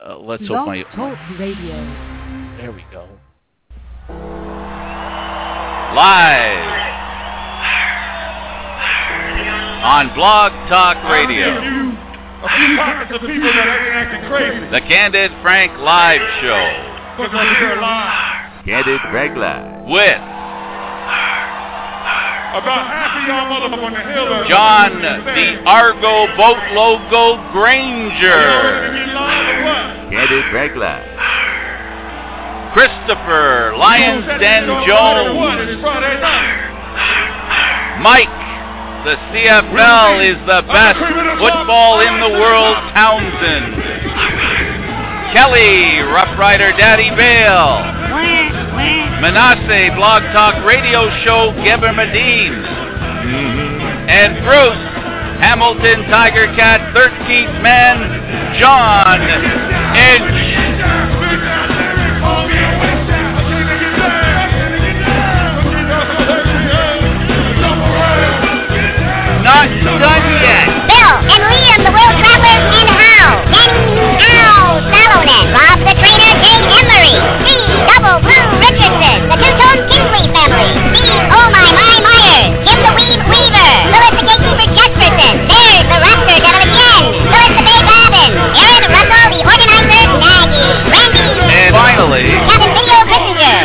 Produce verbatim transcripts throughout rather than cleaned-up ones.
uh, let's hope my... Talk Radio. There we go. Live on Blog Talk Radio. A few pockets of people that ain't acting crazy. The Candid Frank Live Show. Because we're here live. Candid Frank Live. With about half of y'all motherfuckers on the hill are John the Argo Boat Logo Granger. Candid Frank Live. Christopher Lions Den Jones. Mike, the C F L is the best football in the world, Townsend. Kelly, Rough Rider Daddy Bale. Manasseh, Blog Talk Radio Show, Geber Medin. And Bruce, Hamilton Tiger Cat, thirteenth Man, John Inch. Not done yet. Bill and Liam, the World Travelers, and Hal. Danny Al Salonen. Rob the Trainer, Jake Emery. Steve Double Blue Richardson. The Two-Tone Kingsley family. Steve Oh My My Myers. Jim the Weave Weaver. Louis the Gatekeeper Jesperson. There's the Raptor done it again. Louis the Bay Babin. Aaron Russell, the Organizer, Nagy. Randy. And finally, Captain Video Kissinger.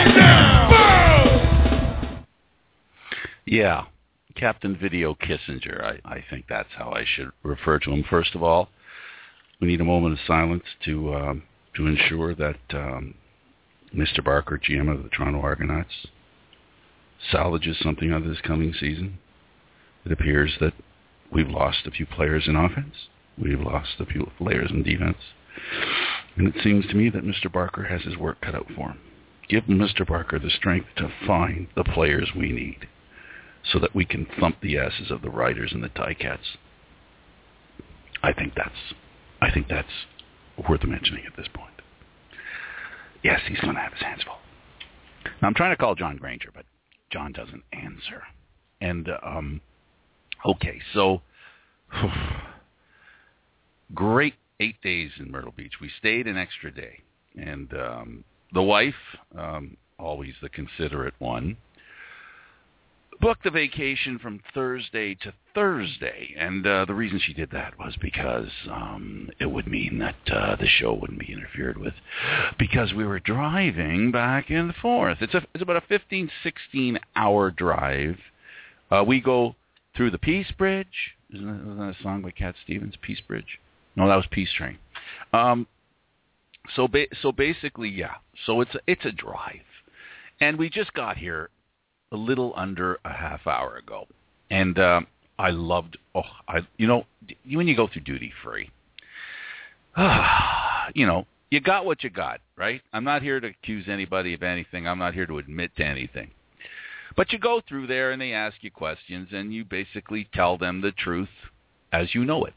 Yeah. Captain Video Kissinger. I, I think that's how I should refer to him. First of all, we need a moment of silence to um, to ensure that um, Mister Barker, G M of the Toronto Argonauts, salvages something out of this coming season. It appears that we've lost a few players in offense. We've lost a few players in defense. And it seems to me that Mister Barker has his work cut out for him. Give Mister Barker the strength to find the players we need, so that we can thump the asses of the Riders and the Ticats. I think that's, I think that's worth mentioning at this point. Yes, he's going to have his hands full. Now, I'm trying to call John Granger, but John doesn't answer. And, um, okay, so, great eight days in Myrtle Beach. We stayed an extra day. And um, the wife, um, always the considerate one, booked a vacation from Thursday to Thursday, and uh, the reason she did that was because um, it would mean that uh, the show wouldn't be interfered with, because we were driving back and forth. It's a it's about a fifteen, sixteen hour drive. Uh, we go through the Peace Bridge. Isn't that, wasn't that a song by Cat Stevens? Peace Bridge? No, that was Peace Train. Um, so ba- so basically, yeah. So it's a, it's a drive, and we just got here a little under a half hour ago, and um, I loved. Oh, I you know when you go through duty free, you know you got what you got, right? I'm not here to accuse anybody of anything. I'm not here to admit to anything. But you go through there, and they ask you questions, and you basically tell them the truth as you know it,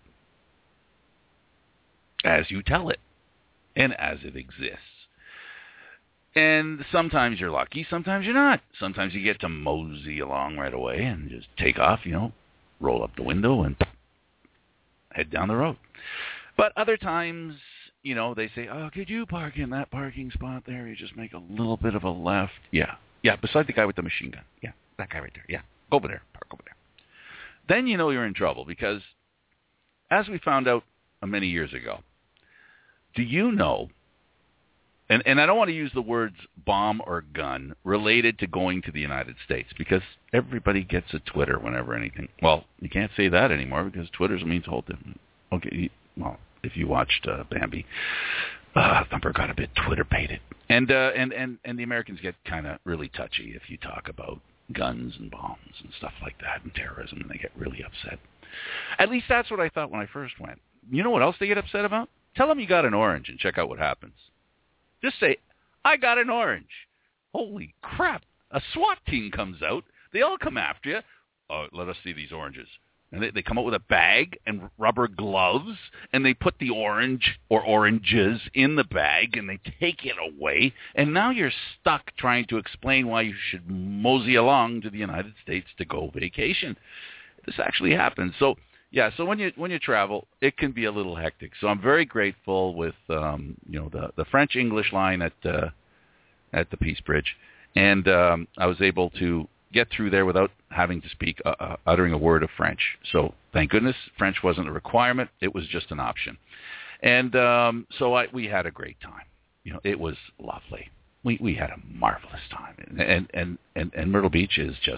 as you tell it, and as it exists. And sometimes you're lucky, sometimes you're not. Sometimes you get to mosey along right away and just take off, you know, roll up the window and head down the road. But other times, you know, they say, oh, could you park in that parking spot there? You just make a little bit of a left. Yeah. Yeah, beside the guy with the machine gun. Yeah, that guy right there. Yeah, go over there. Park over there. Then you know you're in trouble because, as we found out many years ago, do you know, and, and I don't want to use the words bomb or gun related to going to the United States, because everybody gets a Twitter whenever anything. Well, you can't say that anymore because Twitter's means a whole different. Okay, well, if you watched uh, Bambi, uh, Thumper got a bit Twitter-baited. And, uh, and, and, and the Americans get kind of really touchy if you talk about guns and bombs and stuff like that and terrorism, and they get really upset. At least that's what I thought when I first went. You know what else they get upset about? Tell them you got an orange and check out what happens. Just say, I got an orange. Holy crap. A SWAT team comes out. They all come after you. Oh, let us see these oranges. And they, they come out with a bag and rubber gloves, and they put the orange or oranges in the bag, and they take it away. And now you're stuck trying to explain why you should mosey along to the United States to go vacation. This actually happens. So yeah. So when you when you travel, it can be a little hectic. So I'm very grateful with um, you know the the French English line at uh, at the Peace Bridge, and um, I was able to get through there without having to speak, uh, uh, uttering a word of French. So thank goodness French wasn't a requirement; it was just an option. And um, so I, we had a great time. You know, it was lovely. We we had a marvelous time, and and and, and Myrtle Beach is just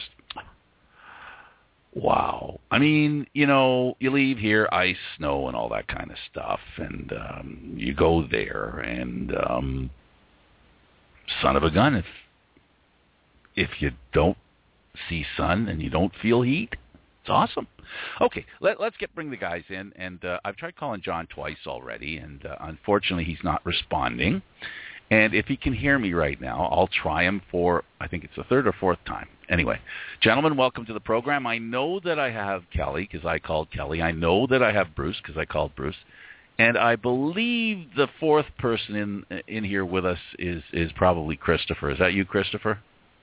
wow. I mean, you know, you leave here, ice, snow, and all that kind of stuff, and um, you go there, and um, son of a gun, if if you don't see sun and you don't feel heat, it's awesome. Okay, let, let's get bring the guys in, and uh, I've tried calling John twice already, and uh, unfortunately he's not responding. And if he can hear me right now, I'll try him for, I think it's the third or fourth time. Anyway, gentlemen, welcome to the program. I know that I have Kelly because I called Kelly. I know that I have Bruce because I called Bruce. And I believe the fourth person in in here with us is, is probably Christopher. Is that you, Christopher?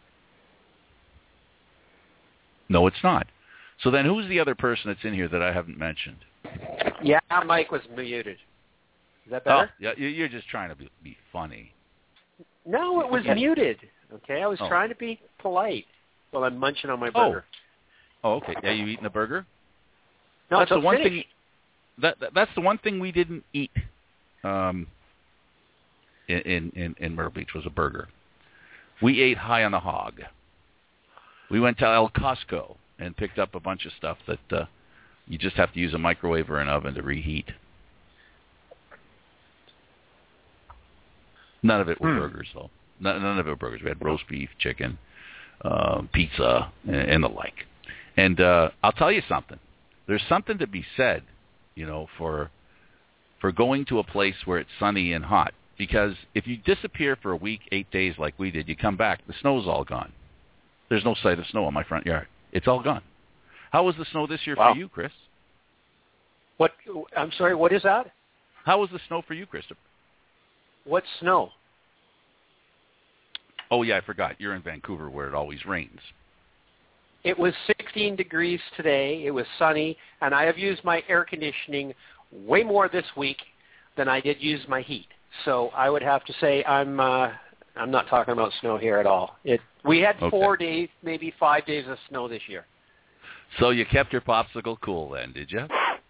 No, it's not. So then who's the other person that's in here that I haven't mentioned? Yeah, Mike was muted. Is that better? Oh, yeah, you're just trying to be, be funny. No, it was muted. Okay, I was oh. trying to be polite while I'm munching on my burger. Oh, oh okay. Are you eating a burger? No, that's it's the one finished. thing. That, that that's the one thing we didn't eat. Um, in in in, in Myrtle Beach was a burger. We ate high on the hog. We went to El Costco and picked up a bunch of stuff that uh, you just have to use a microwave or an oven to reheat. None of it were hmm. burgers, though. None, none of it were burgers. We had roast beef, chicken, uh, pizza, and, and the like. And uh, I'll tell you something. There's something to be said, you know, for for going to a place where it's sunny and hot. Because if you disappear for a week, eight days like we did, you come back, the snow's all gone. There's no sight of snow on my front yard. It's all gone. How was the snow this year wow. for you, Chris? What? I'm sorry, what is that? How was the snow for you, Christopher? What snow? Oh, yeah, I forgot. You're in Vancouver where it always rains. It was sixteen degrees today. It was sunny, and I have used my air conditioning way more this week than I did use my heat. So I would have to say I'm uh, I'm not talking about snow here at all. It we had okay. four days, maybe five days of snow this year. So you kept your popsicle cool then, did you?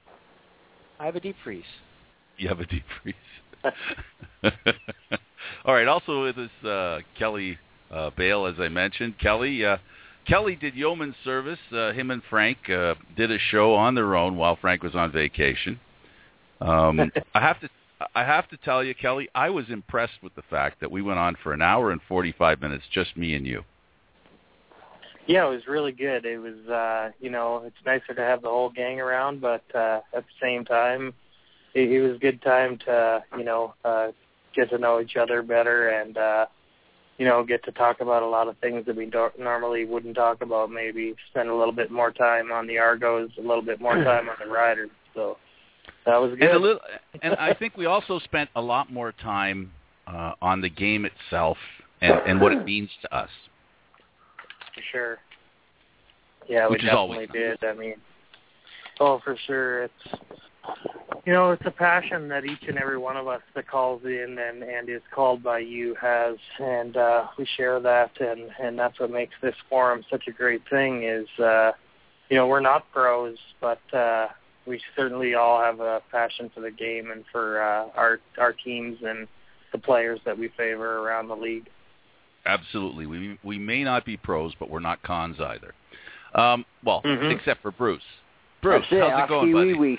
I have a deep freeze. You have a deep freeze. All right. Also with us, uh, Kelly uh, Bale, as I mentioned. Kelly, uh, Kelly did yeoman service. Uh, him and Frank uh, did a show on their own while Frank was on vacation. Um, I have to, I have to tell you, Kelly, I was impressed with the fact that we went on for an hour and forty-five minutes, just me and you. Yeah, it was really good. It was, uh, you know, it's nicer to have the whole gang around, but uh, at the same time, it, it was a good time to, you know, uh, get to know each other better and, uh, you know, get to talk about a lot of things that we don't, normally wouldn't talk about, maybe spend a little bit more time on the Argos, a little bit more time on the Riders. So that was good. And, a little, and I think we also spent a lot more time uh, on the game itself and, and what it means to us. For sure. Yeah, we Which definitely did. I mean, oh, for sure. It's, you know, it's a passion that each and every one of us that calls in and, and is called by you has, and uh, we share that, and, and that's what makes this forum such a great thing is, uh, you know, we're not pros, but uh, we certainly all have a passion for the game and for uh, our our teams and the players that we favor around the league. Absolutely. We we may not be pros, but we're not cons either. Um, well, mm-hmm. except for Bruce. Bruce, That's how's it, it going, buddy? Wee-wee.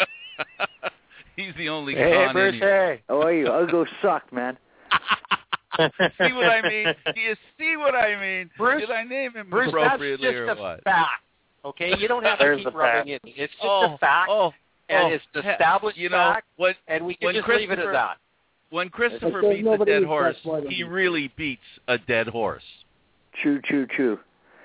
He's the only Hey, con Bruce, in hey. How are you? I'll go suck, man. See what I mean? Do you see what I mean? Bruce, Did I name him Bruce, appropriately that's or just a what? fact, okay? You don't have to There's keep the rubbing fact. it. It's just oh, a fact, oh, and oh, it's the established you know, fact, when, and we can when just leave it at that. When Christopher There's beats a nobody dead who's horse, got more than he me. really beats a dead horse. True, true, true.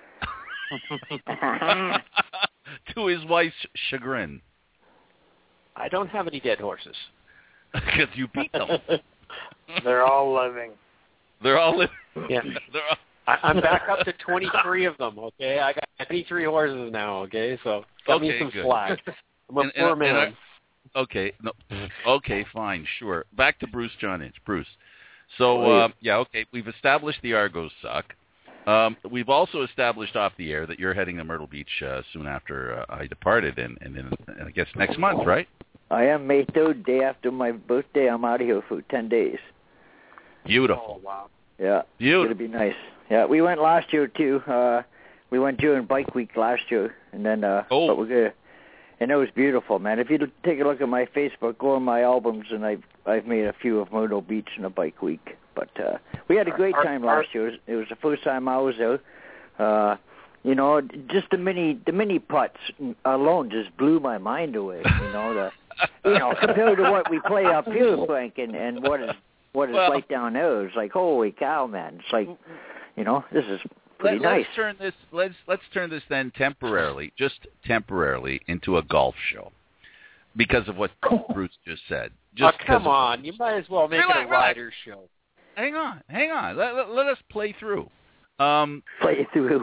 To his wife's chagrin. I don't have any dead horses. Because you beat them. They're all living. They're all living. Yeah. They're all... I, I'm back up to twenty-three of them, okay? I got twenty-three horses now, okay? So cut okay, me some good. slack. I'm a And- poor and- and man. I- okay, no, okay, fine, sure. Back to Bruce John Inch. Bruce. So, Oh, yeah. uh, yeah, okay, we've established the Argos suck. Um, we've also established off the air that you're heading to Myrtle Beach uh, soon after uh, I departed, and, and then I guess next month, right? I am May third, day after my birthday. I'm out of here for ten days. Beautiful. Oh, wow. Yeah, it's Beautiful. gonna be nice. Yeah, we went last year too. Uh, we went during Bike Week last year, and then uh, Oh. but we're gonna, and it was beautiful, man. If you take a look at my Facebook, go on my albums, and I've I've made a few of Myrtle Beach in a Bike Week. But uh, we had a great Are- time are- last year. It was, it was the first time I was there. Uh, you know, just the mini the mini putts alone just blew my mind away. You know, the you know compared to what we play up here, Frank, and, and what is what it's Well- like down there. It's like holy cow, man. It's like you know this is pretty Let, nice. Let's turn this. Let's let's turn this then temporarily, just temporarily, into a golf show, because of what Bruce just said. Just oh, 'cause come of- on. You might as well make Relax, it a relax. rider show. Hang on, hang on. Let, let, let us play through. Um, Play it through.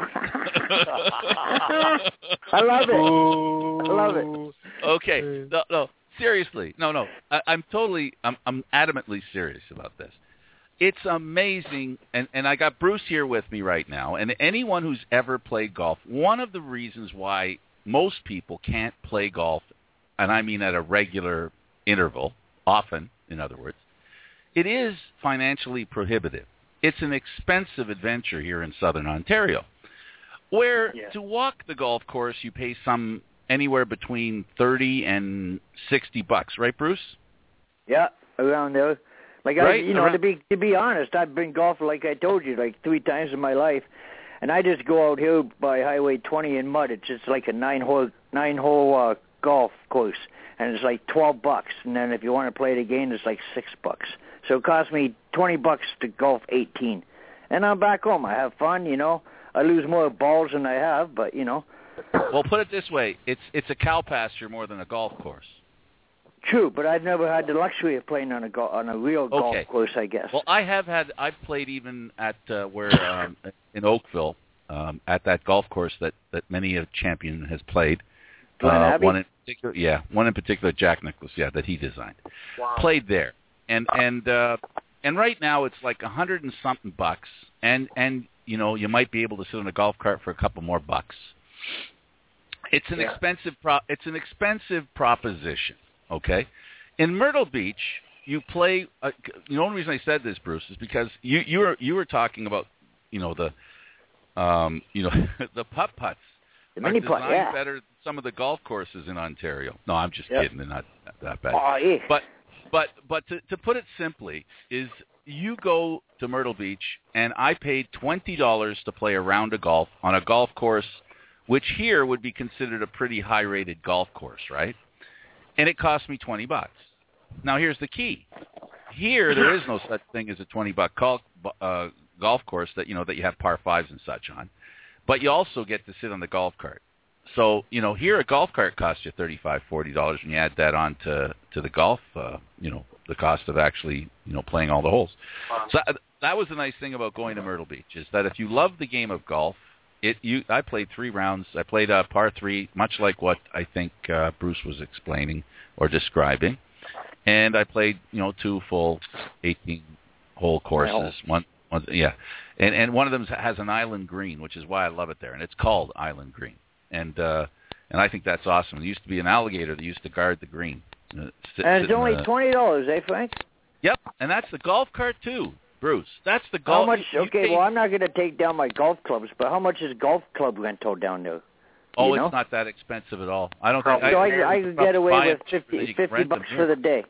I love it. I love it. Okay, no, no, seriously, no, no. I, I'm totally, I'm, I'm adamantly serious about this. It's amazing, and, and I got Bruce here with me right now, and anyone who's ever played golf, one of the reasons why most people can't play golf, and I mean at a regular interval, often, in other words, it is financially prohibitive. It's an expensive adventure here in southern Ontario, where Yeah. to walk the golf course you pay some anywhere between thirty and sixty bucks, right, Bruce? Yeah, around there. Like I, Right, you know, around- to be to be honest, I've been golfing like I told you, like three times in my life, and I just go out here by Highway twenty in mud. It's just like a nine hole nine hole uh, golf course, and it's like twelve bucks. And then if you want to play it again, it's like six bucks. So it costs me twenty bucks to golf eighteen, and I'm back home. I have fun, you know. I lose more balls than I have, but you know. Well, put it this way: it's it's a cow pasture more than a golf course. True, but I've never had the luxury of playing on a go- on a real golf Okay. course, I guess. Well, I have had. I've played even at uh, where um, in Oakville, um, at that golf course that, that many a champion has played. Glen Uh, Abbey? one in particular, yeah, one in particular, Jack Nicklaus, yeah, that he designed. Wow. Played there, and and uh, and right now it's like a hundred and something bucks, and and you know you might be able to sit on a golf cart for a couple more bucks. It's an Yeah. expensive pro. It's an expensive proposition. Okay, in Myrtle Beach, you play. Uh, the only reason I said this, Bruce, is because you you were you were talking about you know the um you know the putt putts the are mini putt, designed yeah. better than some of the golf courses in Ontario. No, I'm just Yep. kidding. They're not that- that bad. Oh, yeah. But but but to to put it simply is you go to Myrtle Beach and I paid twenty dollars to play a round of golf on a golf course, which here would be considered a pretty high-rated golf course, right? And it cost me twenty bucks. Now here's the key: here there is no such thing as a twenty buck golf uh, golf course that you know that you have par fives and such on, but you also get to sit on the golf cart. So you know here a golf cart costs you thirty-five, forty dollars, and you add that on to to the golf, uh, you know, the cost of actually you know playing all the holes. So that, that was the nice thing about going to Myrtle Beach is that if you love the game of golf, it you I played three rounds. I played a par three, much like what I think uh, Bruce was explaining or describing, and I played you know two full eighteen hole courses. One, one yeah, and and one of them has an island green, which is why I love it there, and it's called Island Green. And uh, and I think that's awesome. There used to be an alligator that used to guard the green. Uh, sit, And sit it's in only the- twenty dollars, eh, Frank? Yep, and that's the golf cart too, Bruce. That's the golf. How much? you- you Okay, pay- well, I'm not going to take down my golf clubs, but how much is golf club rental down there? Oh, you it's know? not that expensive at all. I don't So think. So I, I, I could get away buy with it, fifty, you can fifty rent them bucks here. for the day.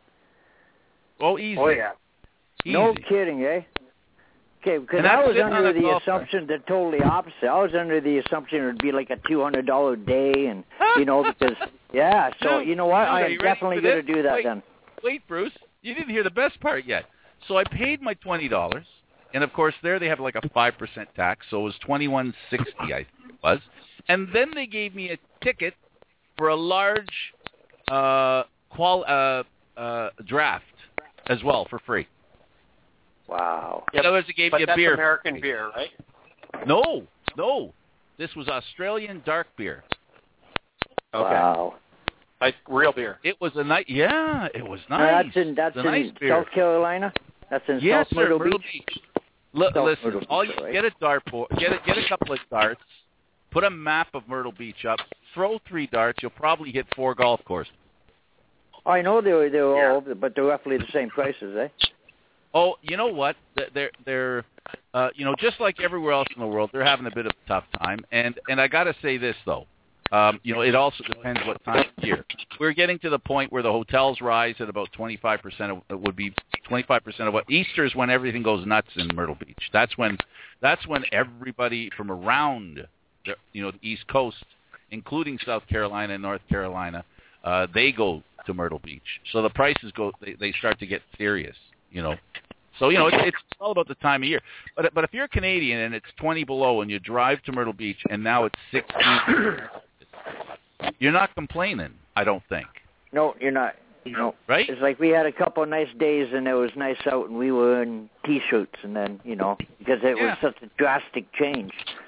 Oh, easy. Oh, yeah. Easy. No kidding, eh? Okay, because And I that's was sitting on under a the golf cart. assumption the totally opposite. I was under the assumption it would be like a two hundred dollar day, and you know because yeah. So Dude, you know what? dude, I are am you ready definitely for going this? to do that Wait. then. Wait, Bruce, you didn't hear the best part yet. So I paid my twenty dollars, and of course there they have like a five percent tax, so it was twenty one sixty, I think it was. And then they gave me a ticket for a large uh, qual uh, uh, draft as well for free. Wow. In other words, they gave But me a that's beer. American beer, right? No, no, this was Australian dark beer. Okay. Wow. Like real beer. It was a nice, yeah, it was nice. Uh, that's in that's in in South Carolina. That's in yes, South Myrtle sir, Myrtle Beach. Beach. L- South listen, Myrtle all Beach, you right? get a dartboard, get a, get a couple of darts, put a map of Myrtle Beach up, throw three darts. You'll probably hit four golf courses. I know they were they were Yeah. all, but they're roughly the same prices, eh? Oh, you know what? They're they're uh, you know, just like everywhere else in the world, they're having a bit of a tough time. And and I got to say this though, um, you know, it also depends what time of year. We're getting to the point where the hotels rise at about twenty-five percent. Of, it would be twenty-five percent of what Easter is when everything goes nuts in Myrtle Beach. That's when that's when everybody from around the, you know, the East Coast, including South Carolina and North Carolina, uh, they go to Myrtle Beach. So the prices go, they, they start to get serious, you know. So, you know, it's, it's all about the time of year. But but if you're Canadian and it's twenty below and you drive to Myrtle Beach and now it's sixteen, you're not complaining, I don't think. No, you're not. No. Right? It's like we had a couple of nice days and it was nice out and we were in T-shirts and then, you know, because it Yeah. was such a drastic change.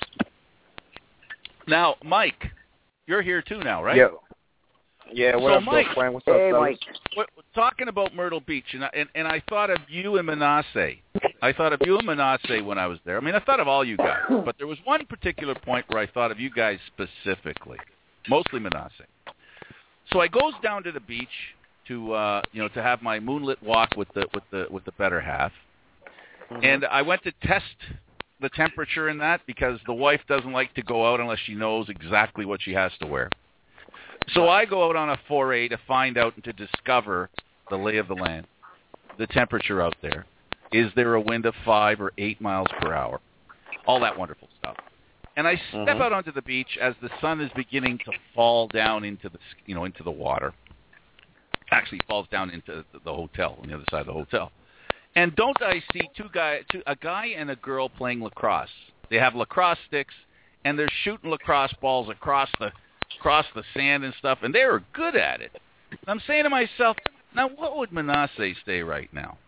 Now, Mike, you're here too now, right? Yeah. Yeah, what So, up, Mike- Bill Frank? What's Hey, up, Mike. fellas? We're talking about Myrtle Beach, and I, and, and I thought of you and Manasseh. I thought of you and Manasseh when I was there. I mean, I thought of all you guys, but there was one particular point where I thought of you guys specifically, mostly Manasseh. So I goes down to the beach to uh, you know to have my moonlit walk with the with the with the better half, Mm-hmm. and I went to test the temperature in that because the wife doesn't like to go out unless she knows exactly what she has to wear. So I go out on a foray to find out and to discover the lay of the land, the temperature out there. Is there a wind of five or eight miles per hour? All that wonderful stuff. And I step Mhm. out onto the beach as the sun is beginning to fall down into the you know into the water. Actually, falls down into the hotel on the other side of the hotel. And don't I see two guy, two, a guy and a girl playing lacrosse? They have lacrosse sticks, and they're shooting lacrosse balls across the across the sand and stuff, and they were good at it. And I'm saying to myself, now what would Manasseh say right now?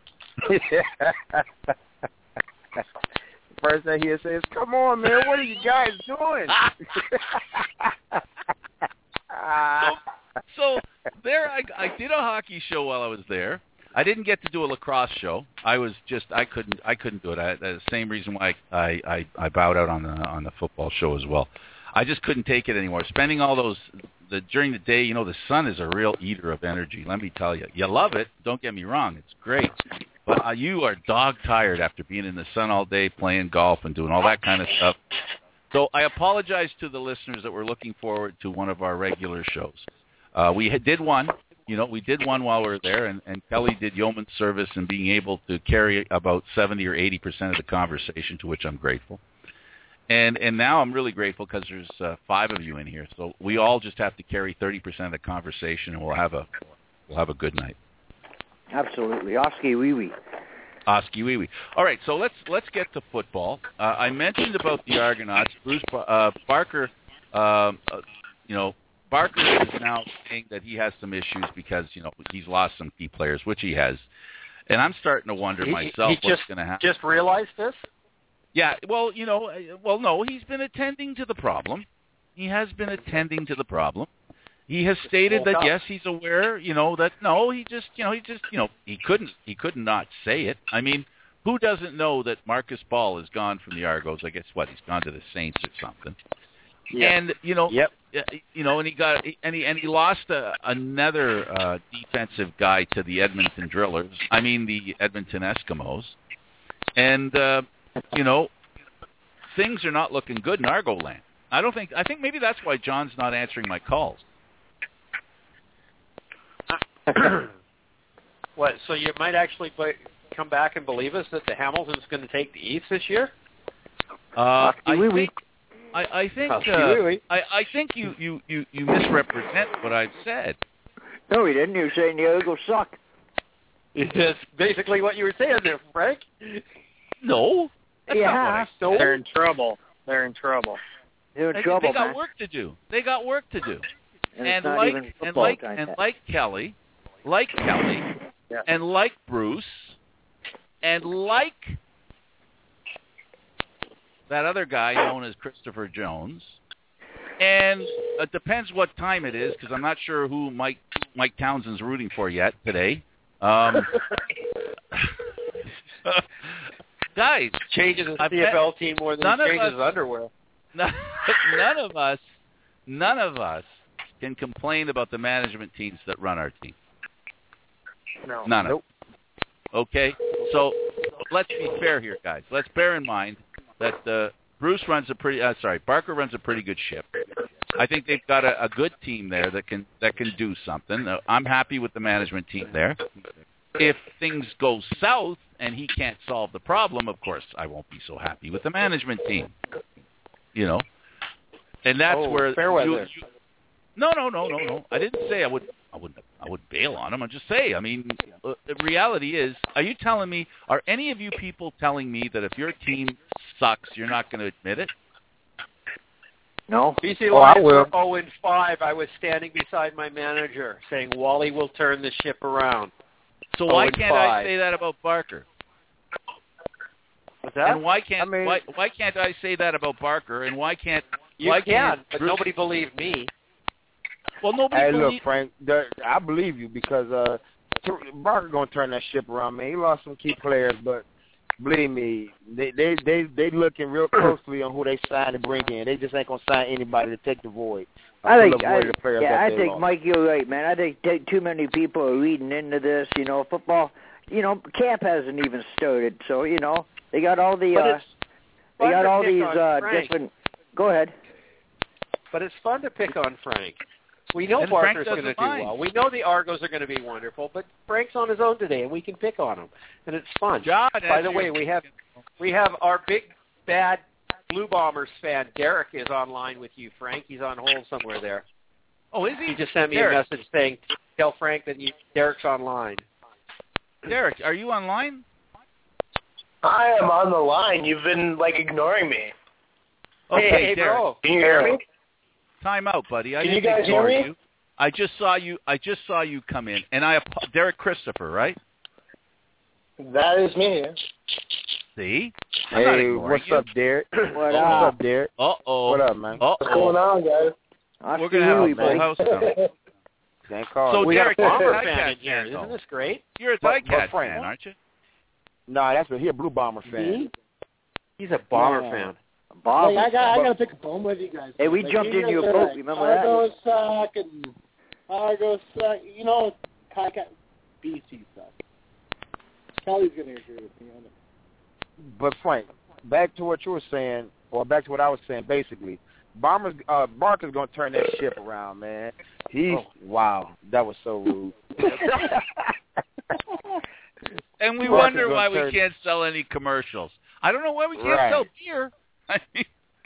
First thing he says, "Come on, man, what are you guys doing?" So there, I, I did a hockey show while I was there. I didn't get to do a lacrosse show. I was just I couldn't I couldn't do it. I, the same reason why I, I I bowed out on the on the football show as well. I just couldn't take it anymore. Spending all those the during the day, you know, the sun is a real eater of energy. Let me tell you, you love it. Don't get me wrong, it's great. But uh, you are dog tired after being in the sun all day, playing golf and doing all that kind of stuff. So I apologize to the listeners that were looking forward to one of our regular shows. Uh, we had, did one, you know, we did one while we were there, and, and Kelly did yeoman service in being able to carry about seventy or eighty percent of the conversation, to which I'm grateful. And and now I'm really grateful because there's uh, five of you in here, so we all just have to carry thirty percent of the conversation, and we'll have a we'll have a good night. Absolutely. Oski wee wee. Oski wee wee. All right, so let's let's get to football. Uh, I mentioned about the Argonauts. Bruce uh, Barker, um, uh, you know, Barker is now saying that he has some issues because you know he's lost some key players, which he has, and I'm starting to wonder He- myself he what's just- going to happen. Just realized this? Yeah, well, you know, uh, well, no, he's been attending to the problem. He has been attending to the problem. He has stated that yes, he's aware. You know that no, he just, you know, he just, you know, he couldn't, he could not say it. I mean, who doesn't know that Marcus Ball has gone from the Argos? I guess what he's gone to the Saints or something. Yep. And you know, Yep. uh, you know, and he got and he and he lost a, another uh, defensive guy to the Edmonton Drillers. I mean, the Edmonton Eskimos. And uh, you know, things are not looking good in Argoland. I don't think. I think maybe that's why John's not answering my calls. What? So you might actually be- come back and believe us that the Hamilton's going to take the East this year? Uh, I wee wee. think. I, I think. Oski Uh, wee wee. I, I think you, you, you, you misrepresent what I've said. No, he didn't. He was saying the Argos suck. That's basically what you were saying there, Frank. No. That's Yeah. not what I said. They're in trouble. They're in trouble. They're in They, trouble, they got man. work to do. They got work to do. And, And it's not like even and football like time and yet. like Kelly, like Kelly, Yeah. and like Bruce, and like that other guy known as Christopher Jones, And it depends what time it is, because I'm not sure who Mike Mike Townsend's rooting for yet today. Um, guys, changes his I've C F L met, team more than none he of changes us, his underwear. None of us, none of us can complain about the management teams that run our team. No. None Nope. of them. Okay, so let's be fair here, guys. Let's bear in mind that uh, Bruce runs a pretty, uh, sorry, Barker runs a pretty good ship. I think they've got a, a good team there that can that can do something. Uh, I'm happy with the management team there. If things go south and he can't solve the problem, of course, I won't be so happy with the management team. You know, and that's oh, where Fairweather. You, you, no, no, no, no, no. I didn't say I would. I wouldn't. I would bail on him. I just say. I mean, uh, the reality is. Are you telling me? Are any of you people telling me that if your team sucks, you're not going to admit it? No. B C Oh, I Lions will. were oh and five. I was standing beside my manager saying, Wally will turn the ship around. So why oh and can't I five. say that about Barker? What's that? And why can't I mean- why why can't I say that about Barker? And why can't You why can, can't but Bruce- nobody believed me. Well, nobody Hey, believes. look, Frank, the, I believe you because uh, Barker gonna turn that ship around, man. He lost some key players, but believe me, they they they they looking real closely on who they sign to bring in. They just ain't gonna sign anybody to take the void. I think, fill the I, void of the players yeah, that I they think, lost. Mike, you're right, man. I think t- too many people are reading into this. You know, football. You know, camp hasn't even started, so you know they got all the. But Uh, it's they fun got to all pick these on uh, Frank. different. Go ahead. But it's fun to pick on Frank. We know And Frank Barker's going to doesn't do mind. well. We know the Argos are going to be wonderful, but Frank's on his own today, and we can pick on him, and it's fun. John, By the way, we have we have our big bad Blue Bombers fan Derek is online with you, Frank. He's on hold somewhere there. Oh, is he? He just sent me Derek. a message saying, "Tell Frank that you, Derek's online." Derek, are you online? I am on the line. You've been, like, ignoring me. Okay, hey, hey, Derek. bro. Can you hear me? Time out, buddy. I Can didn't you guys ignore hear me? you. I just saw you. I just saw you come in, and I apo- Derek Christopher, right? That is me. See? I'm not Hey, ignoring what's you. up, Derek? What What's up? up, Derek? Uh oh. What up, man? Uh What's going oh. on, guys? I We're see gonna have you, a full buddy. house now. Thank God. So we got a Derek, you're Bomber a fan Ticats in here. fan, Isn't though. this great? You're a But- but Ticats Frank, fan, aren't you? Nah, that's a he a Blue Bomber fan. Me? He's a Bomber No. fan. Bob. Like, I got I got to pick a bone with you guys. Hey, we Like, jumped you into guys your are boat. like, Remember that? Argos suck and Argos suck. You know, Ticats B C suck. Kelly's gonna agree with me on it. But Frank, back to what you were saying, or back to what I was saying, basically, Bombers, uh, Barker's gonna turn that ship around, man. He's Oh. wow, that was so rude. And we Barker's wonder gonna why we turn- can't sell any commercials. I don't know why we can't Right. sell beer. I mean,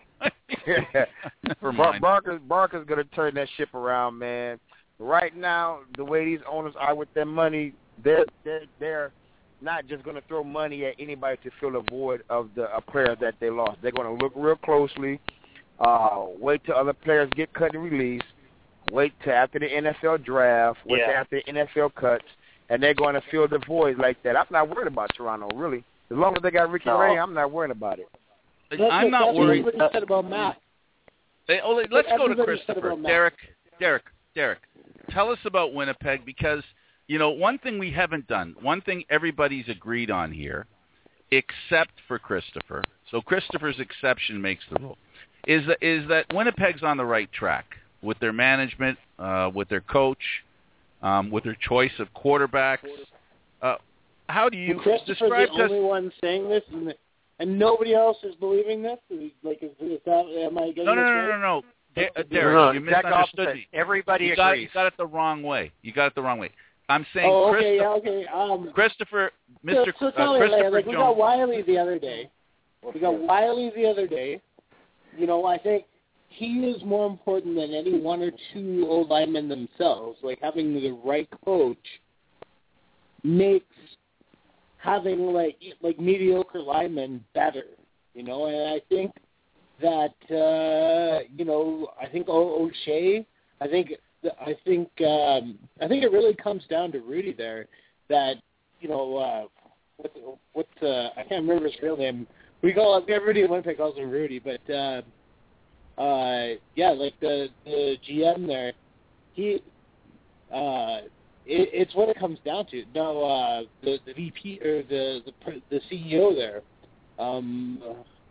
Never Bar- mind. Barker's Barker's gonna turn that ship around, man. Right now, the way these owners are with their money, they're they're, they're not just gonna throw money at anybody to fill a void of the a player that they lost. They're gonna look real closely. Uh, wait till other players get cut and released. Wait till after the N F L draft. Wait till Yeah. after the N F L cuts, and they're going to fill the void like that. I'm not worried about Toronto, really. As long as they got Ricky No. Ray, I'm not worried about it. That's I'm what, not that's worried. What everybody said about Matt. Hey, oh, let's go to everybody said Christopher. about Matt. Derek, Derek, Derek. Tell us about Winnipeg because, you know, one thing we haven't done, one thing everybody's agreed on here, except for Christopher, so Christopher's exception makes the rule, is that, is that Winnipeg's on the right track with their management, uh, with their coach, um, with their choice of quarterbacks. Uh, how do you And Christopher's describe the to us? only one saying this, and, and nobody else is believing this. Is, like, is, is that am I getting No, no, this no, right? no, no. De- uh, No, Derek, no, you exact misunderstood opposite. me. Everybody You got, agrees. you got it the wrong way. You got it the wrong way. I'm saying Oh, okay, Christopher, yeah, okay. Um, Christopher, so, Mister so uh, tell me, Christopher like, we got Jones. Wiley the other day. We got Wiley the other day. You know, I think he is more important than any one or two old linemen themselves. Like, having the right coach makes having, like, like mediocre linemen better, you know? And I think that, uh, you know, I think o- O'Shea, I think, I think, um, I think it really comes down to Rudy there that, you know, uh, what, what, uh, I can't remember his real name. We call everybody in Winnipeg calls him Rudy, but, uh, uh, yeah, like the the G M there, he, uh, it, it's what it comes down to. No, uh, the the V P or the the the C E O there, um,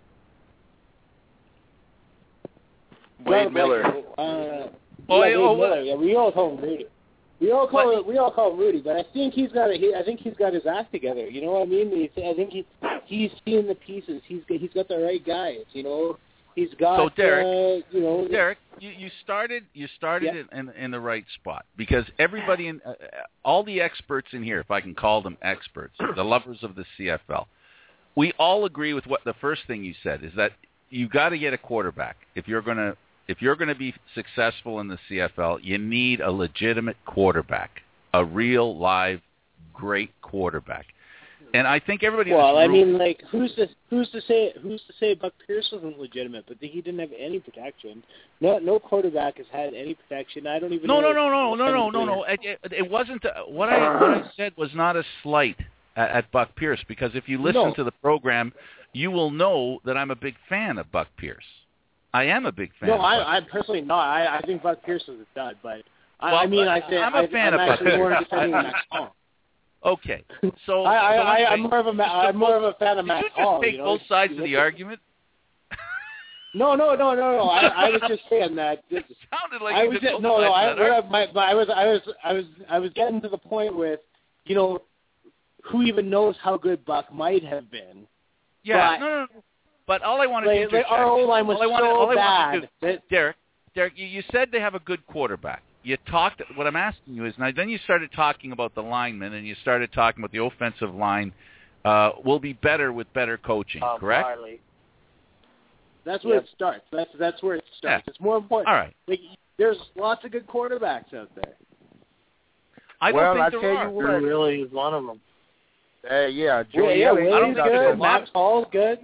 Wade Miller. Uh, oh, yeah, Wade oh, Miller. Yeah, we all call him Rudy. We all call it, we all call him Rudy, but I think he's got a, he, I think he's got his act together. You know what I mean? He's, I think he he's seeing the pieces. He's he's got the right guys. You know, he's got. So Derek, uh, you know, Derek, you, you started you started yeah. in, in in the right spot because everybody in uh, all the experts in here, if I can call them experts, the lovers of the C F L, we all agree with what the first thing you said is that you got to get a quarterback if you're gonna. If you're going to be successful in the C F L, you need a legitimate quarterback, a real, live, great quarterback. And I think everybody. Well, I room, mean, like, who's to who's to say who's to say Buck Pierce wasn't legitimate, but he didn't have any protection. No, no quarterback has had any protection. I don't even. No, know no, no, no, no, no, no, no. It, it, it wasn't a, what I what I said was not a slight at, at Buck Pierce because if you listen no. to the program, you will know that I'm a big fan of Buck Pierce. I am a big fan. No, of I, I'm personally not. I, I think Buck Pierce is a stud, but I, well, I mean, I say I'm a I, fan I'm of Buck actually more Pierce. defending Max Hall. Okay, so I, I, so I, anyway, I'm more of a I'm more of a fan of did Max you just Hall. take you know? both sides of the argument? No, no, no, no, no. I, I was just saying that. It sounded like I you was did just, both no, no. sides I, of that what I, argument. my, my, I was, I was, I was, I was getting to the point with, you know, who even knows how good Buck might have been. Yeah, but, no, no, no. But all I wanted like, to interject, like our O-line was all I wanted, so all I bad. wanted to do, that, Derek, Derek, you, you said they have a good quarterback. You talked. What I'm asking you is now. Then you started talking about the linemen, and you started talking about the offensive line uh, will be better with better coaching. Tom correct? Riley. that's where Yep. it starts. That's that's where it starts. Yeah. It's more important. All right. Like, there's lots of good quarterbacks out there. I well, don't I think tell there you are. what. Drew really is one of them. Uh, yeah, Yeah, Joey yeah, Elliott, Willie's he's out good. there. Max Hall's good.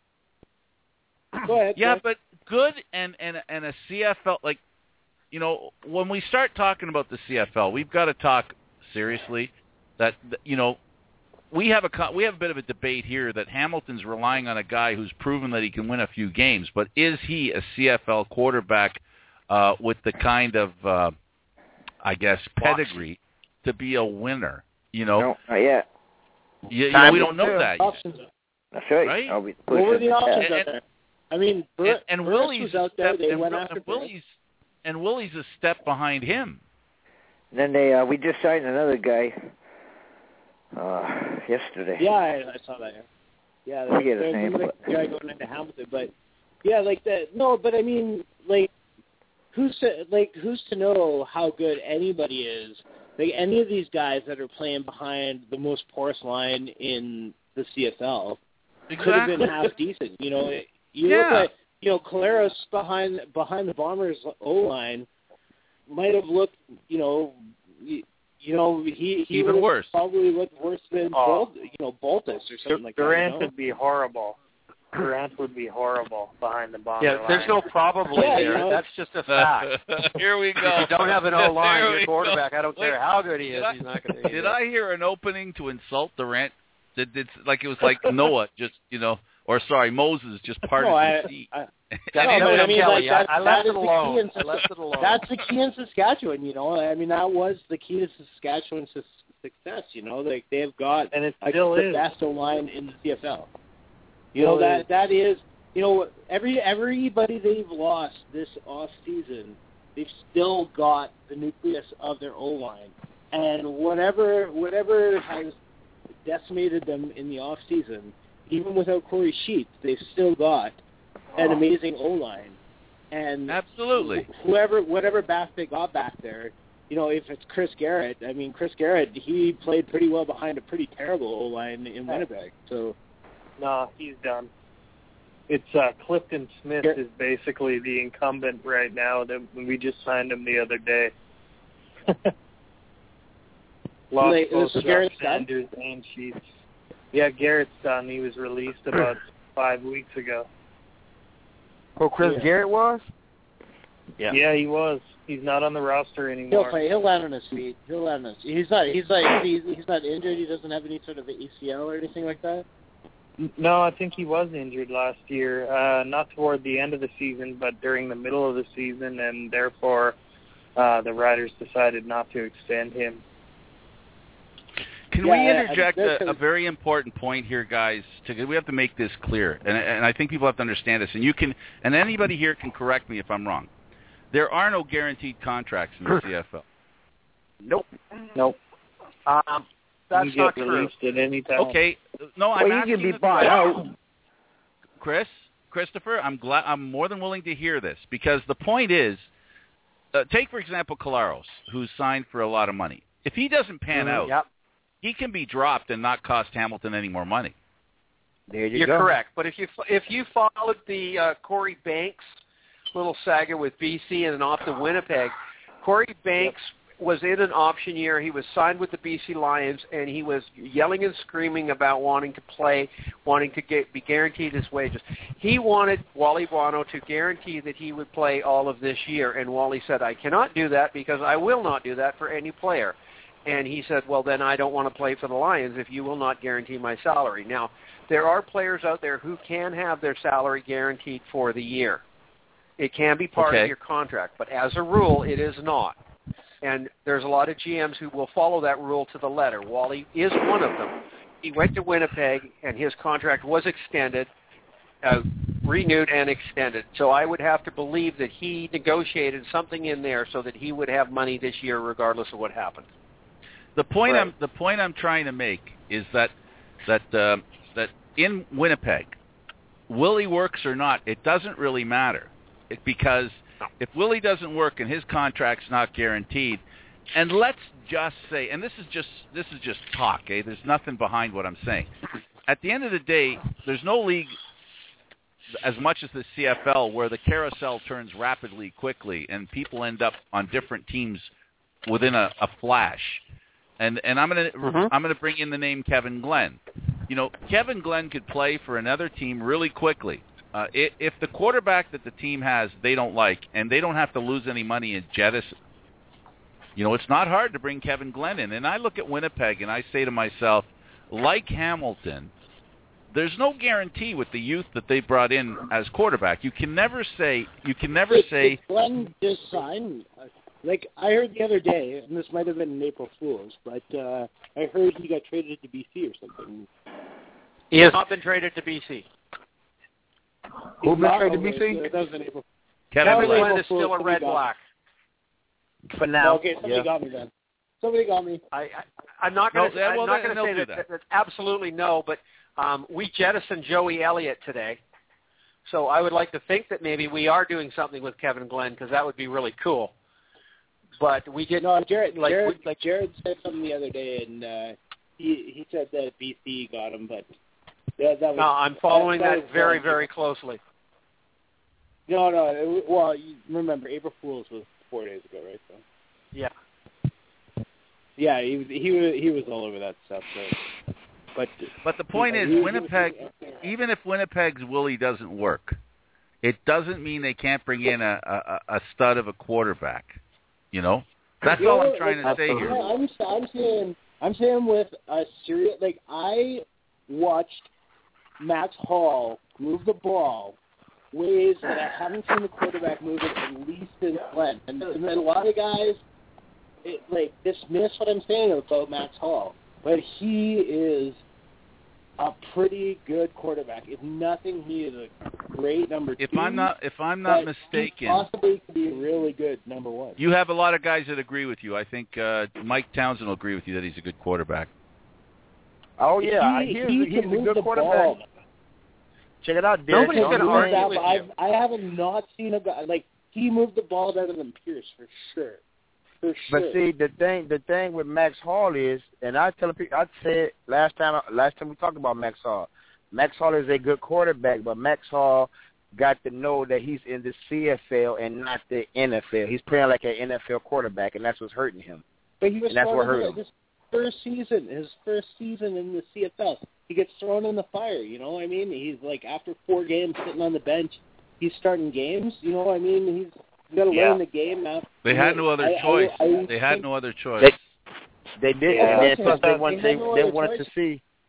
Go ahead. Yeah, go but good and and and a C F L, like, you know, when we start talking about the C F L, we've got to talk seriously. That, you know, we have a co- we have a bit of a debate here that Hamilton's relying on a guy who's proven that he can win a few games, but is he a C F L quarterback uh, with the kind of uh, I guess pedigree to be a winner? You know, No, not yet. you, you know we don't know that yet. Options. That's right. Right? I'll be What were pushing the options And- out there? I mean, Bur- and, and Burris Willie's was out a there. step, They and, went Will- after and Burris. Willie's and Willie's a step behind him. Then they uh, we just signed another guy uh, yesterday. Yeah, I, I saw that. Yeah, I forget his there's name, another but- guy going into Hamilton, but yeah, like that. No, but I mean, like, who's to like who's to know how good anybody is? Like any of these guys that are playing behind the most porous line in the C F L could have been half decent. You know, you Yeah. look at you know Collaros behind behind the Bombers O line might have looked, you know, you, you know he he Even would have worse. probably looked worse than Oh. Bolt, you know Boltus or something like Durant that. You know? would be horrible. Durant would be horrible behind the bomber Yeah, line. there's no probably Yeah, there. you know. That's just a fact. Here we go. If you don't have an O line, There your we quarterback. go. I don't Wait, care how good he is. did I- He's not going to. Did I hear an opening to insult Durant? Did, did like it was like Noah just you know, or sorry Moses just parted No, his I, sea. I, That no, is but I Tim mean, Kelly. like, that, I, I left that it is the key alone. in- I left it alone. That's the key in Saskatchewan, you know. I mean, that was the key to Saskatchewan's su- success, you know. Like they've got and it like, still the is. best O line in the C F L. You Still know that is. that is, you know, every everybody they've lost this off season, they've still got the nucleus of their O line, and whatever whatever has decimated them in the off season, even without Corey Sheets, they've still got an amazing O line. And Absolutely. whoever, whatever back they got back there, you know, if it's Chris Garrett, I mean, Chris Garrett, he played pretty well behind a pretty terrible O line in Winnipeg. So, No, he's done. It's uh, Clifton Smith Yeah. is basically the incumbent right now. That we just signed him the other day. Lost Like, both this is Chuck Garrett's son? Sanders and Sheets. Yeah, Garrett's son. He was released about five weeks ago. Who Chris Yeah. Garrett was? Yeah. yeah, he was. He's not on the roster he'll anymore. play. He'll land on his feet. He'll land on his. He's not. He's like. He's, he's not injured. He doesn't have any sort of A C L or anything like that. No, I think he was injured last year. Uh, not toward the end of the season, but during the middle of the season, and therefore uh, the Riders decided not to extend him. Can Yeah, we I- interject I- a, a very important point here, guys? To, we have to make this clear, and, and I think people have to understand this. And you can, and anybody here can correct me if I'm wrong. There are no guaranteed contracts in the C F L. Nope. Nope. Um, that's you not get true. released at any time. Okay, no, I'm Well, you asking can be the bought question. out. Chris, Christopher, I'm glad. I'm more than willing to hear this because the point is, uh, take for example Collaros, who's signed for a lot of money. If he doesn't pan Mhm, out, Yep. he can be dropped and not cost Hamilton any more money. There you You're go. correct. But if you if you followed the uh, Corey Banks little saga with B C and then off to Winnipeg, Corey Banks was in an option year. He was signed with the B C Lions, and he was yelling and screaming about wanting to play, wanting to get, be guaranteed his wages. He wanted Wally Buono to guarantee that he would play all of this year, and Wally said, I cannot do that because I will not do that for any player. And he said, well, then I don't want to play for the Lions if you will not guarantee my salary. Now, there are players out there who can have their salary guaranteed for the year. It can be part Okay. of your contract, but as a rule, it is not. And there's a lot of G Ms who will follow that rule to the letter. Wally is one of them. He went to Winnipeg, and his contract was extended, uh, renewed and extended. So I would have to believe that he negotiated something in there so that he would have money this year regardless of what happened. The point Right. I'm the point I'm trying to make is that that uh, that in Winnipeg, Willie works or not, it doesn't really matter, it, because if Willie doesn't work and his contract's not guaranteed, and let's just say, and this is just this is just talk, eh? There's nothing behind what I'm saying. At the end of the day, there's no league as much as the C F L where the carousel turns rapidly, quickly, and people end up on different teams within a, a flash. And and I'm gonna Mhm. I'm gonna bring in the name Kevin Glenn. You know, Kevin Glenn could play for another team really quickly. Uh, if, if the quarterback that the team has they don't like, and they don't have to lose any money in jettison, you know, it's not hard to bring Kevin Glenn in. And I look at Winnipeg and I say to myself, like Hamilton, there's no guarantee with the youth that they brought in as quarterback. You can never say you can never Did- say. did Glenn just signed. Like I heard the other day, and this might have been an April Fool's, but uh, I heard he got traded to B C or something. He has not been traded to B C. Who He's been not- traded to B C? okay, That was an April. Kevin Kevin Glenn. Glenn is Fool, still a somebody red got black. For now. Okay, somebody yeah. got me then. Somebody got me. I, I I'm not going to No, I'm well, not then going to they'll say do that, that. that, that absolutely no, but um, we jettisoned Joey Elliott today. So I would like to think that maybe we are doing something with Kevin Glenn because that would be really cool. But we did No, Jared. like Jared, we, like Jared said something the other day, and uh, he he said that B C got him, but that, that was. no, I'm following that, that, was very wrong. very closely. No, no. It, well, you remember April Fool's was four days ago, right? So. Yeah. Yeah, he was he was he was all over that stuff. So. But But the point he- is, he- Winnipeg, even if Winnipeg's Willie doesn't work, it doesn't mean they can't bring in a, a, a stud of a quarterback. You know, that's You all know, I'm trying to like, say here. I'm I'm saying I'm saying with a serious like I watched Max Hall move the ball ways that I haven't seen the quarterback move it at least since Glenn. And, and then a lot of guys it, like dismiss what I'm saying about Max Hall, but he is a pretty good quarterback. If nothing, he is a great number two. If I'm not if I'm not but mistaken, he possibly could be really good number one. you have a lot of guys that agree with you. I think uh, Mike Townsend will agree with you that he's a good quarterback. Oh yeah, he, he's, he he's can a move good the quarterback. ball. Check it out, Derek. Nobody's Don't gonna you argue think- with I've, you. I have not seen a guy like he moved the ball better than Pierce for sure. For sure. But see, the thing, the thing with Max Hall is, and I tell people, I said last time, last time we talked about Max Hall. Max Hall is a good quarterback, but Max Hall got to know that he's in the C F L and not the N F L. He's playing like an N F L quarterback, and that's what's hurting him. but he was and that's thrown what in hurt the- him. his first season, his first season in the C F L. He gets thrown in the fire. You know what I mean? He's like after four games sitting on the bench, he's starting games. You know what I mean? He's got to Yeah. learn the game now. They had no other I- I- choice. I They had think- no other choice. They, they did, Yeah, and then okay. plus they They wanted, had they, no they other wanted choice. to see,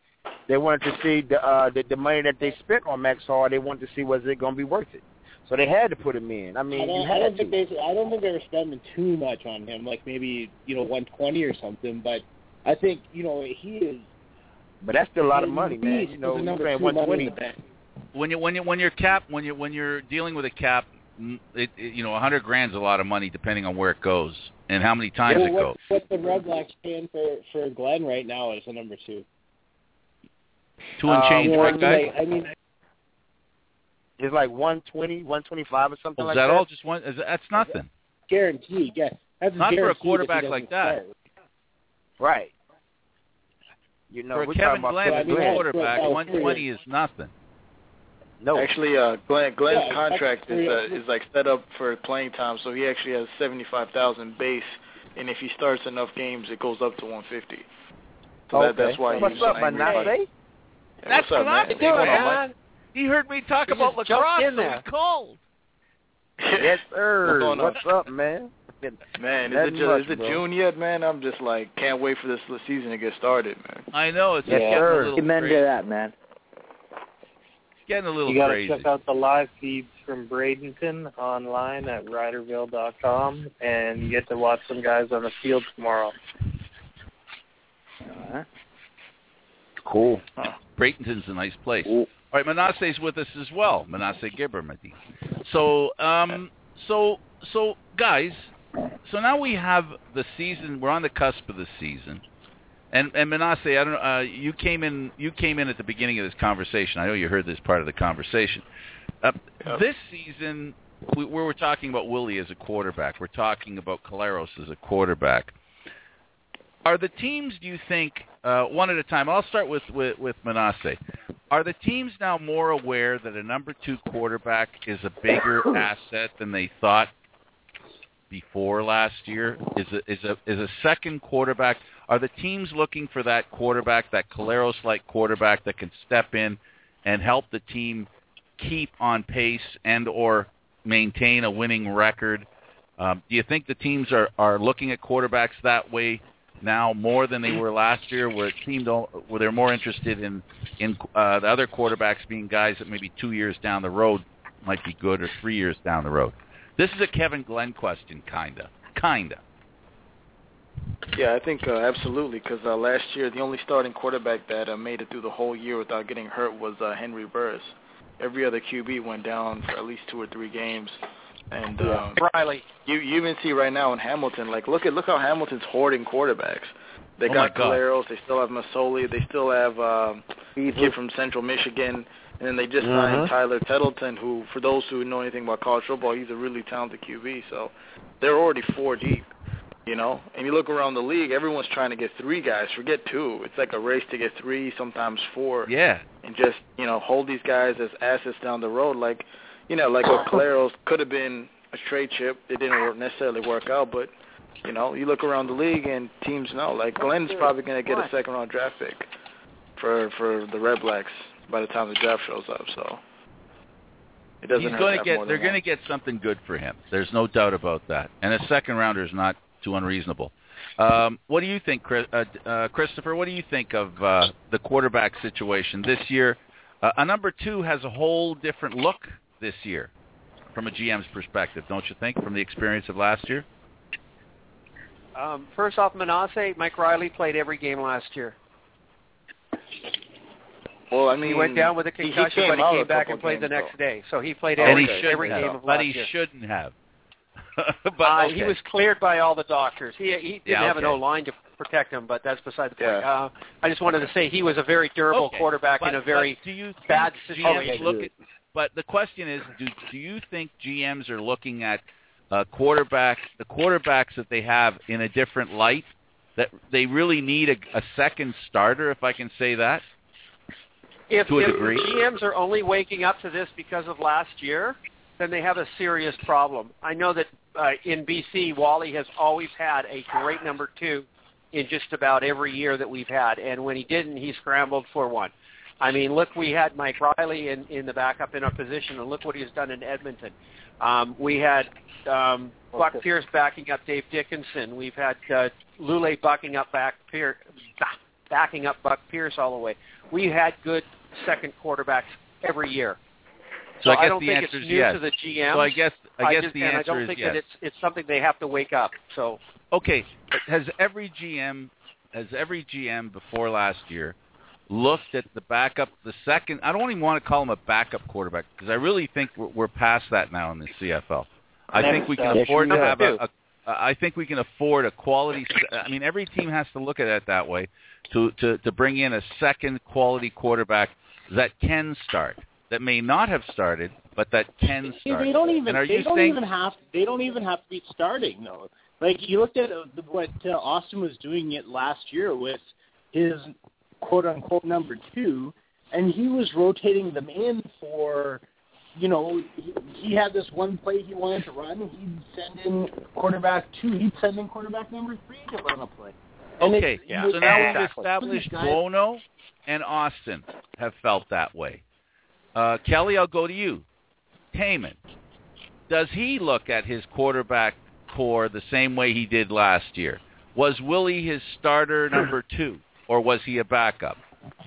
They wanted to see the uh, the, the money that they spent on Max Hall. They wanted to see was it going to be worth it. So they had to put him in. I mean, I don't, you had I don't to. think they. I don't think they were spending too much on him, like maybe you know one twenty or something. But I think you know he is. But that's still a lot of money, man. You know, you're paying one twenty. When you when you when you're cap when you when you're dealing with a cap, it, it, you know, a hundred grand's a lot of money depending on where it goes and how many times well, it what, goes. What the Red Blacks paying for for Glenn right now is the number two. Two and change, uh, right, guys? I mean, it's like one twenty, one twenty-five or something well, like that. Is that all? Just one? Is, that's nothing. Guaranteed, yes. That's not for a quarterback like like that. Start. Right. You know, for we're Kevin talking Glenn, about as a quarterback, one twenty is nothing. No. Actually, uh, Glenn, Glenn's Yeah, contract is uh, is like set up for playing time, so he actually has seventy-five thousand base, and if he starts enough games, it goes up to one fifty. So okay. that, that's why What's he's up, angry. Manase? That's what's up, not man? doing, Hey, man? He heard me talk He about just lacrosse, jumped in so there. he called. Yes, sir. What's going on? What's up, man? Man, is Nothing it, just, much, is it bro. June yet, man? I'm just like, can't wait for this season to get started, man. I know it's Yes, getting sir. a little Amen crazy. to that, man. It's getting a little You got to crazy. check out the live feeds from Bradenton online at riderville dot com, and you get to watch some guys on the field tomorrow. Uh-huh. Cool. Huh. Bradenton's a nice place. Ooh. All right, Manasse's with us as well. Manasse Gibbermadi. So, um, so, so, guys. So now we have the season. We're on the cusp of the season, and and Manasse, I don't know. Uh, you came in. You came in at the beginning of this conversation. I know you heard this part of the conversation. Uh, Yep. This season, we, where we're talking about Willie as a quarterback, we're talking about Collaros as a quarterback. Are the teams, do you think, uh, one at a time? I'll start with, with, with Manasse. Are the teams now more aware that a number two quarterback is a bigger asset than they thought before last year? Is a, is a is a second quarterback? Are the teams looking for that quarterback, that Collaros-like quarterback that can step in and help the team keep on pace and or maintain a winning record? Um, do you think the teams are, are looking at quarterbacks that way now more than they were last year, where it seemed where they're more interested in in uh, the other quarterbacks being guys that maybe two years down the road might be good, or three years down the road? This is a Kevin Glenn question, kinda, kinda. Yeah, I think uh, absolutely, because uh, last year the only starting quarterback that uh, made it through the whole year without getting hurt was uh, Henry Burris. Every other Q B went down for at least two or three games. And um, Riley. You you even see right now in Hamilton, like look at look how Hamilton's hoarding quarterbacks. They Oh, got my God. Collaros, they still have Masoli, they still have um, a kid from Central Michigan, and then they just signed Uh-huh. Tyler Tettleton, who, for those who know anything about college football, he's a really talented Q B. So they're already four deep, you know. And you look around the league, everyone's trying to get three guys. Forget two. It's like a race to get three, sometimes four. Yeah. And just, you know, hold these guys as assets down the road. Like, you know, like what Collaros could have been a trade chip. It didn't work, necessarily work out, but, you know, you look around the league and teams know. Like, Glenn's probably going to get a second-round draft pick for for the Red Blacks by the time the draft shows up. So it doesn't He's hurt going to to have get. more They're than going to one. get something good for him. There's no doubt about that. And a second rounder is not too unreasonable. Um, what do you think, Chris, uh, uh, Christopher? What do you think of uh, the quarterback situation this year? Uh, a number two has a whole different look this year from a G M's perspective, don't you think, from the experience of last year? Um, first off, Manasse, Mike Riley played every game last year. Well, I mean, he went down with a he- he concussion, came but he out came a back couple and played the games, next though. day. So he played And every, he shouldn't every have. game of But last he year. shouldn't have. but uh, okay. He was cleared by all the doctors. He he didn't Yeah, have an okay. O-line to protect him, but that's beside the point. Yeah. Uh, I just wanted to say he was a very durable Okay, quarterback but, in a very but do you think bad G Ms situation. look at, but the question is, do do you think G Ms are looking at uh, quarterback the quarterbacks that they have in a different light? That they really need a, a second starter, if I can say that. If, to a if degree. G Ms are only waking up to this because of last year, then they have a serious problem. I know that uh, in B C, Wally has always had a great number two in just about every year that we've had, and when he didn't, he scrambled for one. I mean, look, we had Mike Riley in, in the backup in our position, and look what he's done in Edmonton. Um, we had um, Buck Pierce backing up Dave Dickinson. We've had uh, Lule backing up back Pierce, backing up Buck Pierce all the way. We had good second quarterbacks every year. So, so I, guess I don't the think answer it's is new yes. to the G Ms. So I guess I guess just, the and answer I don't is think yes. that it's it's something they have to wake up. So okay, has every G M has every G M before last year looked at the backup, the second? I don't even want to call him a backup quarterback because I really think we're, we're past that now in the C F L. I Next think we can up. afford to Yes, have a, a. I think we can afford a quality. I mean, every team has to look at it that way to to to bring in a second quality quarterback that can start, that may not have started, but that can start. They don't even. And are They you don't saying, even have. They don't even have to be starting though. Like you looked at uh, what uh, Austin was doing it last year with his quote unquote number two, and he was rotating them in for. You know, he, he had this one play he wanted to run. He'd send in quarterback two. He'd send in quarterback number three to run a play. And okay, yeah. so now we've exactly. established Guys, Buono and Austin have felt that way. Uh, Kelly, I'll go to you. Taman, does he look at his quarterback core the same way he did last year? Was Willie his starter number two, or was he a backup?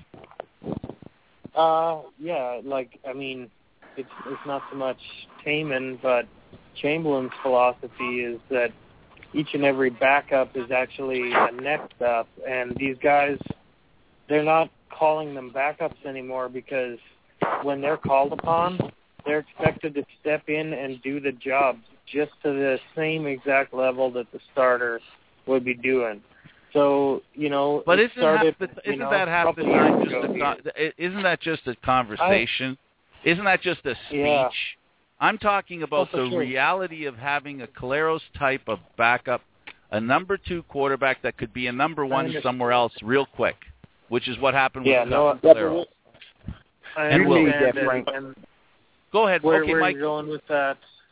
Uh, yeah, like, I mean, it's, it's not so much Taman, but Chamberlain's philosophy is that each and every backup is actually a next up, and these guys, they're not calling them backups anymore because when they're called upon, they're expected to step in and do the job just to the same exact level that the starter would be doing. So, you know, but it isn't, started, half the, you isn't know, that half the couple time years just a, ago. con- isn't that just a conversation? I, isn't that just a speech? Yeah. I'm talking about Oh, the sure. reality of having a Caleros type of backup, a number two quarterback that could be a number one somewhere else real quick, which is what happened yeah, with no, Caleros. I And understand Will. that, that, Frank. and Go ahead. where, okay, where Mike. are you going with that?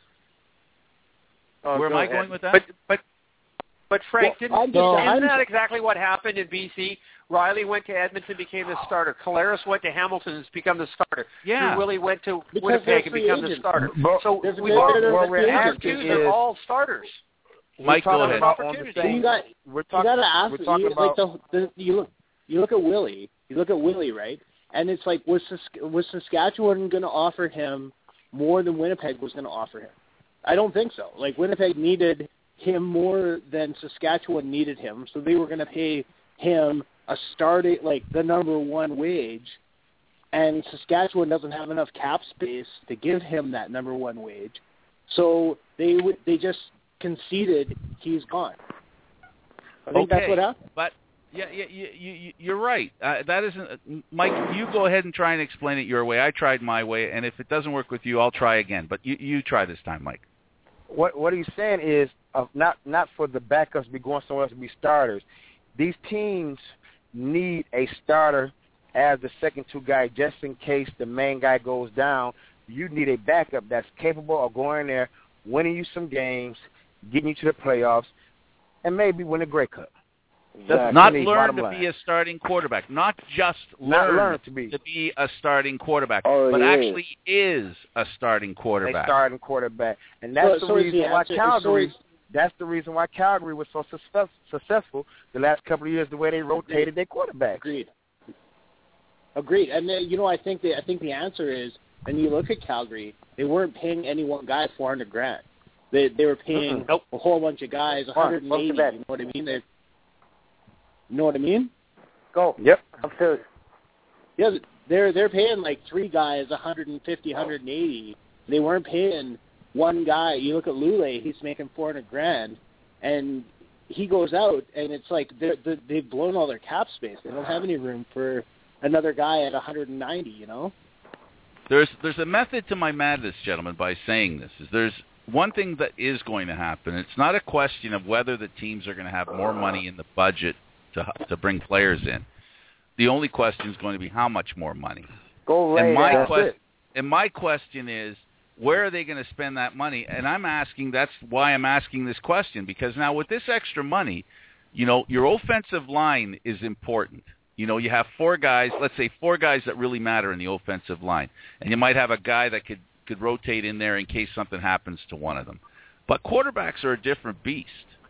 Oh, Where go am I ahead. going with that? But but but Frank, Well, I'm didn't just- isn't I'm that just- exactly what happened in B C? Riley went to Edmonton, became the starter. Caleros went to Hamilton and has become the starter. Yeah. Drew Willie went to Because Winnipeg they're and free become the agents. starter. But- So There's a we've bit all, better what than we're free our agents. asking twos are is- all starters. Mike, we're go talking ahead. about on the Opportunity. same, You got we're you talking, got to ask. we're talking You, about like the, the you look you look at Willie. You look at Willie, right? And it's like was Sask- was Saskatchewan going to offer him more than Winnipeg was going to offer him? I don't think so. Like Winnipeg needed him more than Saskatchewan needed him, so they were going to pay him a starting like the number one wage, and Saskatchewan doesn't have enough cap space to give him that number one wage, so they would they just conceded he's gone. I think okay, that's what happened. But yeah, yeah, you, you, you're right. Uh, that isn't Mike. You go ahead and try and explain it your way. I tried my way, and if it doesn't work with you, I'll try again. But you, you try this time, Mike. what what he's saying is uh, not not for the backups to be going somewhere else to be starters. These teams need a starter as the second two guy just in case the main guy goes down. You need a backup that's capable of going there, winning you some games, getting you to the playoffs, and maybe win a Grey Cup. That's Not the learn bottom to line. be a starting quarterback. Not just Not learn, learn to be. to be a starting quarterback, Oh, but he actually is a starting a quarterback. starting quarterback. And that's So- the so is reason the why answer- Calgary so is- that's the reason why Calgary was so success, successful the last couple of years, the way they rotated their quarterbacks. Agreed. Agreed. And then, you know, I think the I think the answer is, when you look at Calgary, they weren't paying any one guy four hundred grand. They they were paying Mm-mm. Nope. a whole bunch of guys one hundred eighty. You know what I mean? They, you know what I mean? Go. Yep. Upstairs. Yeah, they're they're paying like three guys one hundred fifty, one hundred eighty. They weren't paying one guy. You look at Lule, he's making four hundred grand, and he goes out, and it's like they're, they're, they've blown all their cap space. They don't have any room for another guy at one hundred ninety. You know. There's there's a method to my madness, gentlemen, by saying this. Is there's one thing that is going to happen. It's not a question of whether the teams are going to have more money in the budget to to bring players in. The only question is going to be how much more money. Go right And my ahead. question and my question is, where are they going to spend that money? And I'm asking, that's why I'm asking this question, because now with this extra money, you know, your offensive line is important. You know, you have four guys, let's say four guys that really matter in the offensive line. And you might have a guy that could, could rotate in there in case something happens to one of them. But quarterbacks are a different beast.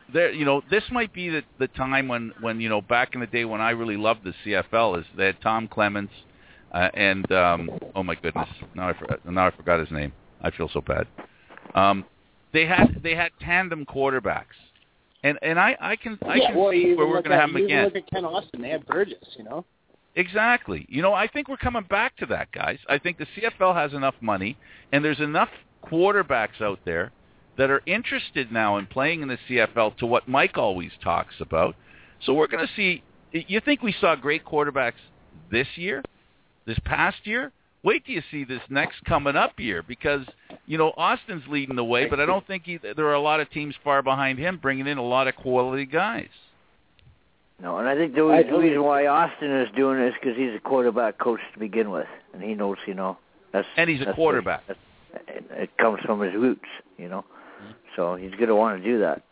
there, you know, this might be the the time when, when you know, back in the day when I really loved the C F L, is they had Tom Clements uh, and um, oh my goodness, now I forgot, now I forgot his name. I feel so bad. Um, they had they had tandem quarterbacks, and and I I can I yeah, can well, see you where we're look going to at- have them you again. Look at Ken Austin. They have Burgess, you know. Exactly. You know, I think we're coming back to that, guys. I think the C F L has enough money, and there's enough quarterbacks out there that are interested now in playing in the C F L to what Mike always talks about. So we're going to see – you think we saw great quarterbacks this year, this past year? Wait till you see this next coming up year because, you know, Austin's leading the way, but I don't think he, there are a lot of teams far behind him bringing in a lot of quality guys. No, and I think the I reason believe- why Austin is doing it is because he's a quarterback coach to begin with, and he knows, you know, that's And he's a that's quarterback. What, it, it comes from his roots, you know. So he's going to want to do that.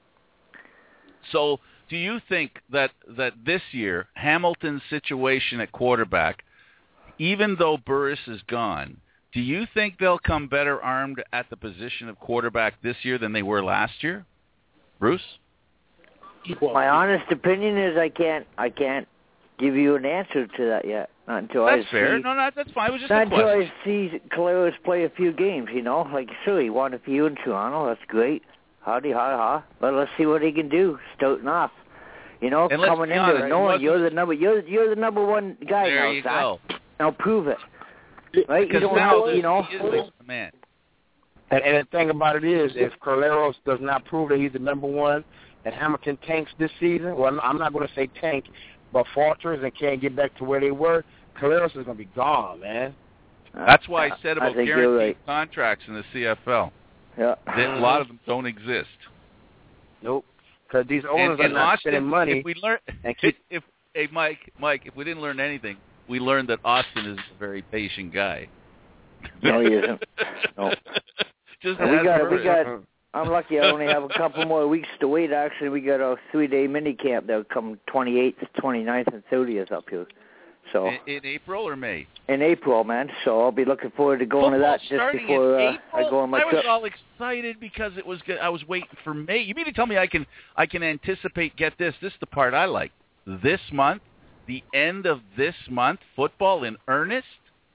So do you think that, that this year, Hamilton's situation at quarterback, even though Burris is gone, do you think they'll come better armed at the position of quarterback this year than they were last year? Bruce? My honest opinion is I can't I can't give you an answer to that yet. Not until That's I fair. see. No, no, that's fine. It was just Not a until question. I see Caleros play a few games, you know. Like, sure, he won a few in Toronto. That's great. Howdy, ha, ha. But let's see what he can do, starting off. You know, And let's coming be into honest, it, it knowing wasn't- you're the number, you're you're the number one guy There now, you Zach. go. Now prove it, right? Because You don't now know, you know. he is the man. And, and the thing about it is, if Carleros does not prove that he's the number one, and Hamilton tanks this season, well, I'm not going to say tank, but falters and can't get back to where they were, Carleros is going to be gone, man. That's why I said I about think you're guaranteed right. contracts in the C F L. Yeah. That a lot of them don't exist. Nope. Because these owners And, are and not Austin, spending money. if we learn, and keep, if hey Mike, Mike, if we didn't learn anything, we learned that Austin is a very patient guy. No, he isn't. No. Just And we as got we Burris. got. I'm lucky. I only have a couple more weeks to wait. Actually, we got a three-day mini camp that'll come twenty-eighth, twenty-ninth, and thirtieth up here. So in, in April or May? in April, man. So I'll be looking forward to going Football to that just starting before in uh, I April? go on my I was trip. all excited because it was good. I was waiting for May. You mean to tell me I can I can anticipate? Get this. This is the part I like. This month, the end of this month, football in earnest.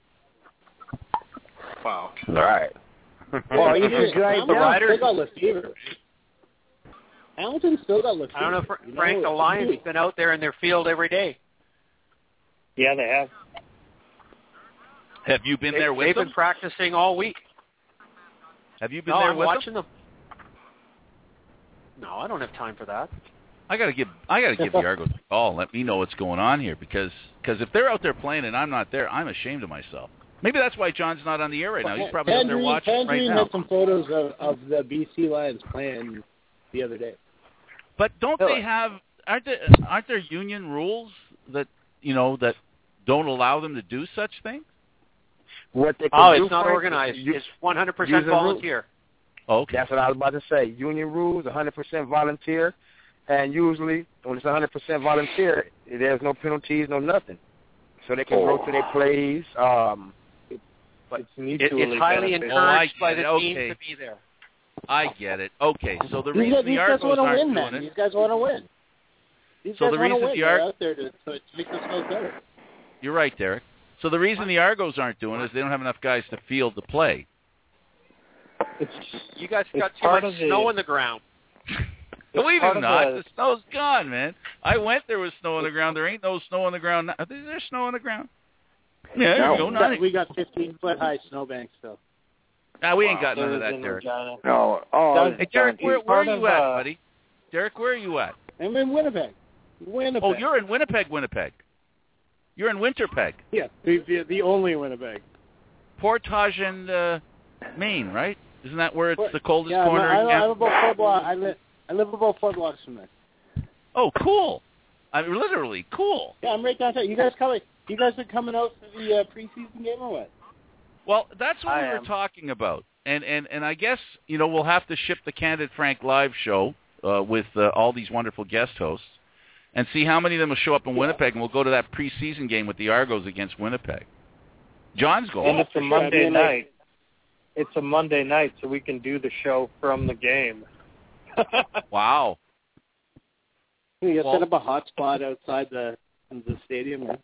Wow. all right. Well, you This is right Hamilton now. still got Lefevre. Hamilton still got Lefevre. I don't know, Fr- You Frank, the what to Lions do. have been out there in their field every day. Yeah, they have. Have you been They- there with They've them? been practicing all week. Have you been No, there I'm with them? watching them. No, I don't have time for that. I gotta give I gotta give the Argos a call. Let me know what's going on here because cause if they're out there playing and I'm not there, I'm ashamed of myself. Maybe that's why John's not on the air right now. He's probably out there Tangerine- watching right Tangerine now. had some photos of, of the B C Lions playing the other day. But don't Really? they have aren't there aren't there union rules that you know that don't allow them to do such things? What they can Oh, do, it's not Frank, organized. you- It's one hundred percent use the rules. volunteer. Okay. That's what I was about to say. Union rules, one hundred percent volunteer, and usually when it's one hundred percent volunteer, there's no penalties, no nothing. So they can Oh. go to their plays. Um, But It's It, mutually it's highly beneficial. Oh, I encouraged by get the it. team Okay. to be there. I get it. Okay, so the These reason guys, the these guys Argos want to aren't win, doing man. it, These guys want to win. These So guys the want to reason win. the They're Ar- out there to, to make themselves better. you're right, Derek. So the reason the Argos aren't doing it is they don't have enough guys to field the play. It's You guys It's got too part much of the- snow on the ground. No, we do part of not. the- The snow's gone, man. I went. There was snow on the ground. There ain't no snow on the ground. Now. Is there snow on the ground? Yeah, there No. you go. We Not got, we got fifteen foot high snowbanks still. Nah, we ain't got There none of is that, in Derek. Regina. No. Oh, Doug- Hey, Derek, where, where are Part you of, at, uh, buddy? Derek, where are you at? I'm in Winnipeg. Winnipeg. Oh, you're in Winnipeg, Winnipeg. You're in Winterpeg. Yeah, the, the, the only Winnipeg. Portage and uh, Maine, right? Isn't that where it's What? the coldest Yeah, corner I, in I, I'm Canada? about four blocks. I live. I live about four blocks from there. Oh, cool. I mean, literally, cool. Yeah, I'm right downtown. You guys coming? You guys are coming out for the uh, preseason game or what? Well, that's what I we were am. talking about. And, and, and I guess, you know, we'll have to ship the Candid Frank live show uh, with uh, all these wonderful guest hosts and see how many of them will show up in Winnipeg, and we'll go to that preseason game with the Argos against Winnipeg. John's going. And it's a sure. I Monday mean, like- night. It's a Monday night, so we can do the show from the game. Wow. You gotta Well- set up a hot spot outside the the stadium. Or...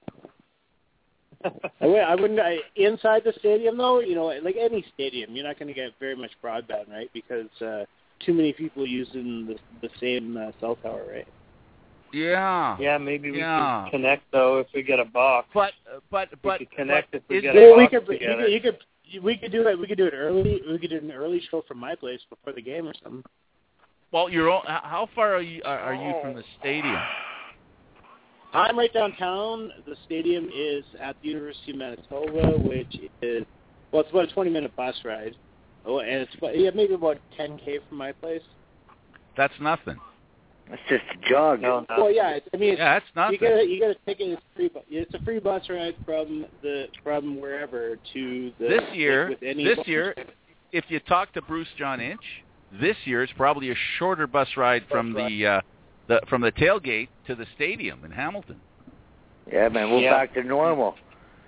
I, would, I wouldn't. I, inside the stadium, though, you know, like any stadium, you're not going to get very much broadband, right? Because uh, too many people using the the same uh, cell tower, right? Yeah. Yeah, maybe we Yeah. could connect though if we get a box. But but but we could connect but if we is- get a Well, box we could, you together. could, you could, we could do it. We could do it early. We could do an early show from my place before the game or something. well, you're all, how far are you are, are you from the stadium? I'm right downtown. The stadium is at the University of Manitoba, which is well, it's about a twenty minute bus ride. Oh, and it's about- yeah, maybe about ten k from my place. That's nothing. That's just a jog. No, no. Well, yeah, it's, I mean, it's, Yeah, that's nothing. you get a, you get a ticket. It's free. bu- It's a free bus ride from the from wherever to the This year, with any this year, if you talk to Bruce John Inch, this year it's probably a shorter bus ride from Bus the uh, the from the tailgate to the stadium in Hamilton. Yeah, man, we're Yeah. back to normal.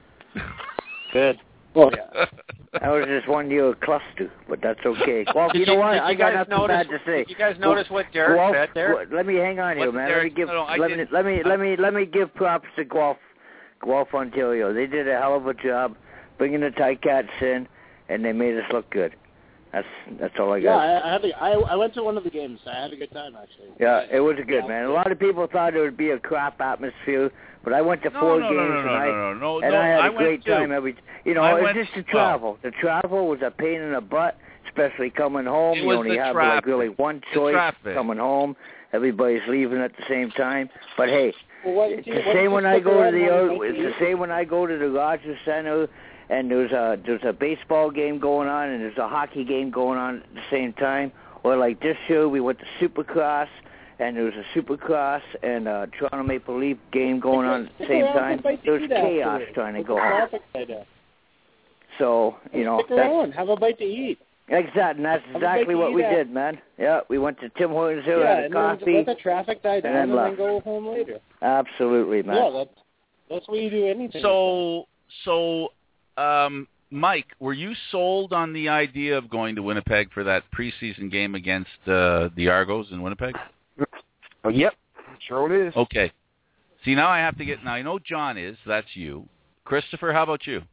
Good. Well, yeah. That was just one year cluster, but that's okay. Well, Did you know you- what? did you I got guys nothing notice- bad to say. Did you guys notice what Derek Guelph- said there? Let me hang on here, What's man. Derek- Let me give no, no, I let me didn't- let me let me let me give props to Guelph, Guelph, Ontario. They did a hell of a job bringing the Ticats in, and they made us look good. That's that's all I Yeah, got. I, I had a, I, I went to one of the games. I had a good time actually. Yeah, it was good, man. A lot of people thought it would be a crap atmosphere, but I went to No, four no, games no, no, and no, I no, no, and no, I had I a went great too. time. Every you know, I it's went just the as well. travel. The travel was a pain in the butt, especially coming home. It you was only the have traffic. like really one The choice traffic. coming home. Everybody's leaving at the same time. But hey, Well, what, it's you- the what same you when just I took go to around the how uh, you it's make the same when I go to the Rogers Center and there's a there's a baseball game going on and there's a hockey game going on at the same time. Or like this year we went to Supercross and there was a Supercross and a Toronto Maple Leaf game going on at the Stick same around time. for a bite to There was eat chaos afterwards. trying to What's go the home. traffic like that? So, you know, Stick that's around, have a bite to eat. exactly, and that's Have a exactly bite to what eat we at- did, man. Yeah, we went to Tim Hortons here, yeah, had a and then coffee. let the traffic die down then and then left. go home later. Absolutely, man. Yeah, that's that's what you do anything. So so um, Mike, were you sold on the idea of going to Winnipeg for that preseason game against uh, the Argos in Winnipeg? Oh, yep, sure it is. Okay. See, now I have to get. Now I know John is. That's you. Christopher, how about you?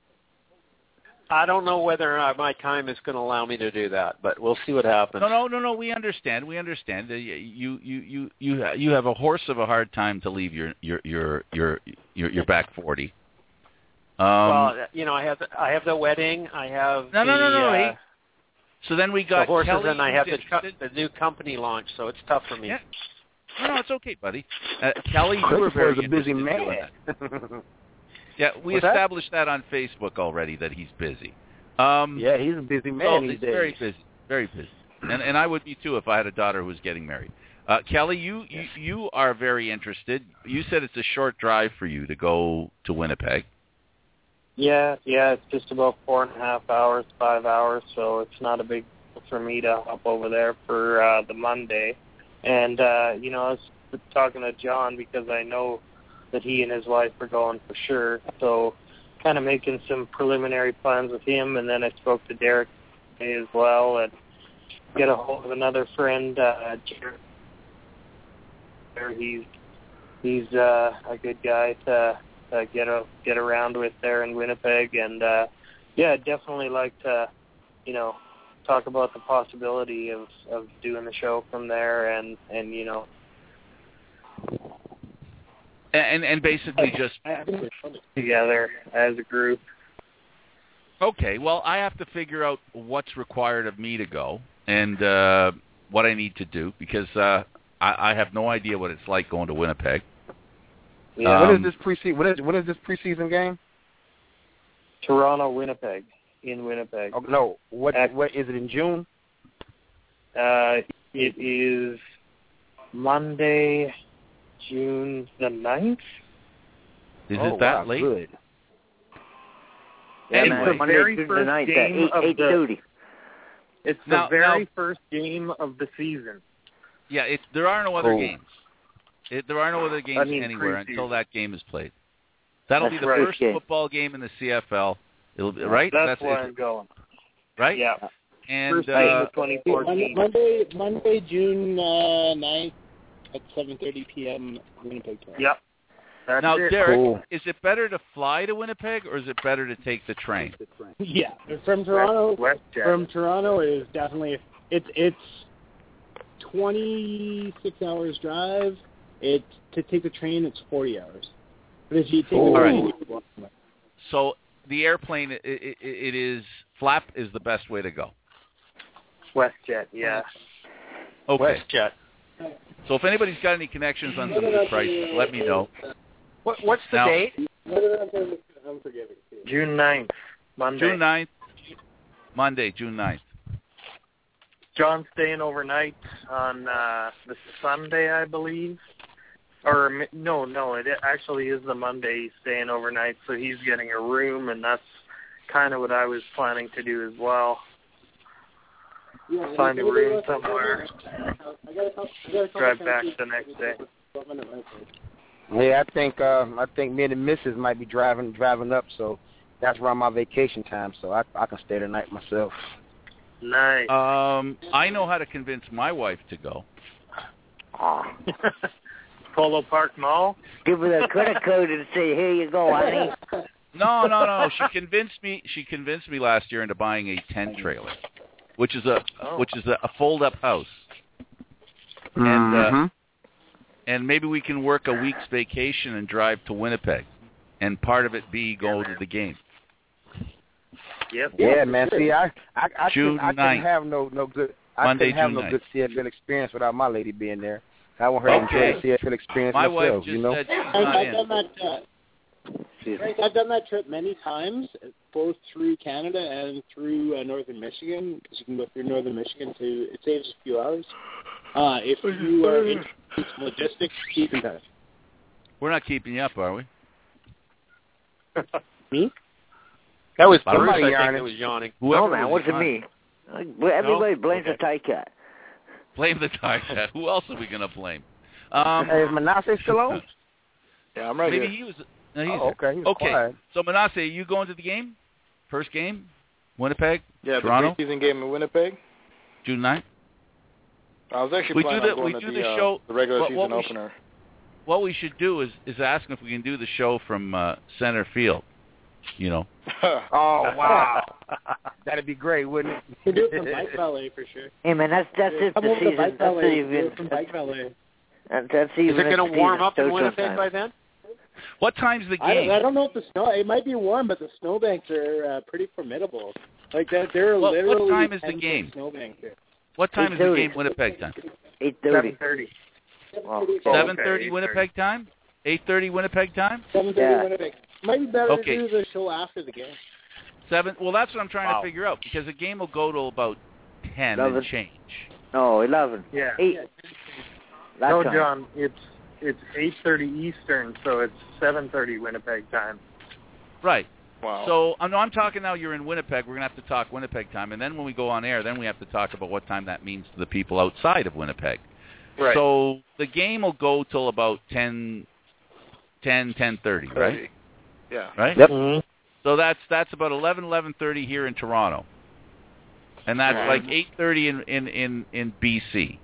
I don't know whether uh, my time is going to allow me to do that, but we'll see what happens. No, no, no, no. We understand. We understand. Uh, You, you, you, you, you have a horse of a hard time to leave your, your, your, your, your, your back forty. Um, well, you know, I have the, I have the wedding. I have no, the, no, no, no. uh, Hey. So then we the got horses, Kelly, and I have who's the, co- interested. the new company launch, so it's tough for me. Yeah. No, no, it's okay, buddy. Uh, Kelly, you were very Christopher's a busy interested in doing man. that. Yeah, we What's that? established that? on Facebook already that he's busy. Um, Yeah, he's a busy man oh, these he's days. very busy, very busy, and and I would be too if I had a daughter who was getting married. Uh, Kelly, you, you you are very interested. You said it's a short drive for you to go to Winnipeg. Yeah, yeah, it's just about four and a half hours, five hours, so it's not a big deal for me to hop over there for uh, the Monday. And, uh, you know, I was talking to John because I know that he and his wife are going for sure, so kind of making some preliminary plans with him, and then I spoke to Derek today as well, and get a hold of another friend, uh, Jared. He's, he's uh, a good guy to... Uh, get a, get around with there in Winnipeg, and uh, yeah, I'd definitely like to, you know, talk about the possibility of, of doing the show from there, and, and you know, And and basically just together as a group. okay. Well, I have to figure out what's required of me to go and uh, what I need to do because uh, I, I have no idea what it's like going to Winnipeg. Yeah. Um, when is this preseason? When is when is this preseason game? Toronto, Winnipeg, in Winnipeg. Oh, no, what At- what is it in June? Uh, it is Monday, June the ninth. Is oh, it that wow, late? Good. Yeah, Anyway, man. the Monday, very June first the ninth at game eight of eight the- thirty. It's the Now- very now- first game of the season. Yeah, it's there are no other Cool. games. It, there are no other games I mean, anywhere preseason. until that game is played. That'll That's be the right. first game. football game in the C F L. It'll be, right? That's, where it's- I'm going. right. Yeah. And First game uh, of twenty Monday, fourteen. Monday, Monday, June uh, ninth at seven thirty p.m. Winnipeg time. Yep. That's now, it. Derek, Cool. is it better to fly to Winnipeg or is it better to take the train? Yeah, from Toronto. West Jet. From Toronto, it is definitely it's it's twenty-six hours drive. It to take the train, it's forty hours. But if you take Oh. the train, All right. you walk away. So the airplane, it, it, it is flap is the best way to go. West Jet, yeah. Okay. West Jet. So if anybody's got any connections on some good prices, let me know. What, what's the Now- date? I'm forgiving. June ninth, Monday. June ninth, Monday, June ninth. John's staying overnight on uh, the Sunday, I believe. Or, m- no, no, it actually is the Monday he's staying overnight, so he's getting a room, and that's kind of what I was planning to do as well. Yeah, Find a and room I got- somewhere, I got a couple, I got a couple drive back friends the next day. Yeah, I think uh, I think me and the missus might be driving driving up, so that's around my vacation time, so I I can stay the night myself. Nice. Um, I know how to convince my wife to go. Polo Park Mall? Give her the credit code and say, here you go, honey. No, no, no. She convinced me. She convinced me last year into buying a tent trailer, which is a Oh. which is a, a fold-up house, and Mhm. uh, and maybe we can work a week's vacation and drive to Winnipeg, and part of it be go to the game. Yep. Yeah, man. See, I I I June couldn't, I couldn't ninth. have no no good I Monday, couldn't have June no ninth. good C F L experience without my lady being there. I want her to Okay. enjoy the C F L experience My myself. wife just you know. said she's I've, not I've in. done that. Uh, Frank, I've done that trip many times, both through Canada and through uh, northern Michigan. Because you can go through northern Michigan to it saves a few hours. Uh, if you are into logistics, keep in touch. We're not keeping you up, are we? Me? That was Somebody Bruce, I think, yarning. that was yawning. Whoever No, man, was wasn't on- me. Uh, well, Everybody blames Okay. the Tie Cat. Blame the tie cat. Who else are we going to blame? Um, Hey, is Manasseh still on? Yeah, I'm right maybe here. he was. No, he's Oh, okay. He was okay. quiet. So Manasseh, are you going to the game? First game, Winnipeg, Yeah, Toronto, the preseason game in Winnipeg. June ninth. I was actually We do planning the- on going we to do the, the uh, show- the regular what- season what we sh- opener. What we should do is is ask him if we can do the show from uh, center field. You know. Oh wow, that'd be great, wouldn't it? You do it from Bike Ballet for sure. Hey, man, that's that's it. Come The over to season. Bike That's Ballet. Do even. it from Bike Ballet. That, that's Is even. it going to warm up in Social Winnipeg time. by then? What time's the I, game? I don't know if the snow. It might be warm, but the snowbanks are uh, pretty formidable. Like that, there are What- what literally time is the ten-foot game? snowbanks here. What time is the eight thirty. game Winnipeg time? Eight thirty. seven thirty. Oh, Seven okay, thirty eight Winnipeg time. Eight thirty Winnipeg time. Seven thirty Yeah. Winnipeg. Might be better Okay. to do the show after the game. Seven. Well, that's what I'm trying Wow. to figure out because the game will go till about ten Eleven. and change. No, eleven. Yeah. Eight. That No, time. John, it's it's eight thirty Eastern, so it's seven thirty Winnipeg time. Right. Wow. So I'm, no, I'm talking now. You're in Winnipeg. We're gonna have to talk Winnipeg time, and then when we go on air, then we have to talk about what time that means to the people outside of Winnipeg. Right. So the game will go till about ten, ten, ten thirty, right? Yeah. Right. Yep. Mm-hmm. So that's that's about eleven, eleven thirty here in Toronto, and that's Yeah. like eight thirty in in in in B C.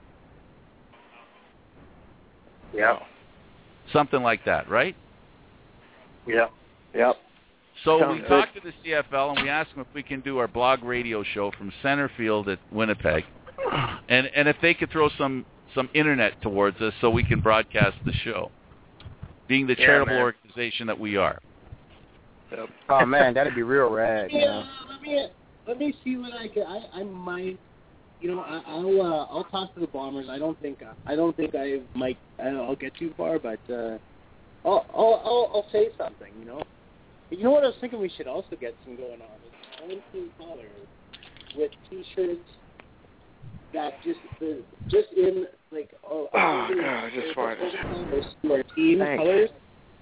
Yep. Something like that, right? Yep. Yep. So Sounds we good. talked to the C F L and we asked them if we can do our blog radio show from center field at Winnipeg, and and if they could throw some some internet towards us so we can broadcast the show, being the Yeah, charitable man. organization that we are. Yep. Oh man, that'd be real rad. Yeah, Yeah. let me let me see what I can. I, I might, you know, I, I'll uh, I'll talk to the Bombers. I don't think I don't think I might I'll get too far, but uh, I'll, I'll I'll I'll say something. You know, you know what I was thinking we should also get some going on is quarantine callers with T-shirts that just the just in like oh, Oh, God, I just farted. to our team Thanks. colors.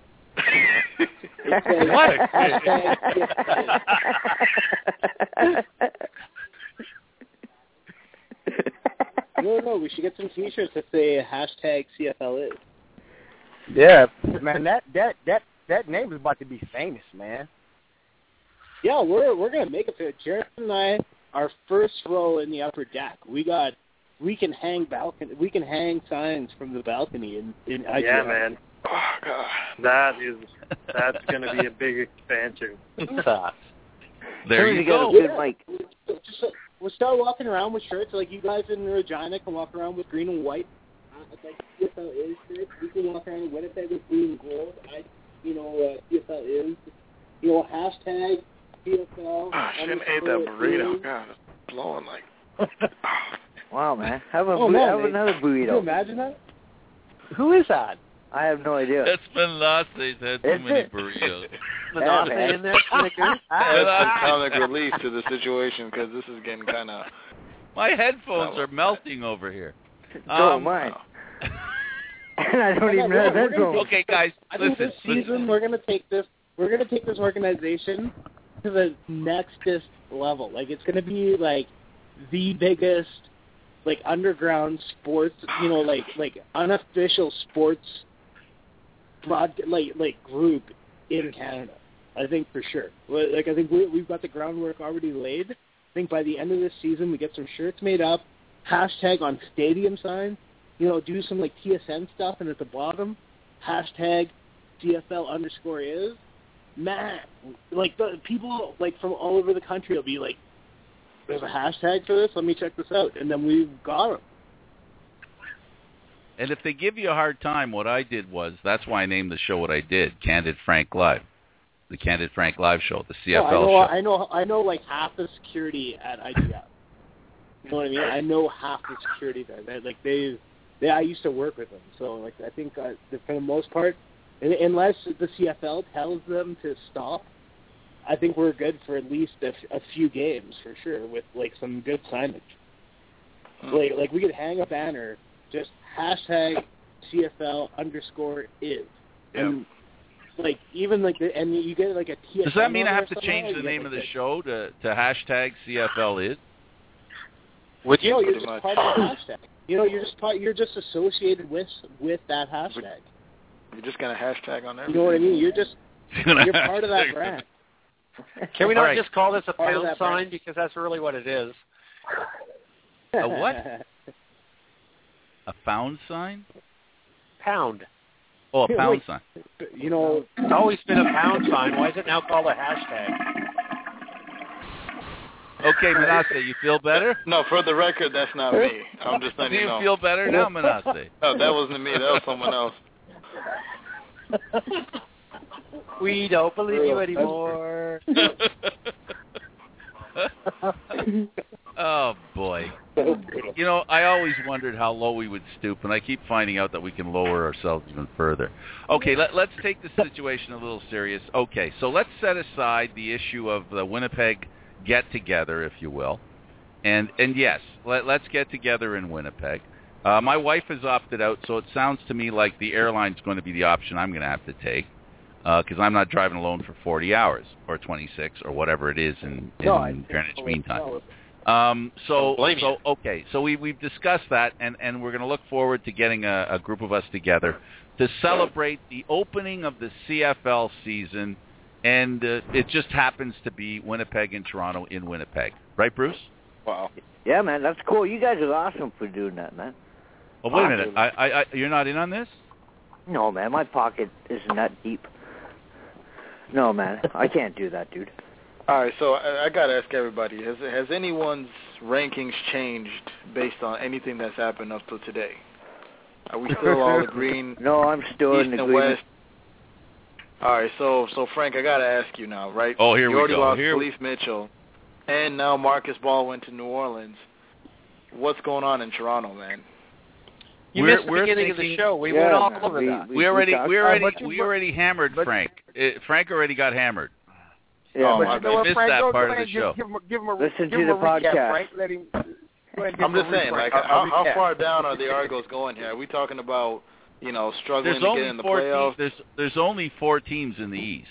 What? No, no, we should get some T-shirts that say hashtag C F L is. Yeah, man, that that that that name is about to be famous, man. Yeah, we're we're gonna make it to Jared and I. Our first row in the upper deck. We got we can hang balcony, we can hang signs from the balcony in in I G L. Yeah, man. Oh God, that is that's going to be a big expansion. There you go. Yeah. Like, just, uh, we'll start walking around with shirts like you guys in Regina can walk around with green and white. Uh, like C F L is shirts. We can walk around in Winnipeg with blue and gold. I, you know, uh, C F L is. You know, hashtag C F L. Oh, I shouldn't ate that burrito. God, it's blowing like. Wow, man. Have a oh, bu- man, have man. another burrito. Can you imagine that? Who is that? I have no idea. That's Manasseh's had too Is many it? burritos. Manasseh in there, Snicker? That's the comic relief to the situation because this is getting kind of. My headphones are melting over here. So Um, mine. And I don't even have headphones. Okay, guys, I think listen. this season listen. we're gonna take this. We're gonna take this organization to the nextest level. Like it's gonna be like the biggest, like underground sports. You know, like like unofficial sports broad like like group in Canada. I think for sure. Like I think we, we've got the groundwork already laid. I think by the end of this season we get some shirts made up, hashtag on stadium signs. You know, do some like T S N stuff, and at the bottom, hashtag C F L underscore is. Man, like the people like from all over the country will be like, "There's a hashtag for this. Let me check this out," and then we've got them. And if they give you a hard time, what I did was, that's why I named the show what I did, Candid Frank Live. The Candid Frank Live show, the C F L no, I know, show. I know, I know like half the security at I G F. You know what I mean? I know half the security there. They, like they, they, I used to work with them. So like I think uh, for the most part, unless the C F L tells them to stop, I think we're good for at least a, a few games for sure with like some good signage. Like like we could hang a banner, just hashtag C F L underscore is. And like even like the, and you get like a T S N. Does that mean I have to somehow, change the you name get, of the like, show to, to hashtag C F L is? Would you? No, you're Pretty just much. part of the hashtag. You know, you're just part, you're just associated with with that hashtag. You're just gonna hashtag on You everything. know what I mean? You're just you're part of that brand. Can we not All right. just call this a Part of pound that sign brand. because that's really what it is? A what? A found sign? Pound. Oh, a Wait, pound wait. sign. You know, It's always been a pound sign. Why is it now called a hashtag? Okay, Manasseh, you feel better? No, for the record, that's not me. I'm just Do letting you you know. feel better now, Manasseh? No, that wasn't me. That was someone else. We don't believe you anymore. Oh, boy. You know, I always wondered how low we would stoop, and I keep finding out that we can lower ourselves even further. Okay, let, let's take the situation a little serious. Okay, so let's set aside the issue of the Winnipeg get-together, if you will. And, and yes, let, let's get together in Winnipeg. Uh, my wife has opted out, so it sounds to me like the airline's going to be the option I'm going to have to take, because uh, I'm not driving alone for forty hours or twenty-six or whatever it is in, in no, I, Greenwich no, Mean Time. no. Um, so, blame so you. okay, so we, we've discussed that, and, and we're going to look forward to getting a, a group of us together to celebrate the opening of the C F L season, and uh, it just happens to be Winnipeg and Toronto in Winnipeg. Right, Bruce? Wow. Yeah, man, that's cool. You guys are awesome for doing that, man. Oh, wait a minute. I, I, I, you're not in on this? No, man, my pocket isn't that deep. No, man, I can't do that, dude. All right, so I, I gotta ask everybody: Has has anyone's rankings changed based on anything that's happened up to today? Are we still all agreeing? No, I'm still East in and agreement. West. All right, so so Frank, I gotta ask you now, right? Oh, here you we already go. lost Here- Khalif Mitchell, and now Marcus Ball went to New Orleans. What's going on in Toronto, man? You We're- missed the we're beginning of the thinking- show. We Yeah, went all man, over we- that. we- We already, talked- we already, Uh, but you- we already hammered but- Frank. Uh, Frank already got hammered. Yeah, Oh, But my you bad. know what, Missed Frank? that Go, part go of the ahead, show. give, give him, give him a, Listen give to him the a recap, podcast. Frank. Let him. Go ahead and I'm give just him a saying, recap. like, A- a how, how recap. far down are the Argos going here? Are we talking about, you know, struggling There's to only get in the four playoffs? teams. There's there's only four teams in the East.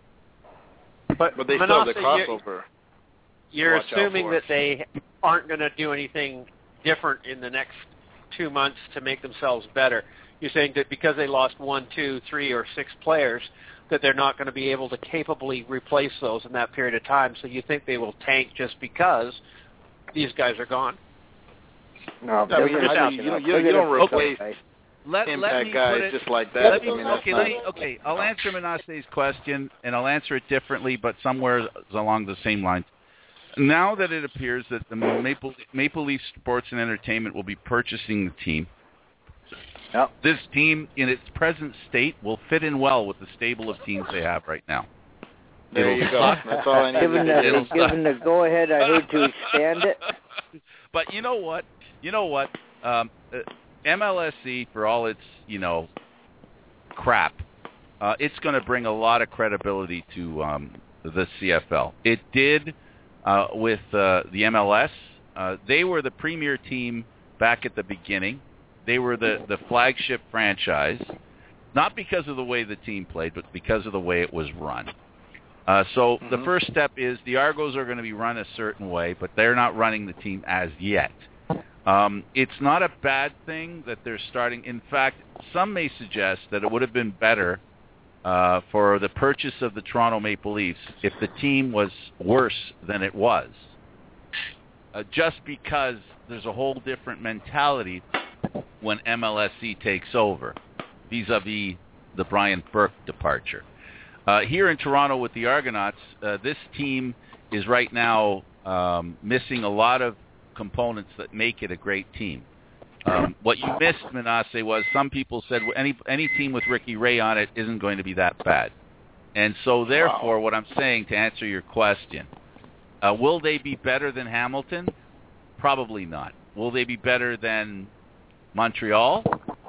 But, But they still have the Manasseh, you're- crossover. You're Watch out assuming for that us. they aren't going to do anything different in the next two months to make themselves better. You're saying that because they lost one, two, three, or six players, that they're not going to be able to capably replace those in that period of time. So you think they will tank just because these guys are gone? No, I mean, doesn't I mean, you, don't- you, don't- you don't replace Okay. Let, let impact me guys put it, just like that. Let me, I mean, that's okay, not, let me, okay, I'll answer Manasseh's question, and I'll answer it differently, but somewhere along the same lines. Now that it appears that the Maple, Maple Leaf Sports and Entertainment will be purchasing the team, yep. this team in its present state will fit in well with the stable of teams they have right now. there It'll you go. That's all I need Given to the, do. given the go-ahead, I heard to expand it. But you know what? You know what? Um, uh, M L S E, for all its, you know, crap, uh, it's going to bring a lot of credibility to um, the C F L. It did uh, with uh, the M L S. Uh, they were the premier team back at the beginning. They were the, the flagship franchise, not because of the way the team played, but because of the way it was run. Uh, so Mm-hmm. the first step is the Argos are going to be run a certain way, but they're not running the team as yet. Um, it's not a bad thing that they're starting. In fact, some may suggest that it would have been better uh, for the purchase of the Toronto Maple Leafs if the team was worse than it was, uh, just because there's a whole different mentality when M L S E takes over, vis-a-vis the Brian Burke departure. Uh, here in Toronto with the Argonauts, uh, this team is right now um, missing a lot of components that make it a great team. Um, what you missed, Manasseh, was some people said well, any any team with Ricky Ray on it isn't going to be that bad. And so, therefore, wow. what I'm saying to answer your question, uh, will they be better than Hamilton? Probably not. Will they be better than Montreal?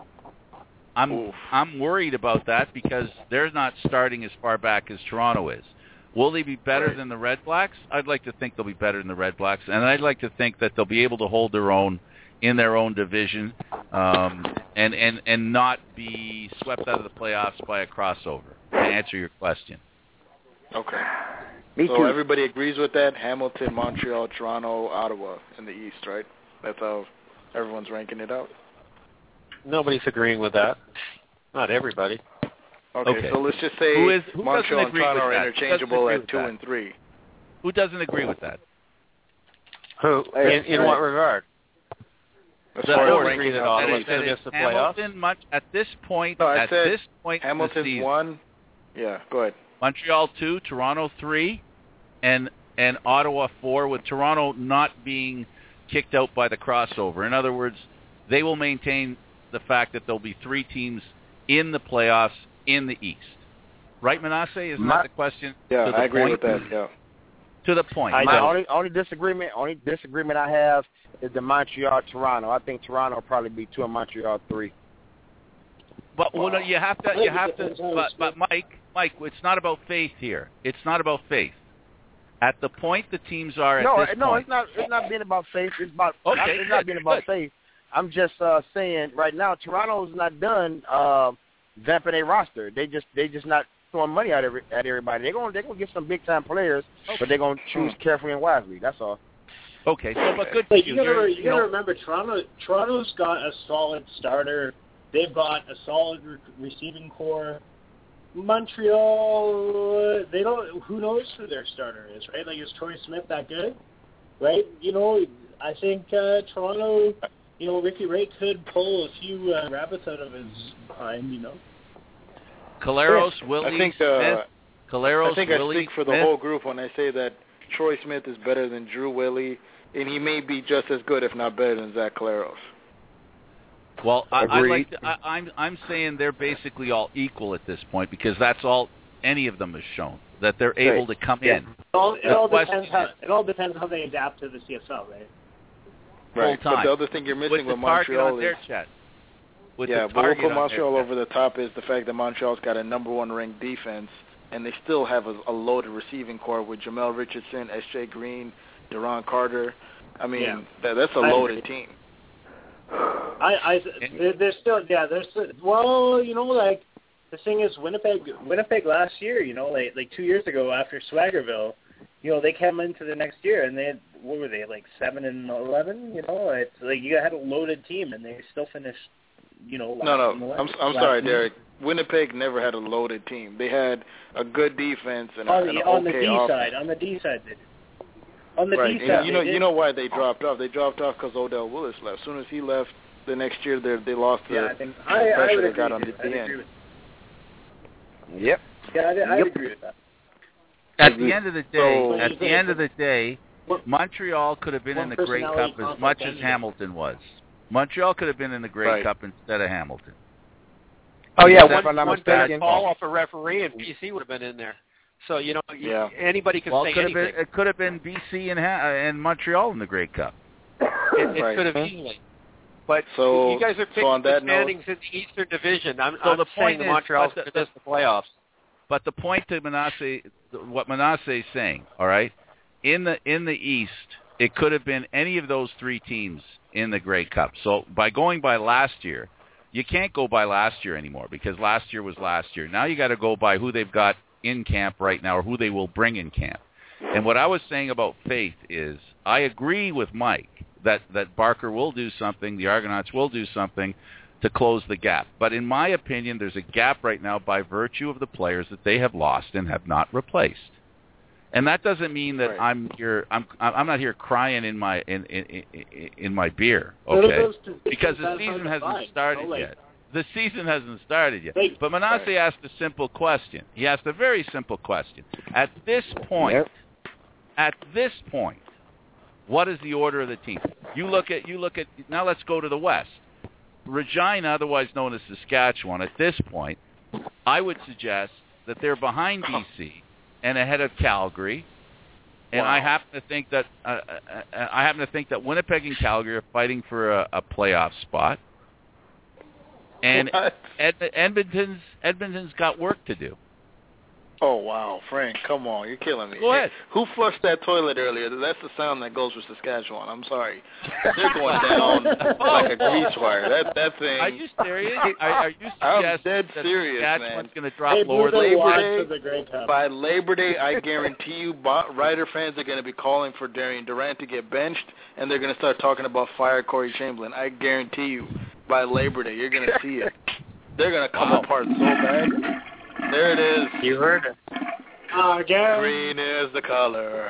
I'm Oof. I'm worried about that because they're not starting as far back as Toronto is. Will they be better right. than the Red Blacks? I'd like to think they'll be better than the Red Blacks, and I'd like to think that they'll be able to hold their own in their own division um, and, and, and not be swept out of the playoffs by a crossover, to answer your question. Okay. Me so too. everybody agrees with that? Hamilton, Montreal, Toronto, Ottawa in the East, right? That's how everyone's ranking it out? Nobody's agreeing with that. Not everybody. Okay, okay. so let's just say who is, who Montreal and Toronto are that? interchangeable at two that? and three. Who doesn't agree with that? Who? In, in what regard? As I far don't as agree that ranking Ottawa's going to miss the playoffs. Hamilton, much, at this point, no, I at said this point, Hamilton season, one. Yeah, go ahead. Montreal two, Toronto three, and and Ottawa four, with Toronto not being kicked out by the crossover. In other words, they will maintain the fact that there'll be three teams in the playoffs in the East. Right, Manasseh? Isn't My, that the question? Yeah, to the I agree point? with that, yeah. To the point. I My only, only disagreement only disagreement I have is the Montreal-Toronto. I think Toronto will probably be two and Montreal three. But well, no, you have to, you have to. But, but Mike, Mike, it's not about faith here. It's not about faith. At the point the teams are at no, this no, point. it's not. It's not being about faith. It's about. Okay, it's not good, being about good. faith. I'm just uh, saying right now, Toronto's not done uh, vamping their roster. They just they just not throwing money at every, at everybody. They're gonna they're gonna get some big time players, okay. but they're gonna choose carefully and wisely. That's all. Okay, so but good. But you gotta You're, you you gotta know, remember Toronto. Toronto's got a solid starter. They've got a solid re- receiving core. Montreal, they don't. Who knows who their starter is, right? Like, is Troy Smith that good, right? You know, I think uh, Toronto. You know, Ricky Ray could pull a few uh, rabbits out of his behind. You know. Caleros, yeah. Willie I think, Smith. Uh, Caleros, I think Willie I speak for the Smith. whole group when I say that Troy Smith is better than Drew Willie, and he may be just as good, if not better, than Zach Caleros. Well, I, I like to, I, I'm I'm saying they're basically all equal at this point because that's all any of them has shown that they're right. able to come yeah. in. It all, it, all depends how, is, it all depends how they adapt to the C S L, right? Right. Full time. But the other thing you're missing with, with Montreal is yeah, the but we'll put Montreal over the top is the fact that Montreal's got a number one ranked defense, and they still have a, a loaded receiving core with Jamel Richardson, S J Green, Deron Carter. I mean, yeah. that, that's a loaded team. I, I, there's still, yeah, there's, well, you know, like, the thing is, Winnipeg, Winnipeg last year, you know, like, like two years ago after Swaggerville, you know, they came into the next year and they had, what were they, like seven and eleven? You know, it's like you had a loaded team and they still finished, you know. Last No, no, last, I'm I'm sorry, Derek. Winnipeg never had a loaded team. They had a good defense and on a, the an on okay the D offense. side, on the D side, they did. On the right. defense, And you know, they did. you know why they dropped off? They dropped off because Odell Willis left. As soon as he left, the next year they they lost the, Yeah, I think the I, I pressure would they agree got on with the you. I'd end. agree with Yep. Yeah, I, I Yep. agree with that. At the end of the day, So- at the end of the day, What- Montreal could have been One in the Grey personality Cup as conflict much as ended. Hamilton was. Montreal could have been in the Grey Right. Cup instead of Hamilton. Oh yeah, If if I'm not One bad mistaken. call off a referee, and B C would have been in there. So you know, you- Yeah. anybody can Well, say it could have anything. been it could have been B C and ha- and Montreal in the Grey Cup. It, it Right. could have easily. But So- you guys are so picking on the that note- standings in the Eastern Division. I'm, So I'm the saying point the is, Montreal's but the- going to miss the playoffs. But the point to Manasseh, what Manasseh is saying, all right, in the in the East, it could have been any of those three teams in the Grey Cup. So by going by last year, you can't go by last year anymore because last year was last year. Now you got to go by who they've got in camp right now or who they will bring in camp. And what I was saying about Faith is I agree with Mike that, that Barker will do something, the Argonauts will do something to close the gap. But in my opinion, there's a gap right now by virtue of the players that they have lost and have not replaced. And that doesn't mean that Right. I'm here. I'm I'm not here crying in my in in, in, in my beer, None of okay? those positions Because the are season hard to hasn't find, started you know, like- yet. The season hasn't started yet. Like- But Manasseh asked a simple question. He asked a very simple question. At this point, Yep. at this point, what is the order of the team? You look at you look at now. Let's go to the West. Regina, otherwise known as Saskatchewan, at this point, I would suggest that they're behind B C and ahead of Calgary. And Wow. I happen to think that uh, uh, I happen to think that Winnipeg and Calgary are fighting for a, a playoff spot. And What? Ed, Edmonton's Edmonton's got work to do. Oh, wow, Frank, come on, you're killing me. Go ahead. Who flushed that toilet earlier? That's the sound that goes with Saskatchewan. I'm sorry. They're going down like a grease wire. That that thing. Are you serious? Are, are you I'm suggesting dead that serious, Saskatchewan's man. going to drop They lower blew than the Labor wad Day- to the Grey Cup. By Labor Day, I guarantee you, bo- Rider fans are going to be calling for Darian Durant to get benched, and they're going to start talking about fire Corey Chamberlain. I guarantee you, by Labor Day, you're going to see it. They're going to come Wow. apart so bad. There it is. You heard it. Uh, Gary. Green is the color.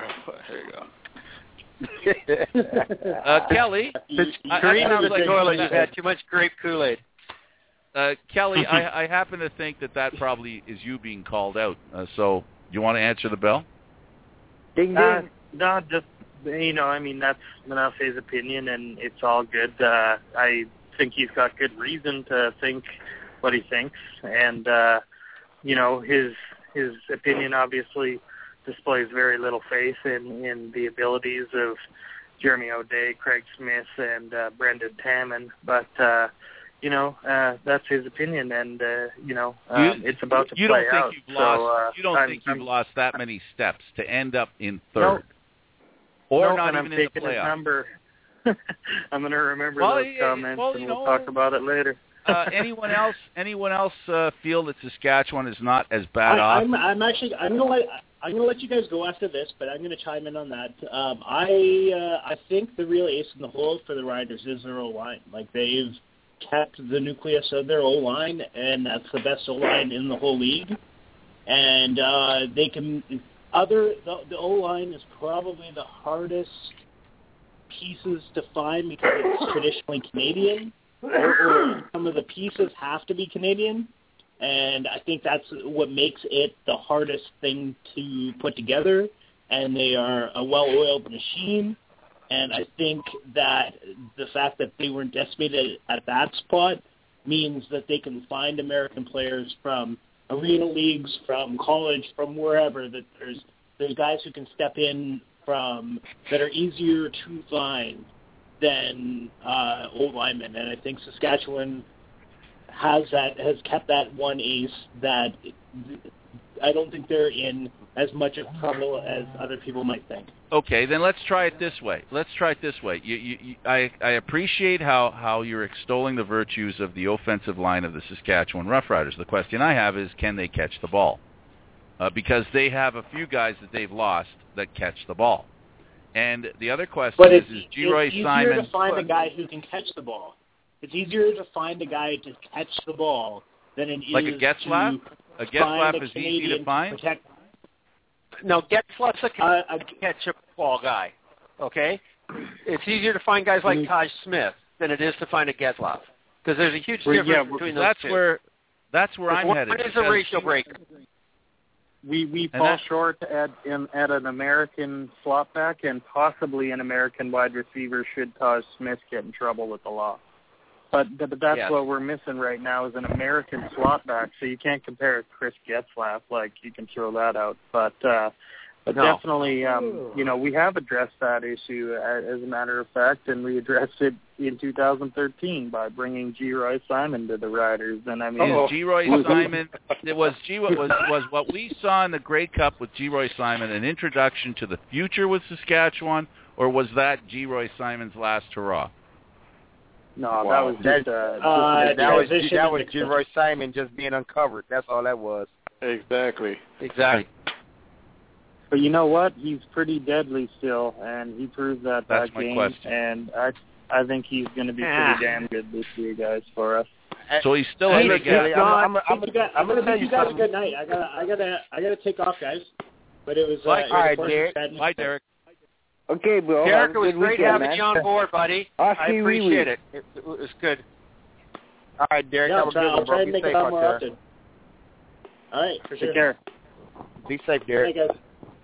Here you go. Uh, Kelly, It's I- I green sounds in the like- toilet. You've had too much grape Kool-Aid. uh, Kelly, I, I happen to think that that probably is you being called out. Uh, so you want to answer the bell? Ding, ding. Uh, no, just, you know, I mean, that's Manasseh's opinion, and it's all good. Uh, I think he's got good reason to think what he thinks, and, uh, you know, his his opinion obviously displays very little faith in, in the abilities of Jeremy O'Day, Craig Smith, and uh, Brendan Tannen, but, uh, you know, uh, that's his opinion, and, uh, you know, um, You- it's about to you play don't think out. you've so, lost. uh, you don't I'm- think you've I'm- lost that many steps to end up in No. third, or Nope, not and even I'm in the taking his playoffs. number. I'm going to remember Well, those yeah, comments, well, and you we'll know, talk about it later. uh, anyone else? Anyone else uh, feel that Saskatchewan is not as bad I, off? I'm, I'm actually I'm gonna let I'm gonna let you guys go after this, but I'm gonna chime in on that. Um, I uh, I think the real ace in the hole for the Riders is their O line. Like they've kept the nucleus of their O line, and that's the best O line in the whole league. And uh, they can other the, the O line is probably the hardest pieces to find because it's traditionally Canadian, or, or some of the pieces have to be Canadian. And I think that's what makes it the hardest thing to put together. And they are a well-oiled machine. And I think that the fact that they weren't decimated at that spot means that they can find American players from arena leagues, from college, from wherever. That there's there's guys who can step in from that are easier to find than uh, old linemen. And I think Saskatchewan has that has kept that one ace that I don't think they're in as much of trouble as other people might think. Okay, then let's try it this way. Let's try it this way. You, you, you, I, I appreciate how, how you're extolling the virtues of the offensive line of the Saskatchewan Roughriders. The question I have is, can they catch the ball? Uh, because they have a few guys that they've lost that catch the ball. And the other question But is, it's, is G-Roy it's easier Simon... to find a guy who can catch the ball. It's easier to find a guy to catch the ball than it Like a is Getzlaff? to A Getzlaff find a is easy Canadian to find? protect. no, Getzlaff's a I, I, catch-up ball guy, okay? It's easier to find guys like Taj Smith than it is to find a Getzlaff because there's a huge Well, difference yeah, between those That's two. where that's where I'm one headed. is a because- ratio breaker. We we And fall that- short at in, at an American slot back and possibly an American wide receiver should Taj Smith get in trouble with the law. But but that's Yes. what we're missing right now is an American slot back. So you can't compare Chris Getzlaff, like you can throw that out. But uh, but No. definitely, um, you know, we have addressed that issue as, as a matter of fact, and we addressed it in two thousand thirteen by bringing G. Roy Simon to the Riders. And I mean, Is G. Roy Simon? It was G. Was was what we saw in the Grey Cup with G. Roy Simon an introduction to the future with Saskatchewan, or was that G. Roy Simon's last hurrah? no, Wow. that was just, uh, Uh, just that was transition that is was expensive. G. Roy Simon just being uncovered. That's all that was. Exactly. Exactly. But you know what? He's pretty deadly still, and he proved that That's that my game. question. And I, I think he's going to be Ah. pretty damn good this year, guys, for us. So he's still Hey, a look, big guy. Kelly, I'm, I'm, I I'm, think you guys, I'm I'm gonna tell bid you you guys a something. good night. I gotta, I gotta, I gotta take off, guys. But it was. Uh, Bye. it was All right, a pleasure Derek. chatting. Bye, Derek. Okay, bro. Derek, Have it a was good great weekend, having man. you on board, buddy. I'll I see you, wee appreciate wee. it. it. It was good. All right, Derek. Yeah, have I'll a try, good I'll one, try bro. and Be make it safe on out more there. often. All right, for sure. Take care. Be safe, Hey, Derek. guys.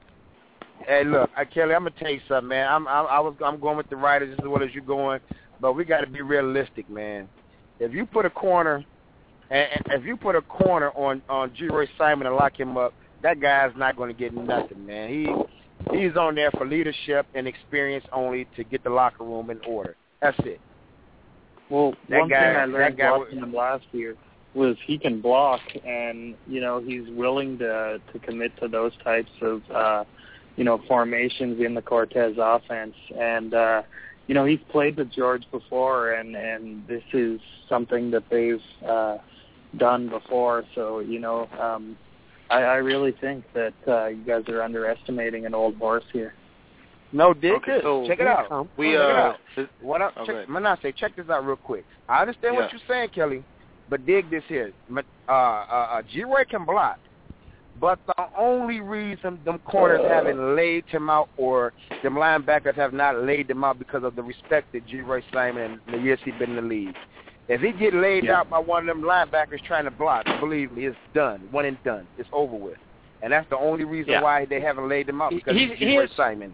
Hey, look, I, Kelly, I'm gonna tell you something, man. I'm I, I was I'm going with the Riders as well as you going, but we got to be realistic, man. If you put a corner, and, and if you put a corner on on G. Roy Simon and lock him up, that guy's not going to get nothing, man. He he's on there for leadership and experience only to get the locker room in order. That's it. Well, That one guy- thing I learned that guy watching him last year was he can block, and you know he's willing to to commit to those types of uh, you know formations in the Cortez offense, and uh, you know he's played with George before, and and this is something that they've uh, done before. So you know, um, I, I really think that uh, you guys are underestimating an old horse here. No, Dick. Okay, so check it out. We check uh, it out. is- What up? Okay. Check, Manasseh, check this out real quick. I understand what Yeah. you're saying, Kelly, but dig this here. Ma- Uh, uh, uh, G-Roy can block, but the only reason them corners haven't laid him out or them linebackers have not laid him out because of the respect that G-Roy Simon and the years he's been in the league. If he get laid Yeah. out by one of them linebackers trying to block, believe me, it's done. One and done. It's over with. And that's the only reason Yeah. why they haven't laid him out, because He- he's he G-Roy is- Simon.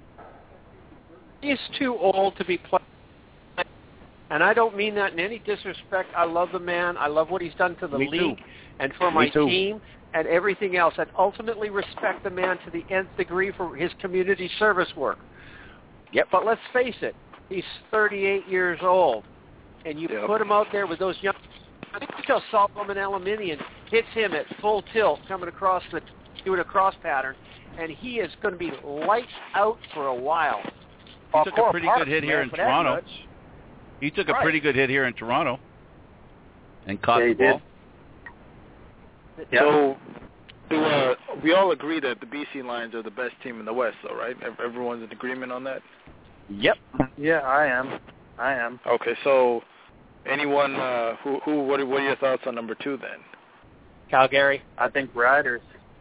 He's too old to be playing. And I don't mean that in any disrespect. I love the man. I love what he's done to the Me too. league and for Me my too. team and everything else. And ultimately respect the man to the nth degree for his community service work. Yep. But let's face it, he's thirty-eight years old. And you Yep. put him out there with those young... I think until Solomon Aluminium hits him at full tilt coming across the... doing a cross pattern. And he is going to be lights out for a while. He took a pretty good hit here in Toronto. He took a Right. pretty good hit here in Toronto and caught Yeah, he the ball. did. So, do, uh, we all agree that the B C Lions are the best team in the West, though, right? Ev- Everyone's in agreement on that? Yep. Yeah, I am. I am. Okay, so anyone, uh, who, who, what are, what are your thoughts on number two then? Calgary. I think Riders.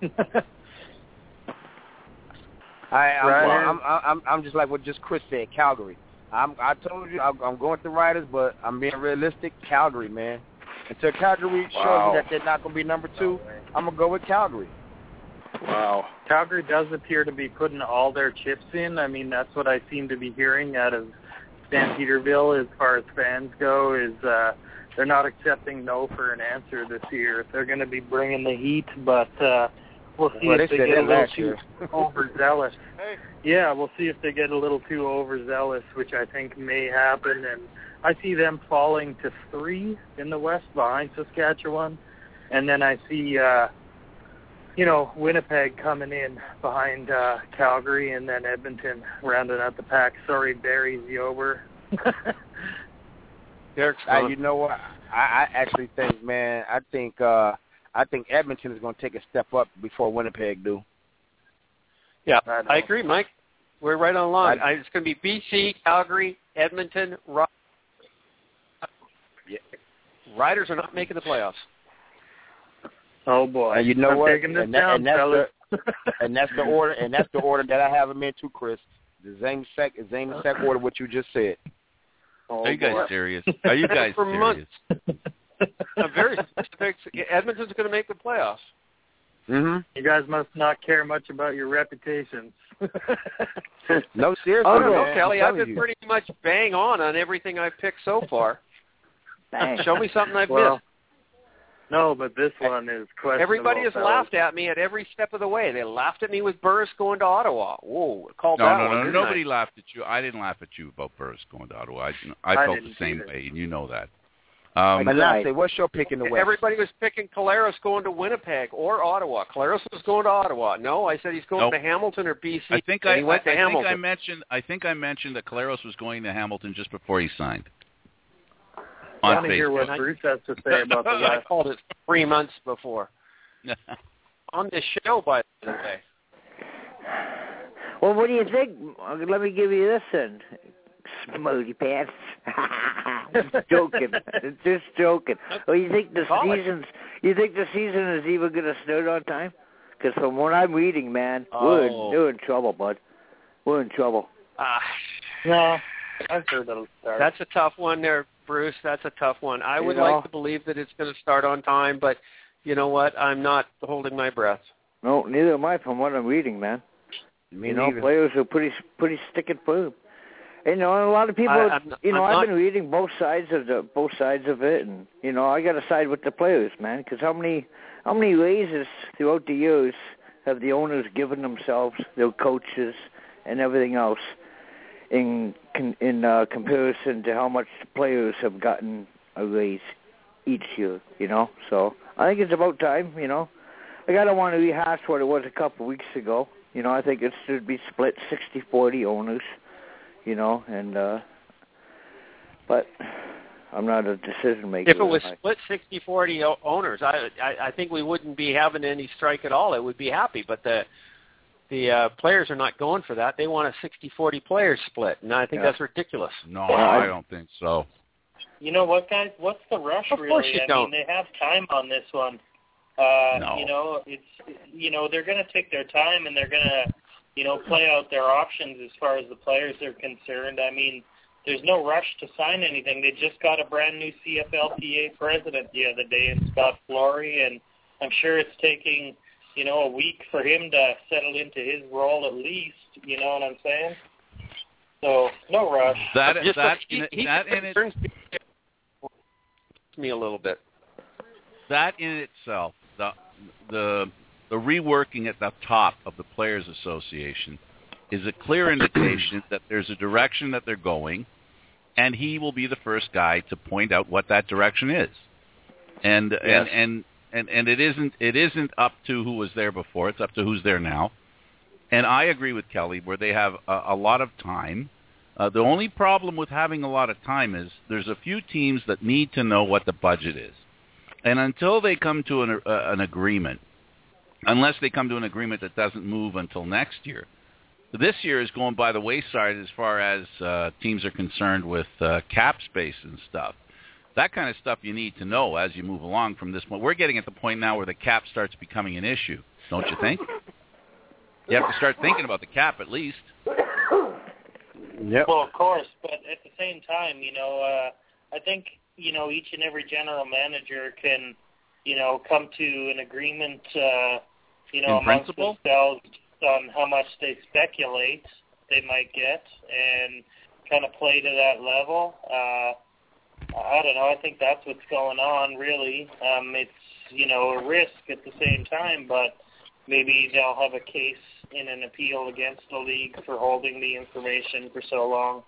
I, I'm, Riders. I'm, I'm, I'm just like what just Chris said, Calgary. I'm, I told you I'm, I'm going with the Riders, but I'm being realistic. Calgary, man. Until Calgary shows Wow. me that they're not going to be number two, I'm going to go with Calgary. Wow. Calgary does appear to be putting all their chips in. I mean, that's what I seem to be hearing out of San Peterville as far as fans go, is uh, they're not accepting no for an answer this year. They're going to be bringing the heat, but uh, we'll see Well, if they they said get a that little last too year. overzealous. Yeah, we'll see if they get a little too overzealous, which I think may happen. And I see them falling to three in the West behind Saskatchewan. And then I see, uh, you know, Winnipeg coming in behind uh, Calgary, and then Edmonton rounding out the pack. Sorry, Barry Zober. Derek's Uh, gone. you know what? I, I actually think, man, I think uh, I think Edmonton is going to take a step up before Winnipeg do. Yeah, I know. I agree, Mike. We're right on line. I- I, it's going to be B C, Calgary, Edmonton. Ri- Yeah. Riders are not making the playoffs. Oh, boy. And you know I'm what? taking this And, that, down, and that's fellas. and that's the order. And that's the order that I have them in too, Chris. The same sec, same sec order what you just said. Oh, Are you guys boy. serious? Are you guys For serious? I'm very specific. Edmonton's going to make the playoffs. Mm-hmm. You guys must not care much about your reputations. No, seriously. Oh, man, no, Kelly, I've been you. pretty much bang on on everything I've picked so far. Show me something I've well, missed. No, but this one is questionable. Everybody has fellas. laughed at me at every step of the way. They laughed at me with Burris going to Ottawa. Whoa, called no, that no, one, no, didn't nobody I? laughed at you. I didn't laugh at you about Burris going to Ottawa. I, I, I felt the didn't same either. way, and you know that. Um, Manasseh, what's your pick in the West? Everybody was picking Collaros going to Winnipeg or Ottawa. Collaros was going to Ottawa. No, I said he's going Nope. to Hamilton or B C. I think and I, he went I, to I Hamilton. think I mentioned. I think I mentioned that Collaros was going to Hamilton just before he signed. I On want to hear Facebook. what Bruce has to say about the I West. called it three months before. On this show, by the way. Well, what do you think? Let me give you this then. Smoothie pants. Just joking. Just joking. Well, you think the season's? You think the season is even going to start on time? Because from what I'm reading, man, Oh. we're in, we're in trouble, bud. We're in trouble. Ah, No, I've heard it'll start. that's a tough one there, Bruce. That's a tough one. I You would know? like to believe that it's going to start on time, but you know what? I'm not holding my breath. No, neither am I. From what I'm reading, man. Me you know, neither. players are pretty pretty stick and firm. You know, and a lot of people. I- I'm- you know, I'm I've not- been reading both sides of the both sides of it, and you know, I got to side with the players, man. Because how many how many raises throughout the years have the owners given themselves, their coaches, and everything else, in in uh, comparison to how much the players have gotten a raise each year? You know, so I think it's about time. You know, like I don't want to rehash what it was a couple of weeks ago. You know, I think it should be split sixty forty owners. You know, and uh, but I'm not a decision maker. If it was I, split sixty forty o- owners, I, I I think we wouldn't be having any strike at all. It would be happy, but the the uh, players are not going for that. They want a sixty forty player split, and I think Yeah. that's ridiculous. No, I don't think so. You know what, guys? What's the rush, Of really? course you I don't. mean, they have time on this one. Uh, No. You know, it's you know they're going to take their time and they're going to you know play out their options as far as the players are concerned. I mean, there's no rush to sign anything. They just got a brand new C F L P A president the other day in Scott Flory, and I'm sure it's taking you know a week for him to settle into his role at least. You know what I'm saying? So no rush. That Just that he, in, he that in it, concerns me a little bit. that in itself, the the the reworking at the top of the Players Association is a clear indication that there's a direction that they're going, and he will be the first guy to point out what that direction is. And Yes. and, and and and it isn't it isn't up to who was there before. It's up to who's there now. And I agree with Kelly where they have a, a lot of time. Uh, the only problem with having a lot of time is there's a few teams that need to know what the budget is. And until they come to an, uh, an agreement, unless they come to an agreement that doesn't move until next year, this year is going by the wayside as far as uh, teams are concerned with uh, cap space and stuff. That kind of stuff you need to know as you move along from this point. We're getting at the point now where the cap starts becoming an issue, don't you think? You have to start thinking about the cap at least. Yep. Well, of course, but at the same time, you know, uh, I think, you know, each and every general manager can, you know, come to an agreement, uh, you know, In amongst principle? themselves on how much they speculate they might get and kind of play to that level. Uh, I don't know. I think that's what's going on, really. Um, it's, you know, a risk at the same time, but maybe they'll have a case in an appeal against the league for holding the information for so long.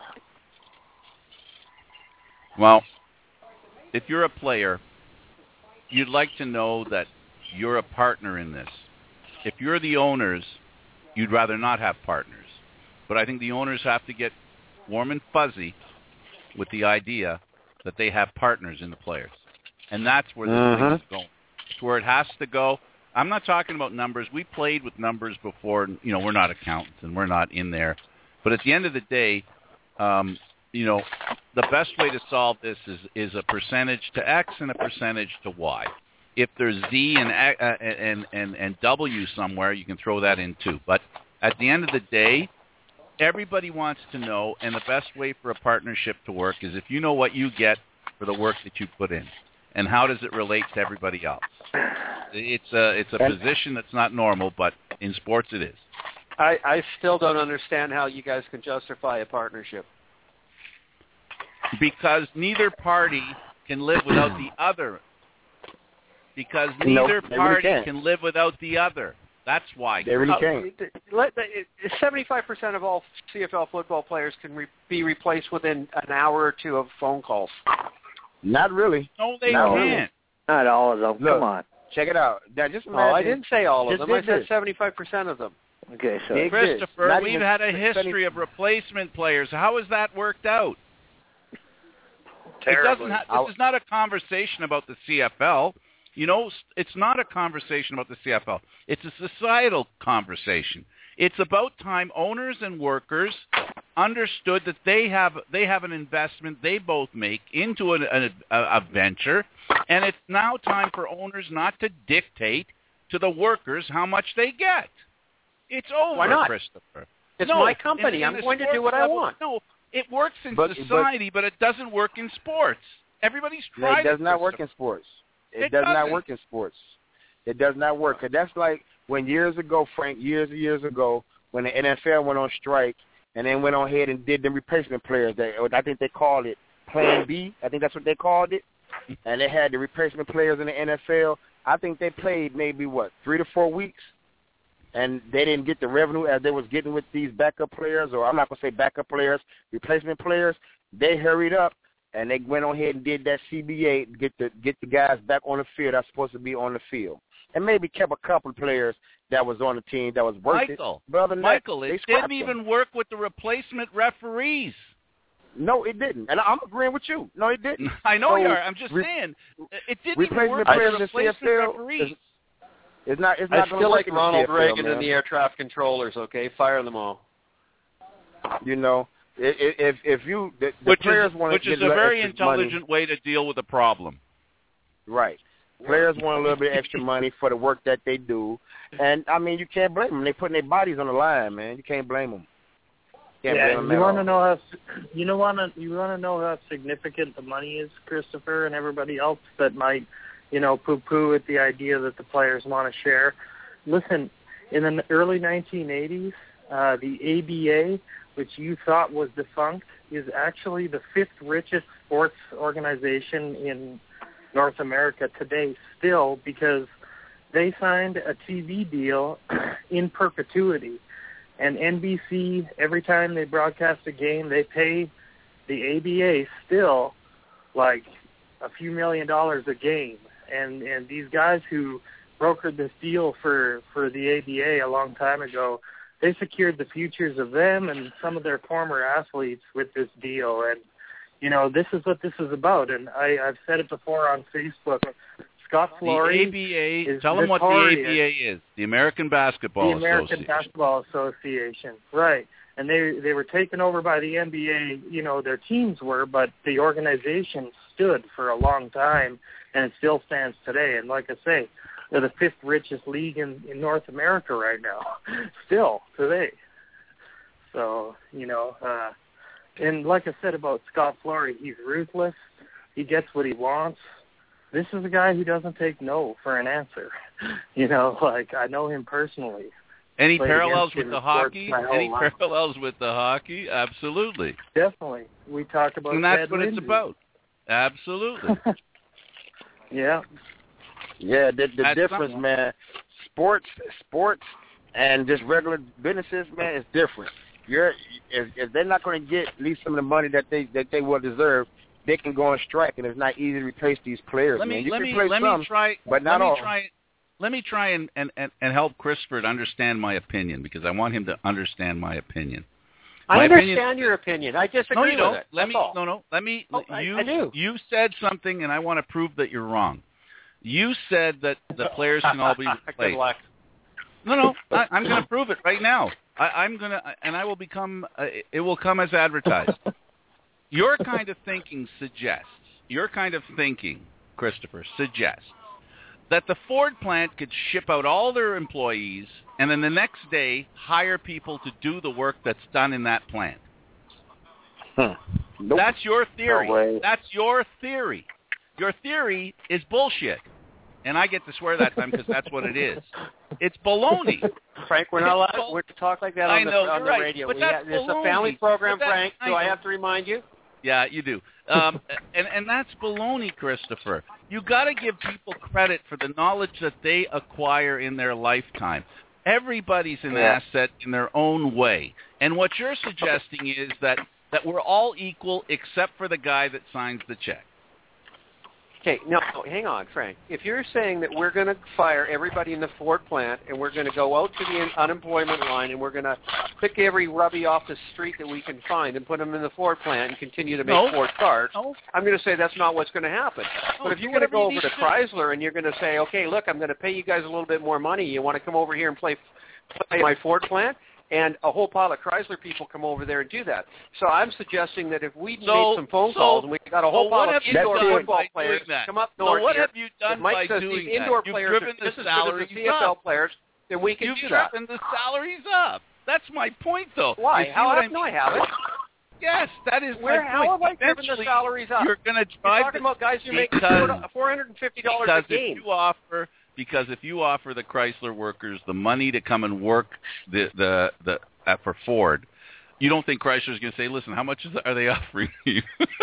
Well, if you're a player, you'd like to know that you're a partner in this. If you're the owners, you'd rather not have partners. But I think the owners have to get warm and fuzzy with the idea that they have partners in the players. And that's where this Uh-huh. thing is going. It's where it has to go. I'm not talking about numbers. We played with numbers before. You know, we're not accountants and we're not in there. But at the end of the day, um, you know, the best way to solve this is, is a percentage to X and a percentage to Y. if there's Z and, uh, and and and W somewhere, you can throw that in too. But at the end of the day, everybody wants to know, and the best way for a partnership to work is if you know what you get for the work that you put in, and how does it relate to everybody else. It's a it's a position that's not normal, but in sports it is. I, I still don't understand how you guys can justify a partnership. Because neither party can live without the other. Because neither nope, party really can live without the other. That's why. They really can't. seventy-five percent of all C F L football players can re- be replaced within an hour or two of phone calls. Not really. No, they Not can't. Really. Not all of them. Look, Come on. Check it out. Now, just imagine, oh, I didn't say all of them. I said this. seventy-five percent of them. Okay, so Christopher, we've had a history of replacement players. How has that worked out? Terribly. It doesn't ha- this is not a conversation about the C F L. You know, it's not a conversation about the C F L. It's a societal conversation. It's about time owners and workers understood that they have they have an investment they both make into an, a, a venture, and it's now time for owners not to dictate to the workers how much they get. It's over, Why not? Christopher. It's no, my company. in, in I'm going to do what level, I want. No, it works in but, society, but, but it doesn't work in sports. Everybody's tried it. It does it, not work in sports. It, it does doesn't. not work in sports. It does not work. Cause that's like when years ago, Frank, years and years ago, when the N F L went on strike and then went on ahead and did the replacement players. They, I think they called it Plan B. I think that's what they called it. And they had the replacement players in the N F L. I think they played maybe, what, three to four weeks? And they didn't get the revenue as they was getting with these backup players, or I'm not going to say backup players, replacement players. They hurried up, and they went on ahead and did that C B A to get the, get the guys back on the field that's supposed to be on the field. And maybe kept a couple of players that was on the team that was worth Michael, it. But other than Michael, that, it they didn't them. even work with the replacement referees. No, it didn't. And I'm agreeing with you. No, it didn't. I know so, you are. I'm just re- saying it didn't even work players with the in the replacement C F L referees. Is, it's not, it's I not still like in Ronald the C F L, Reagan man. and the air traffic controllers, okay? Fire them all. You know, if if, if you the, the which players is, want which to is get a very extra intelligent money, way to deal with a problem. Right. Players want a little bit extra money for the work that they do, and I mean you can't blame them. They're putting their bodies on the line, man. You can't blame them. Can't yeah, blame them you want to all. know how you know want to you want to know how significant the money is, Christopher, and everybody else that might, you know, poo-poo at the idea that the players want to share. Listen, in the early nineteen eighties, uh, the A B A, which you thought was defunct, is actually the fifth richest sports organization in North America today still, because they signed a T V deal in perpetuity. And N B C, every time they broadcast a game, they pay the A B A still like a few million dollars a game. And and these guys who brokered this deal for, for the A B A a long time ago, they secured the futures of them and some of their former athletes with this deal. And, you know, this is what this is about. And I, I've said it before on Facebook. Scott Flory. The A B A, tell them what the A B A is, the American Basketball the American Association. Basketball Association, right. And they they were taken over by the N B A, you know, their teams were, but the organization stood for a long time, and it still stands today. And like I say, they're the fifth richest league in, in North America right now, still today. So, you know, uh, and like I said about Scott Flory, he's ruthless. He gets what he wants. This is a guy who doesn't take no for an answer. You know, like, I know him personally. Any Played parallels against with him the in sports hockey? my whole Any life. parallels with the hockey? Absolutely. Definitely. We talk about And that's Ted what Lindsay. it's about. Absolutely. Yeah. Yeah, the, the That's difference, something. man. Sports, sports, and just regular businesses, man, is different. You're if, if they're not going to get at least some of the money that they that they will deserve, they can go on strike, and it's not easy to replace these players. Let man. me You let can me replace let some, me try but not let me all. try let me try and, and, and, and help Christopher to understand my opinion, because I want him to understand my opinion. I My understand opinion, your opinion. I disagree no, you with don't. it. Let That's me all. no no. Let me Oh, I- you I do. you said something, and I want to prove that you're wrong. You said that the players can all be Good replaced. luck. No, no, I, I'm going to prove it right now. I, I'm going to, and I will become. Uh, it will come as advertised. Your kind of thinking suggests. Your kind of thinking, Christopher, suggests that the Ford plant could ship out all their employees and then the next day hire people to do the work that's done in that plant. Hmm. Nope. That's your theory. No way. That's your theory. Your theory is bullshit. And I get to swear that time because that's what it is. It's baloney. Frank, we're not allowed we're to talk like that I on the, know, on you're the right, radio. but We that's ha- it's a baloney. family program, But that- Frank. Do I I know. have to remind you? Yeah, you do. Um, and, and that's baloney, Christopher. You got to give people credit for the knowledge that they acquire in their lifetime. Everybody's an Yeah. asset in their own way. And what you're suggesting is that, that we're all equal except for the guy that signs the check. Okay, no, no, hang on, Frank. If you're saying that we're going to fire everybody in the Ford plant and we're going to go out to the un- unemployment line and we're going to pick every rubby off the street that we can find and put them in the Ford plant and continue to make No. Ford cars, No. I'm going to say that's not what's going to happen. No, but if do you're going to whatever go you over to need to do. Chrysler and you're going to say, okay, look, I'm going to pay you guys a little bit more money. You want to come over here and play, play my Ford plant? And a whole pile of Chrysler people come over there and do that. So I'm suggesting that if we So- made some phone so- calls and we got a whole so pile what of have you indoor done football by players doing that? come up So north what here, have you done if Mike by says doing these indoor that? You've players driven are the just as good as salaries the C F L up. players, then we can You've do that. driven the salaries up. That's my point, though. Why? You see How what have, I mean? no, I haven't. Yes, that is Where? my How have point. I driven the Eventually, salaries up? You're going to You're drive talking the, about guys who make because, four hundred fifty dollars because a game. if you offer because if you offer the Chrysler workers the money to come and work the the the uh, for Ford, you don't think Chrysler's going to say, "Listen, how much is, are they offering you?"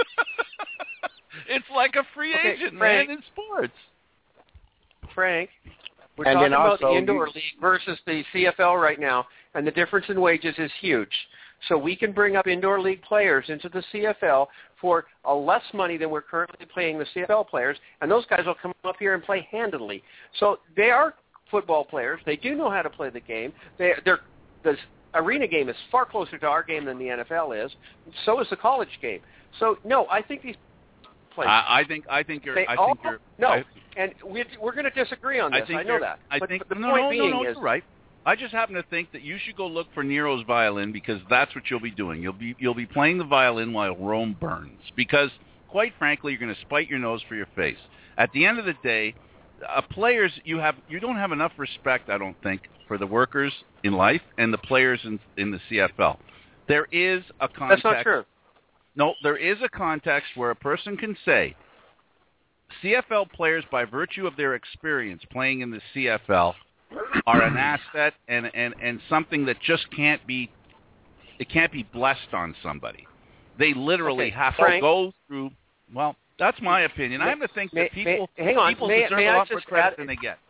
It's like a free Okay, agent, Frank. man, in sports. Frank, we're And talking then about the also indoor you- league versus the C F L right now, and the difference in wages is huge. So we can bring up indoor league players into the C F L for a less money than we're currently paying the C F L players, and those guys will come up here and play handedly. So they are football players. They do know how to play the game. They, they're, the arena game is far closer to our game than the N F L is. So is the college game. So, no, I think these players... I, I think I think you're. They I all, think you're. no, I, and we're, we're going to disagree on this. I, think I know you're- that. I but, think but the no, point no, being no, no, is, you're right. I just happen to think that you should go look for Nero's violin because that's what you'll be doing. You'll be you'll be playing the violin while Rome burns. Because quite frankly, you're going to spite your nose for your face. At the end of the day, uh, players you have you don't have enough respect, I don't think, for the workers in life and the players in in the C F L. There is a context. that's not true. No, there is a context where a person can say C F L players, by virtue of their experience playing in the C F L, are an asset and, and, and something that just can't be it can't be blessed on somebody. They literally Okay, have Frank, to go through. Well, that's my opinion. I May- happen to think may- that people may- hang on, people may- deserve may a I lot more just credit add- than they get.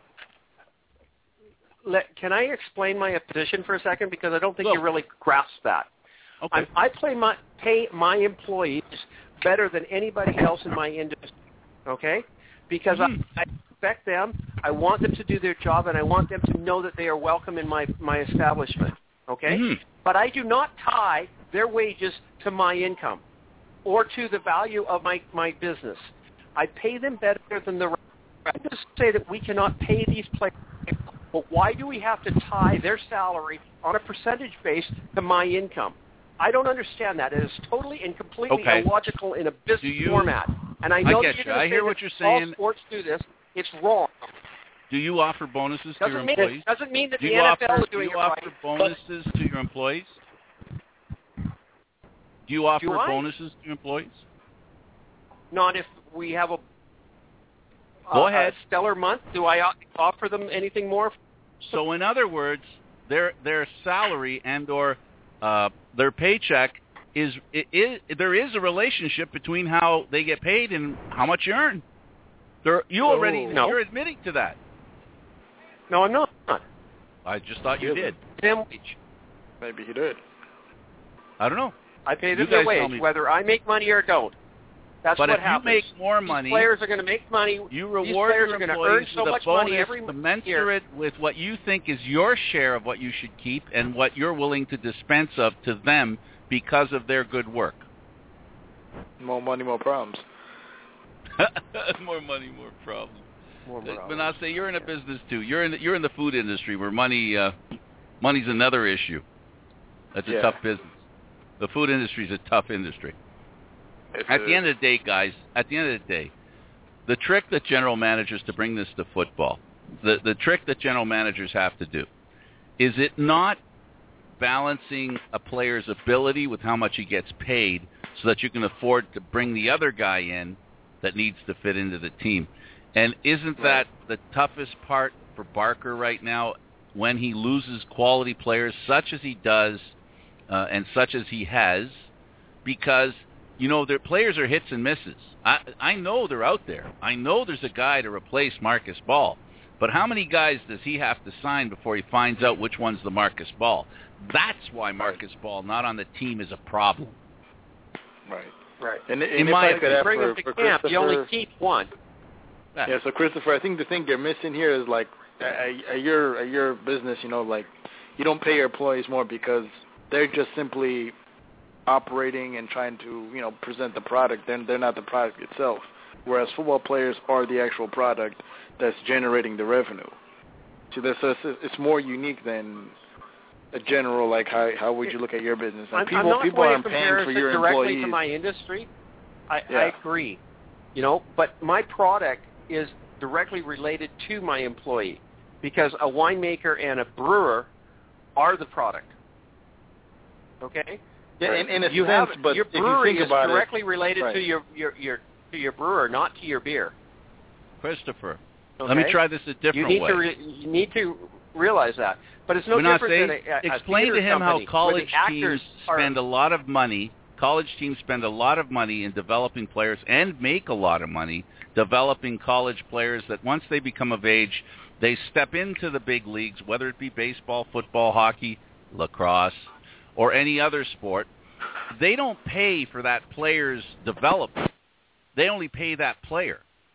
Let, can I explain my position for a second? Because I don't think Go. you really grasp that. Okay. I, I play my, pay my employees better than anybody else in my industry, okay? Because Mhm. I, I respect them, I want them to do their job, and I want them to know that they are welcome in my, my establishment, okay? Mhm. But I do not tie their wages to my income or to the value of my, my business. I pay them better than the rest. I just say that we cannot pay these players, but why do we have to tie their salary on a percentage base to my income? I don't understand that. It is totally and completely Okay. illogical in a business Do you- format. And I I know get that you're you. going I to hear say what that you're all saying. sports do this. It's wrong. Do you offer bonuses to your Doesn't mean, employees? it, doesn't mean that Do the you N F L offer, is doing do you it offer right. bonuses to your employees? Do you offer Do I? bonuses to your employees? Not if we have a, Go a, ahead. a stellar month. Do I o- offer them anything more? So in other words, their their salary and or uh, their paycheck is, is there is a relationship between how they get paid and how much you earn. There, you already No. you're admitting to that. No, I'm not. I just thought you did. Them wage. Maybe he did. I don't know. I pay You them their guys tell wage, me. whether I make money or don't. That's But what if happens. you make more These money, players are going to make money. you These reward players your are going to employees earn so with much a bonus money every year. commensurate with what you think is your share of what you should keep and what you're willing to dispense of to them because of their good work. More money, more problems. More money, more problems. More Uh, morale. Manasseh, you're in a business too. You're in the, you're in the food industry where money uh, money's another issue. That's a Yeah. tough business. The food industry is a tough industry. It At the is. end of the day, guys, at the end of the day, the trick that general managers, to bring this to football, the, the trick that general managers have to do, is it not balancing a player's ability with how much he gets paid so that you can afford to bring the other guy in that needs to fit into the team? And isn't that the toughest part for Barker right now when he loses quality players such as he does uh, and such as he has? Because, you know, their players are hits and misses. I, I know they're out there. I know there's a guy to replace Marcus Ball. But how many guys does he have to sign before he finds out which one's the Marcus Ball? That's why Marcus Ball not on the team is a problem. Right. Right. And, and In if my I could add bring for, him to for camp, you only keep one. Yeah, so Christopher, I think the thing you're missing here is like at, at your at your business, you know, like you don't pay your employees more because they're just simply operating and trying to, you know, present the product. Then they're not the product itself. Whereas football players are the actual product that's generating the revenue. So that's it's more unique than a general, like how how would you look at your business? And I'm, people I'm not people going aren't to paying compare for it your directly employees. to my industry. I, Yeah. I agree, you know, but my product is directly related to my employee because a winemaker and a brewer are the product. Okay. Yeah, in, in a you sense, have, but your if you brewery think is about directly it, related right. to your, your your to your brewer, not to your beer. Christopher, Okay? let me try this a different you need way. To re- you need to realize that, but it's no We're not different saying, than a, a explain theater to him how company college where the actors teams are, spend a lot of money. College teams spend a lot of money in developing players and make a lot of money developing college players that once they become of age, they step into the big leagues, whether it be baseball, football, hockey, lacrosse, or any other sport. They don't pay for that player's development. They only pay that player.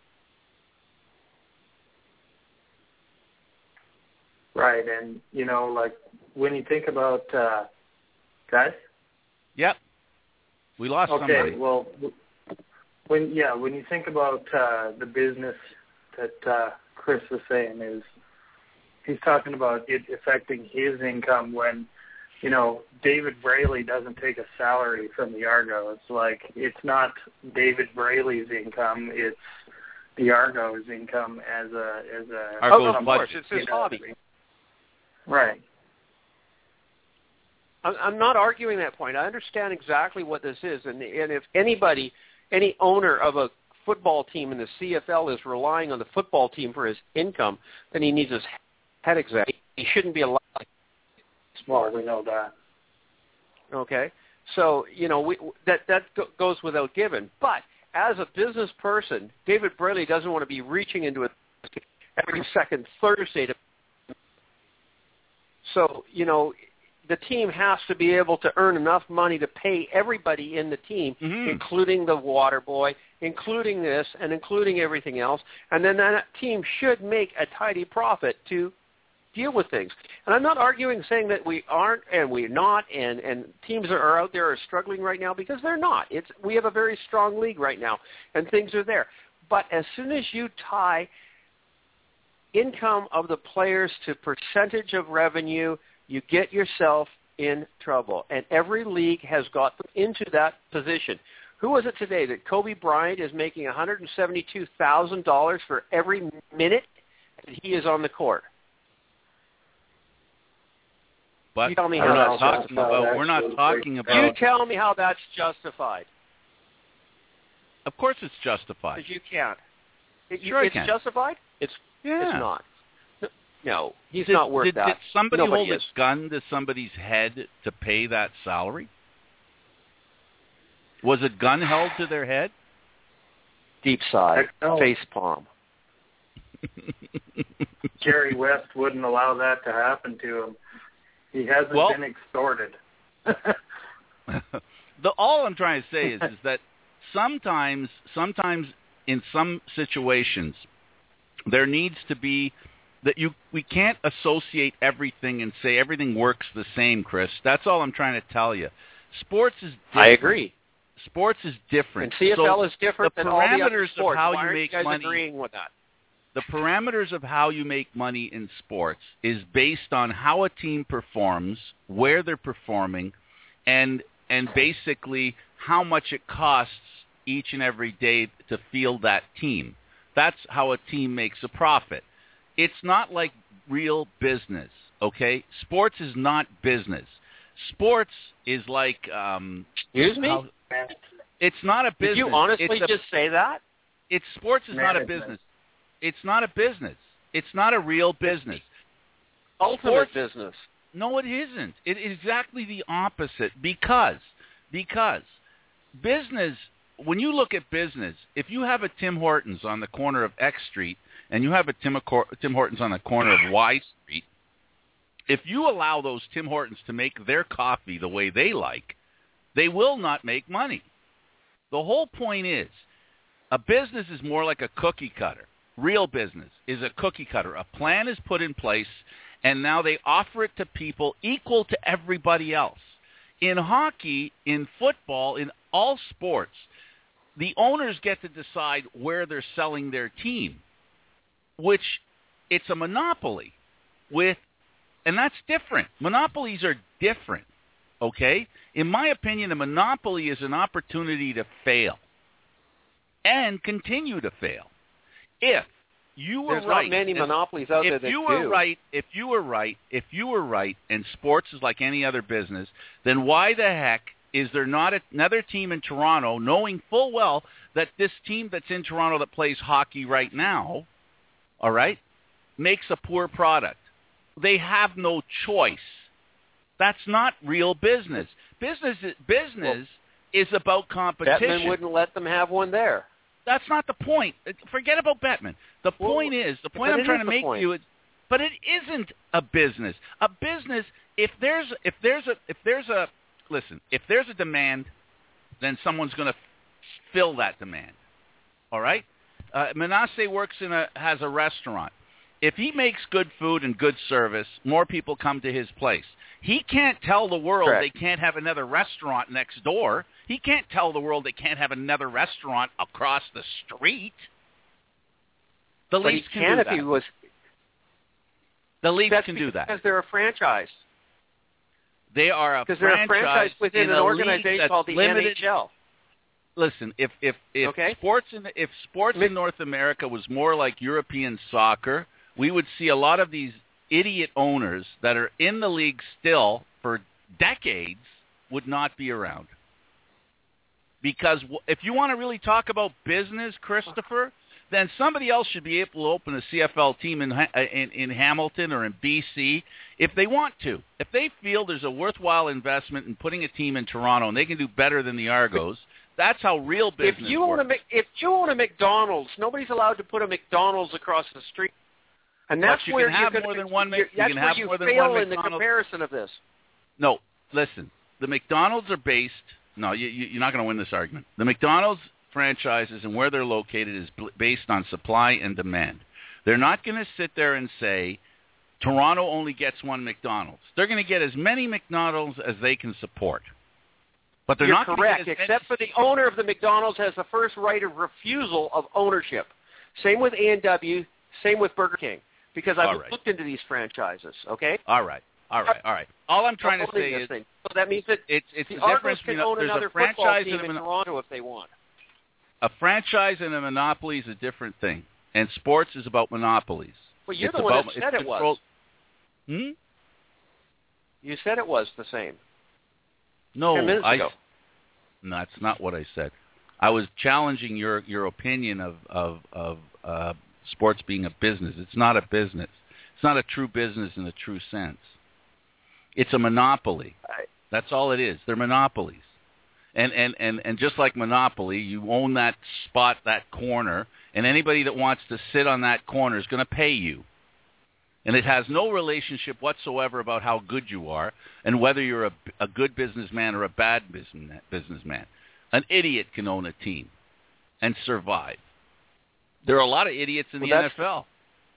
Right, and, you know, like, when you think about, uh, guys? Yep. We lost okay, somebody. Okay, well, when, yeah, when you think about uh, the business that uh, Chris was saying is, he's talking about it affecting his income when, you know, David Braley doesn't take a salary from the Argos. Like, it's not David Braley's income, it's the Argos' income as a as a Argos oh, of course, it's his know, hobby. Right. I'm not arguing that point. I understand exactly what this is, and and if anybody, any owner of a football team in the C F L is relying on the football team for his income, then he needs his head examined. He shouldn't be allowed. Well, we know that. Okay, so you know we, that that goes without giving. But as a business person, David Braley doesn't want to be reaching into it every second Thursday to. So you know. The team has to be able to earn enough money to pay everybody in the team, mm-hmm. including the water boy, including this, and including everything else. And then that team should make a tidy profit to deal with things. And I'm not arguing saying that we aren't and we're not, and, and teams are, are out there are struggling right now because they're not. It's we have a very strong league right now, and things are there. But as soon as you tie income of the players to percentage of revenue, you get yourself in trouble. And every league has got them into that position. Who was it today that Kobe Bryant is making one hundred seventy-two thousand dollars for every minute that he is on the court? But you tell me we're how not that's talking about. We're not talking about. You tell me how that's justified. Of course, it's justified. Because you can't. It, sure it's I can. justified. It's yeah. It's not. No, he's did, not worth did, that. Did somebody Nobody hold is. a gun to somebody's head to pay that salary? Was a gun held to their head? Deep sigh, face palm. Jerry West wouldn't allow that to happen to him. He hasn't well, been extorted. the, all I'm trying to say is, is that sometimes, sometimes in some situations, there needs to be that you we can't associate everything and say everything works the same, Chris. That's all I'm trying to tell you. Sports is different. I agree. Sports is different. And C F L so is different the than all the other parameters sports. of how Why you aren't make you guys money. agreeing with that? The parameters of how you make money in sports is based on how a team performs, where they're performing, and and basically how much it costs each and every day to field that team. That's how a team makes a profit. It's not like real business, okay? Sports is not business. Sports is like... Um, Excuse me? How, it's not a business. Did you honestly it's a, just say that? It's sports is Management. not a business. It's not a business. It's not a real business. Ultimate Sports, business. No, it isn't. It is exactly the opposite because because business, when you look at business, if you have a Tim Hortons on the corner of X Street and you have a Tim, Tim Hortons on the corner of Y Street, if you allow those Tim Hortons to make their coffee the way they like, they will not make money. The whole point is, a business is more like a cookie cutter. Real business is a cookie cutter. A plan is put in place, and now they offer it to people equal to everybody else. In hockey, in football, in all sports, the owners get to decide where they're selling their team, which it's a monopoly with, and that's different. Monopolies are different, okay? In my opinion, a monopoly is an opportunity to fail and continue to fail. If you were There's right, not many if, monopolies out if there that you were do. right, if you were right, if you were right, and sports is like any other business, then why the heck is there not another team in Toronto, knowing full well that this team that's in Toronto that plays hockey right now, all right, makes a poor product? They have no choice. That's not real business. Business, business well, is about competition. Bettman wouldn't let them have one there. That's not the point. Forget about Bettman. The well, point is, the point I'm trying to make to you is, but it isn't a business. A business, if there's if there's a if there's a listen, if there's a demand, then someone's going to fill that demand. All right? Uh, Manasseh works in a has a restaurant. If he makes good food and good service, more people come to his place. He can't tell the world Correct. they can't have another restaurant next door. He can't tell the world they can't have another restaurant across the street. The but Leafs he can, can do if that. he was. The Leafs That's can do that. Because they're a franchise. They are a because franchise they're a franchise within in an a organization league that's called the limited. N H L. Listen, if if if okay? sports in if sports in North America was more like European soccer, we would see a lot of these idiot owners that are in the league still for decades would not be around. Because if you want to really talk about business, Christopher, then somebody else should be able to open a C F L team in, in in Hamilton or in B C if they want to. If they feel there's a worthwhile investment in putting a team in Toronto and they can do better than the Argos, that's how real business if you works. Own a, if you own a McDonald's, nobody's allowed to put a McDonald's across the street. And that's but you where can have you're more gonna, than one. You're, you that's can where have you more than fail one in the McDonald's. comparison of this. No, listen. The McDonald's are based. No, you, you, you're not going to win this argument. The McDonald's franchises and where they're located is b- based on supply and demand. They're not going to sit there and say Toronto only gets one McDonald's. They're going to get as many McDonald's as they can support. But they're You're not correct, get as except many... for the owner of the McDonald's has the first right of refusal of ownership. Same with A and W, same with Burger King, because I've right. looked into these franchises, okay? All right, all right, all right. All I'm trying to say is... Thing. So that means that it's, it's the the Argos difference can between own there's another a franchise football team and in a, Toronto if they want. A franchise and a monopoly is a different thing, and sports is about monopolies. Well, you're it's the one about, that said it control... was. Hmm? You said it was the same. No, Ten minutes I... ago. No, that's not what I said. I was challenging your, your opinion of of, of uh, sports being a business. It's not a business. It's not a true business in the true sense. It's a monopoly. That's all it is. They're monopolies. And, and, and, and just like Monopoly, you own that spot, that corner, and anybody that wants to sit on that corner is going to pay you. And it has no relationship whatsoever about how good you are and whether you're a, a good businessman or a bad business, businessman. An idiot can own a team and survive. There are a lot of idiots in well, the N F L.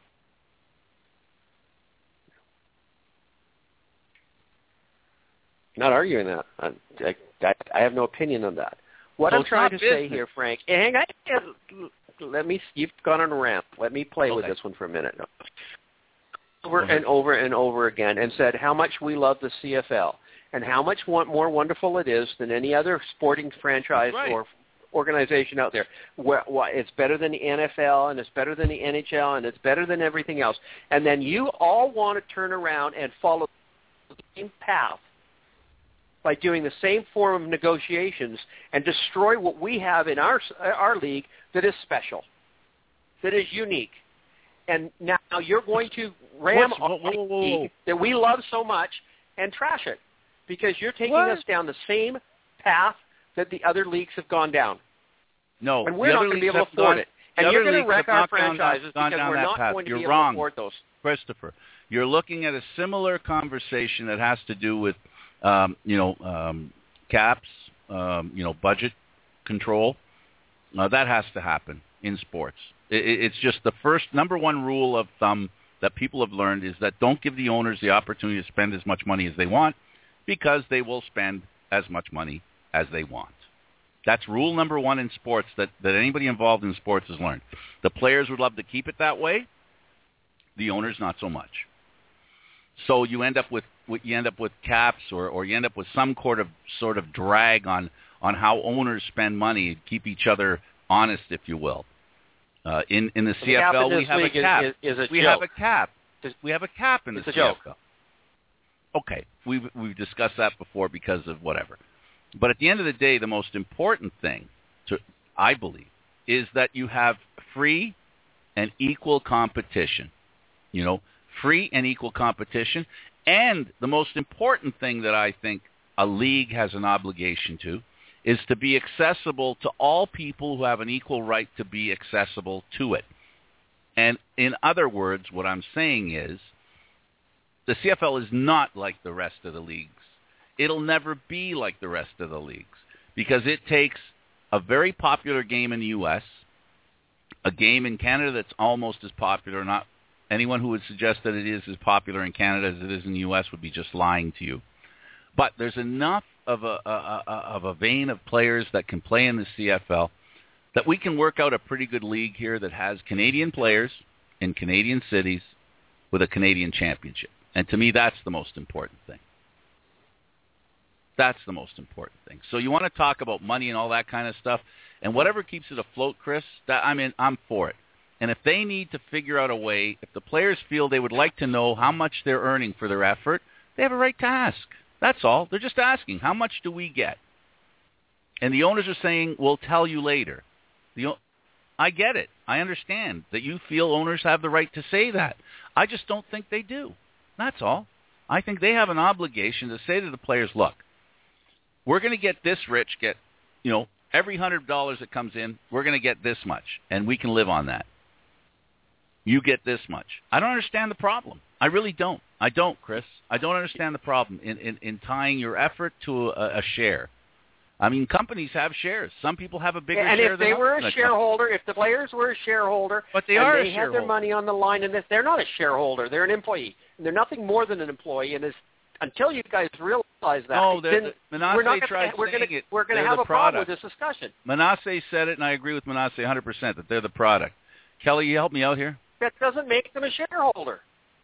Not arguing that. I, I, I have no opinion on that. What so I'm trying to business. say here, Frank, hang on. Let me. You've gone on a rant. Let me play okay. with this one for a minute. Over and over and over again, and said how much we love the C F L and how much more wonderful it is than any other sporting franchise right. or organization out there. Where, why, it's better than the N F L, and it's better than the N H L, and it's better than everything else. And then you all want to turn around and follow the same path by doing the same form of negotiations and destroy what we have in our our league that is special, that is unique. And now you're going to ram Whoa, whoa, whoa, whoa. a league that we love so much and trash it because you're taking What? us down the same path that the other leagues have gone down. No, And we're the not other going to be leagues able to have afford gone- it. the And you're other going to leagues wreck have our not gone down- franchises gone because down we're that not path. going to You're be able wrong. to afford those. Christopher, you're looking at a similar conversation that has to do with, um, you know, um, caps, um, you know, budget control. Uh, that has to happen in sports. It, it's just the first number one rule of thumb that people have learned is that don't give the owners the opportunity to spend as much money as they want because they will spend as much money as they want. That's rule number one in sports that, that anybody involved in sports has learned. The players would love to keep it that way. The owners not so much. So you end up with you end up with caps, or, or you end up with some sort of sort of drag on, on how owners spend money, keep each other honest, if you will. Uh, in in the The C F cap L, in we this have a league is- cap. is- is a we joke. have a cap. We have a cap in the It's a C F L. joke. Okay, we've we've discussed that before because of whatever. But at the end of the day, the most important thing, to I believe, is that you have free and equal competition. You know, free and equal competition. And the most important thing that I think a league has an obligation to is to be accessible to all people who have an equal right to be accessible to it. And in other words, what I'm saying is the C F L is not like the rest of the leagues. It'll never be like the rest of the leagues because it takes a very popular game in the U S, a game in Canada that's almost as popular. Not anyone who would suggest that it is as popular in Canada as it is in the U S would be just lying to you. But there's enough of a, a, a of a vein of players that can play in the C F L that we can work out a pretty good league here that has Canadian players in Canadian cities with a Canadian championship. And to me, that's the most important thing. That's the most important thing. So you want to talk about money and all that kind of stuff, and whatever keeps it afloat, Chris, that, I mean, I'm for it. And if they need to figure out a way, if the players feel they would like to know how much they're earning for their effort, they have a right to ask. That's all. They're just asking, how much do we get? And the owners are saying, we'll tell you later. The, I get it. I understand that you feel owners have the right to say that. I just don't think they do. That's all. I think they have an obligation to say to the players, look, we're going to get this rich, get, you know, every one hundred dollars that comes in, we're going to get this much, and we can live on that. You get this much. I don't understand the problem. I really don't. I don't, Chris. I don't understand the problem in, in, in tying your effort to a, a share. I mean, companies have shares. Some people have a bigger and share if than they were others. a shareholder, if the players were a shareholder, But they and are a they had shareholder. their money on the line in this, they're not a shareholder. They're an employee. And they're nothing more than an employee. And this, until you guys realize that, No, they're- then the- Manasseh we're not tried gonna, we're saying gonna, it. We're going to They're have the a problem with product. this discussion. Manasseh said it, and I agree with Manasseh one hundred percent, that they're the product. Kelly, you help me out here? That doesn't make them a shareholder.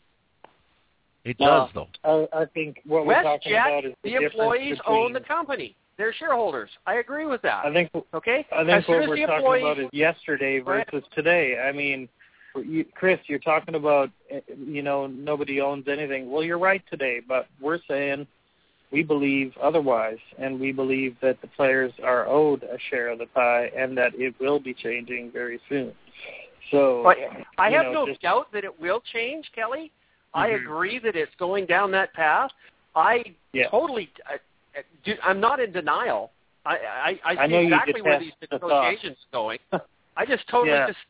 It Well, does, though. I, I think what we're West talking Jet, about is the, the difference employees between, own the company. They're shareholders. I agree with that. I think okay. I think as soon what as we're the talking employees, about is yesterday Right. versus today. I mean, you, Chris, you're talking about, eh, you know, nobody owns anything. Well, you're right today, but we're saying we believe otherwise, and we believe that the players are owed a share of the pie and that it will be changing very soon. So But I you have know, no just, doubt that it will change, Kelly. I Mhm. agree that it's going down that path. I Yeah. totally, I, I- do- I'm not in denial. I, I, I see I know you exactly where these detest the thought. negotiations are going. I just totally Yeah. just,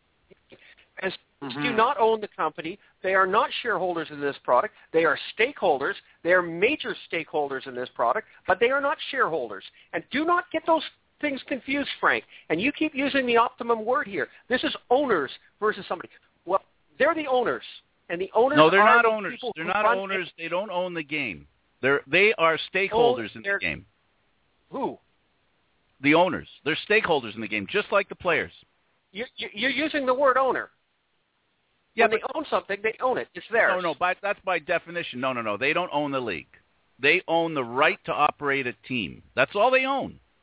as Mhm. do not own the company. They are not shareholders in this product. They are stakeholders. They are major stakeholders in this product, but they are not shareholders. And do not get those things confused, Frank. And you keep using the optimum word here. This is owners versus somebody. Well, they're the owners, and the owners No, they're are not the owners. people They're who not run owners. They don't own the game. They're they are stakeholders in the they're- game. Who? The owners. They're stakeholders in the game, just like the players. You, you, you're using the word owner. Yeah, when they own something, they own it. It's theirs. No, no, but that's by definition. No, no, no. They don't own the league. They own the right to operate a team. That's all they own.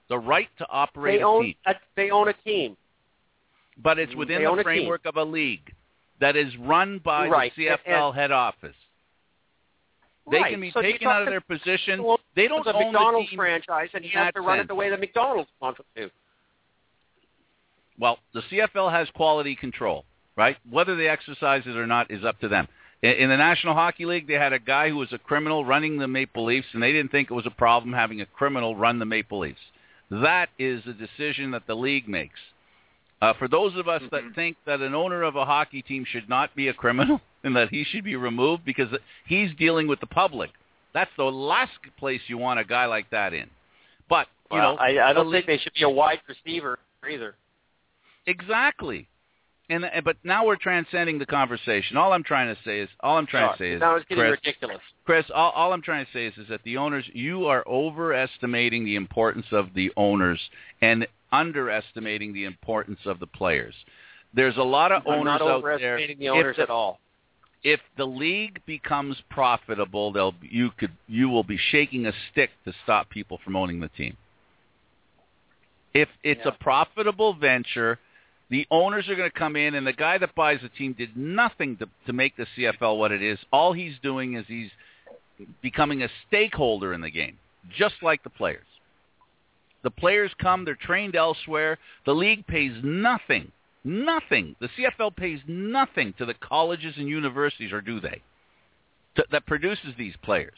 The right to operate They a own team. a, they own a team. But it's within They own the a team. framework of a league that is run by Right. the C F L And- head office. They Right. can be So you taken out of talk their to- position. Well, They don't it's a own McDonald's the team franchise, and he in has that to run sense. it the way the McDonald's wants it to. Well, the C F L has quality control, right? Whether they exercise it or not is up to them. In, in the National Hockey League, they had a guy who was a criminal running the Maple Leafs, and they didn't think it was a problem having a criminal run the Maple Leafs. That is a decision that the league makes. Uh, for those of us Mm-hmm. that think that an owner of a hockey team should not be a criminal and that he should be removed because he's dealing with the public, that's the last place you want a guy like that in. But, you Well, know, I, I don't the think they should be a wide receiver either. Exactly. And but now we're transcending the conversation. All I'm trying to say is, all I'm trying to say is, now it's getting Chris, ridiculous. Chris, all, all I'm trying to say is, is that the owners, you are overestimating the importance of the owners and underestimating the importance of the players. There's a lot of I'm owners not out there. overestimating the owners if the, at all. If the league becomes profitable, they'll you could you will be shaking a stick to stop people from owning the team. If it's Yeah. a profitable venture, the owners are going to come in, and the guy that buys the team did nothing to, to make the C F L what it is. All he's doing is he's becoming a stakeholder in the game, just like the players. The players come, they're trained elsewhere. The league pays nothing, nothing. The C F L pays nothing to the colleges and universities, or do they, to, that produces these players.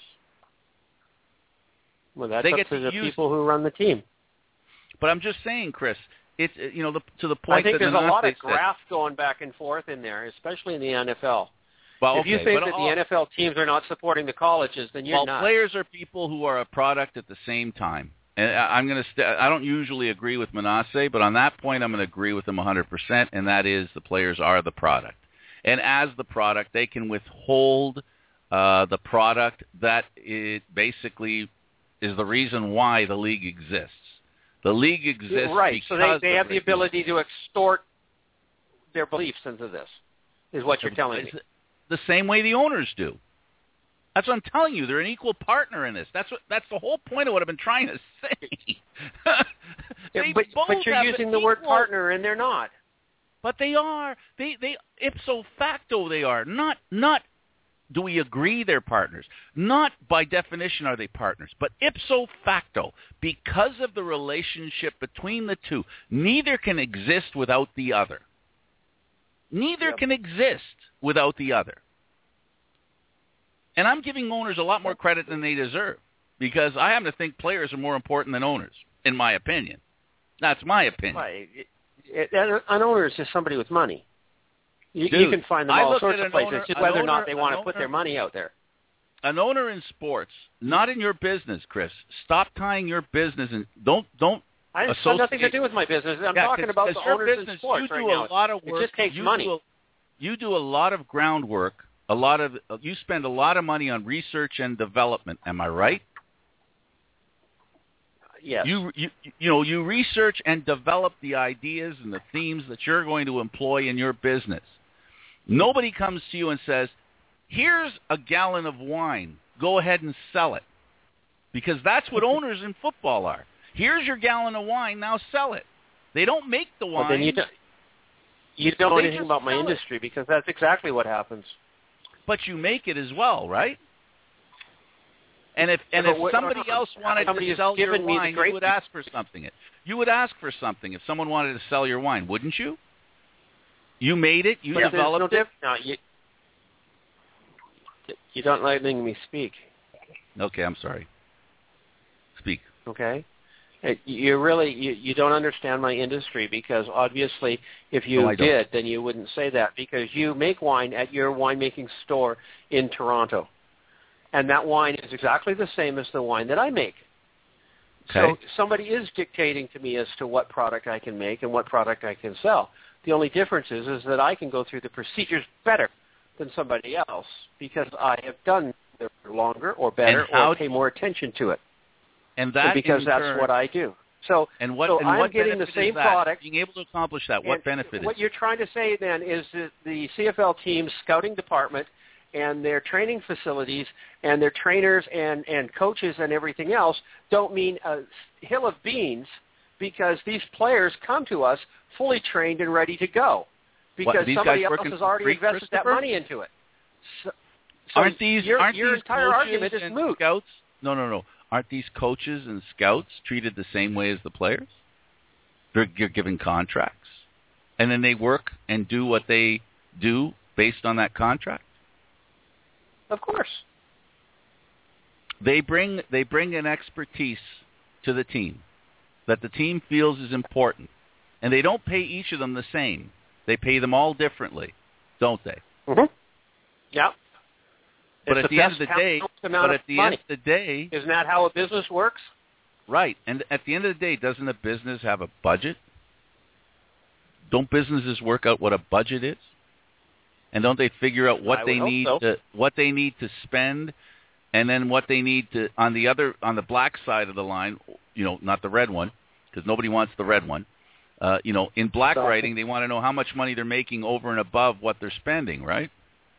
Well, that's They up get to to the use- people who run the team. But I'm just saying, Chris, it's you know the, to the point I think that there's a lot of Nanaste said. graft going back and forth in there, especially in the N F L. Well, if you okay, think but that all- the N F L teams are not supporting the colleges, then you're well, not. players are people who are a product at the same time. And I- I'm going to. St- I don't usually agree with Manasseh, but on that point, I'm going to agree with him one hundred percent, and that is the players are the product. And as the product, they can withhold uh, the product that it basically is the reason why the league exists. The league exists right. So they, because they of have the regulation. ability to extort their beliefs into this, is what you're telling me. It's the same way the owners do. That's what I'm telling you. They're an equal partner in this. That's what. That's the whole point of what I've been trying to say. They but, both but you're have using an the word equal- partner, and they're not. But they are. They they ipso facto they are. Not not. Do we agree they're partners? Not by definition are they partners, but ipso facto, because of the relationship between the two, neither can exist without the other. Neither Yep. can exist without the other. And I'm giving owners a lot more credit than they deserve, because I happen to think players are more important than owners, in my opinion. That's my opinion. Right. It, it, an owner is just somebody with money. You, Dude, you can find them I all look sorts at of an places, owner- just an whether or not owner- they an want to owner- put their money out there. An owner in sports, not in your business, Chris. Stop tying your business and don't don't. I it's associate. got nothing to do with my business. I'm Yeah, talking 'cause- about 'cause the your owners business, in sports you do right a now. lot of It work. just takes you money. Do a, you do a lot of groundwork. A lot of you spend a lot of money on research and development. Am I right? Yes. You you you know you research and develop the ideas and the themes that you're going to employ in your business. Nobody comes to you and says, "Here's a gallon of wine. Go ahead and sell it," because that's what owners in football are. Here's your gallon of wine. Now sell it. They don't make the wine. Well, then you don't, you don't know They anything just about my sell it. industry, because that's exactly what happens. But you make it as well, right? And if and Yeah, if but what- somebody else wanted somebody to has sell your given me the wine, you grape would ask for something. You would ask for something if someone wanted to sell your wine, wouldn't you? You made it. You But there's developed no it. diff- no, you, you don't letting me speak. Okay, I'm sorry. Speak. Okay. It- You really you, you don't understand my industry, because obviously if you No, I don't. did, then you wouldn't say that, because you make wine at your winemaking store in Toronto, and that wine is exactly the same as the wine that I make. So Okay. somebody is dictating to me as to what product I can make and what product I can sell. The only difference is, is that I can go through the procedures better than somebody else, because I have done it longer or better And how or pay more attention to it. And And that because in that's turn- what I do. So, And what so and I'm what getting the benefit same is that? product. Being able to accomplish that, what And benefit what is? you're trying to say then is that the C F L team's scouting department and their training facilities and their trainers and, and coaches and everything else don't mean a hill of beans, because these players come to us fully trained and ready to go because what, somebody else has already invested that money into it. So, so aren't these, your, aren't your these entire argument is and moot. Scouts? No, no, no. Aren't these coaches and scouts treated the same way as the players? They're, they're given contracts, and then they work and do what they do based on that contract. Of course. They bring they bring an expertise to the team that the team feels is important, and they don't pay each of them the same. They pay them all differently, don't they? Mm-hmm. Yeah. But it's at the, the end of the best day, amount but of at the money. end of the day, isn't that how a business works? Right. And at the end of the day, doesn't a business have a budget? Don't businesses work out what a budget is? And don't they figure out what I they would need hope so. to what they need to spend, and then what they need to on the other on the black side of the line, you know, not the red one, because nobody wants the red one. Uh, you know, in black Exactly. writing, they want to know how much money they're making over and above what they're spending, right?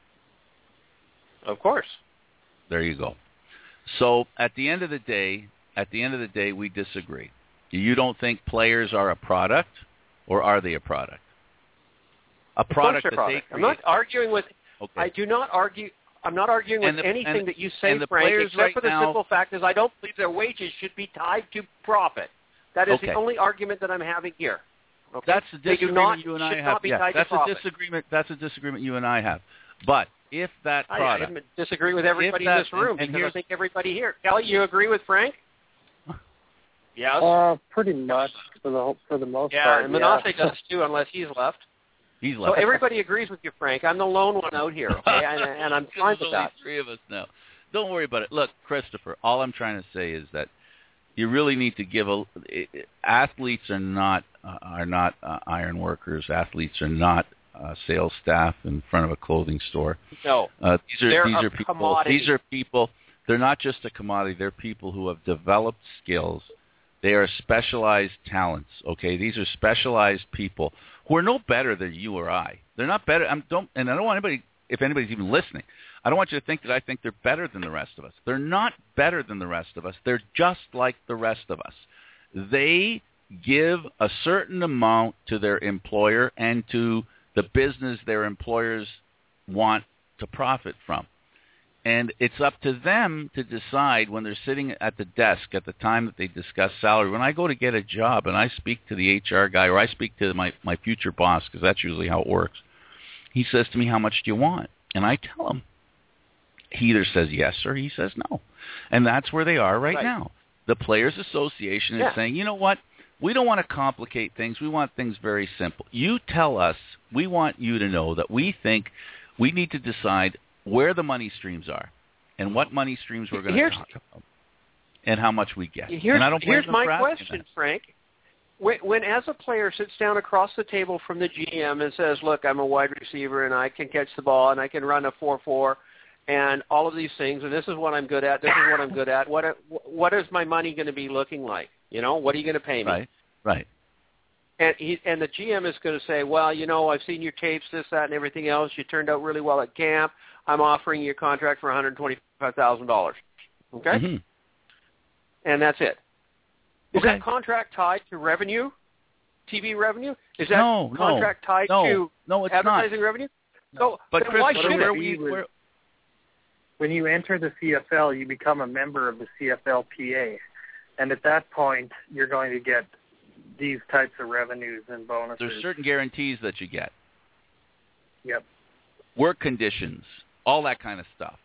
Of course. There you go. So at the end of the day, at the end of the day, we disagree. You don't think players are a product, or are they a product? A product that product. they I'm create. not arguing with. Okay. I do not argue. I'm not arguing with And the- anything and- that you say, and the Frank, players except right for the now- simple fact is I don't believe their wages should be tied to profit. That is Okay. the only argument that I'm having here. Okay? That's the They do disagreement not, you and I should have. not be Yeah, tied that's to a profit. disagreement. That's a disagreement you and I have. But if that I, I product, didn't disagree with everybody that- in this room and- and because I here's- think everybody here. Kelly, you agree with Frank? Yes. Uh, pretty much for the for the most yeah, part. and Manasseh does too, unless he's left. he's So left. everybody agrees with you, Frank. I'm the lone one out here, okay? and, and I'm fine There's with only that. three of us now. Don't worry about it. Look, Christopher, all I'm trying to say is that you really need to give a. Athletes are not uh, are not uh, iron workers. Athletes are not uh, sales staff in front of a clothing store. No, uh, these are they're these a are people. commodity. These are people. They're not just a commodity. They're people who have developed skills. They are specialized talents. Okay, these are specialized people who are no better than you or I. They're not better. I'm don't, and I don't want anybody. If anybody's even listening, I don't want you to think that I think they're better than the rest of us. They're not better than the rest of us. They're just like the rest of us. They give a certain amount to their employer and to the business their employers want to profit from. And it's up to them to decide when they're sitting at the desk at the time that they discuss salary. When I go to get a job and I speak to the H R guy or I speak to my, my future boss, because that's usually how it works, he says to me, how much do you want? And I tell him. He either says yes or he says no. And that's where they are right, Right. now. The Players Association Yeah. is saying, you know what? We don't want to complicate things. We want things very simple. You tell us, we want you to know that we think we need to decide where the money streams are and what money streams we're going to Here's- talk about and how much we get. Here's, and I don't blame here's them my for asking question, that. Frank. When, when as a player sits down across the table from the G M and says, look, I'm a wide receiver and I can catch the ball and I can run a four four and all of these things, and this is what I'm good at, this is what I'm good at, what what is my money going to be looking like? You know, what are you going to pay me? Right, right. And he, and the G M is going to say, well, you know, I've seen your tapes, this, that, and everything else. You turned out really well at camp. I'm offering you a contract for one hundred twenty-five thousand dollars. Okay? Mm-hmm. And that's it. Is Okay. that contract tied to revenue, T V revenue? Is that No, no, contract tied no, to no, it's not. advertising revenue? So, But then Chris, why what should where it? we, where, When you enter the C F L, you become a member of the C F L P A, and at that point, you're going to get these types of revenues and bonuses. there's certain guarantees that you get. Yep. Work conditions, all that kind of stuff.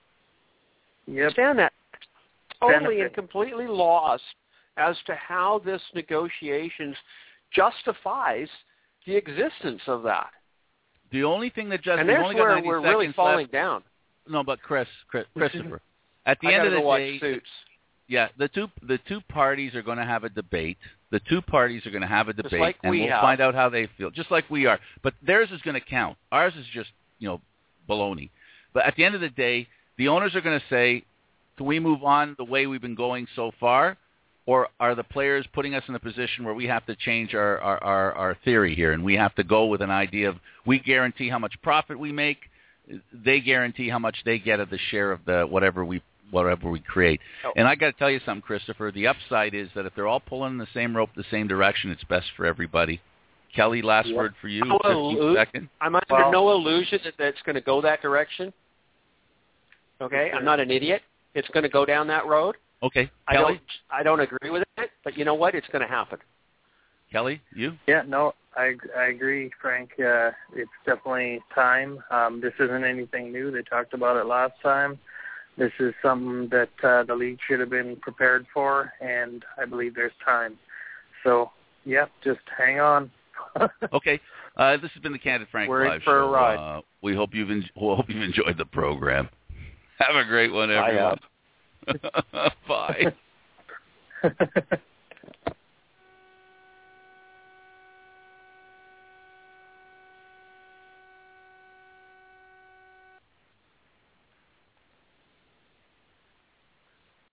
Yep. Understand that. Totally Benefit. and completely lost as to how this negotiations justifies the existence of that. The only thing that just And we've that's only got where ninety we're seconds really falling left. down. No, but Chris, Chris Christopher, at the I end gotta of the go watch day, Suits. yeah, the two the two parties are going to have a debate. The two parties are going to have a debate, like and we we'll have. find out how they feel, just like we are. But theirs is going to count. Ours is just, you know, baloney. But at the end of the day, the owners are going to say, can we move on the way we've been going so far, or are the players putting us in a position where we have to change our, our, our, our theory here, and we have to go with an idea of we guarantee how much profit we make, they guarantee how much they get of the share of the whatever we whatever we create. Oh. And I got to tell you something, Christopher. The upside is that if they're all pulling the same rope, the same direction, it's best for everybody. Kelly, last Yep. word for you. No fifteen illu- seconds. I'm under Well- no illusion that it's going to go that direction. Okay, I'm not an idiot. It's going to go down that road. Okay, I Kelly. don't. I don't agree with it, but you know what? It's going to happen. Kelly, you? Yeah, no, I I agree, Frank. Uh, it's definitely time. Um, this isn't anything new. They talked about it last time. This is something that uh, the league should have been prepared for, and I believe there's time. So, yeah, just hang on. Okay. Uh, this has been the Candid Frank We're in Live for a Show. ride. Uh, we hope you've en- we hope you've enjoyed the program. Have a great one, I everyone. Bye. have.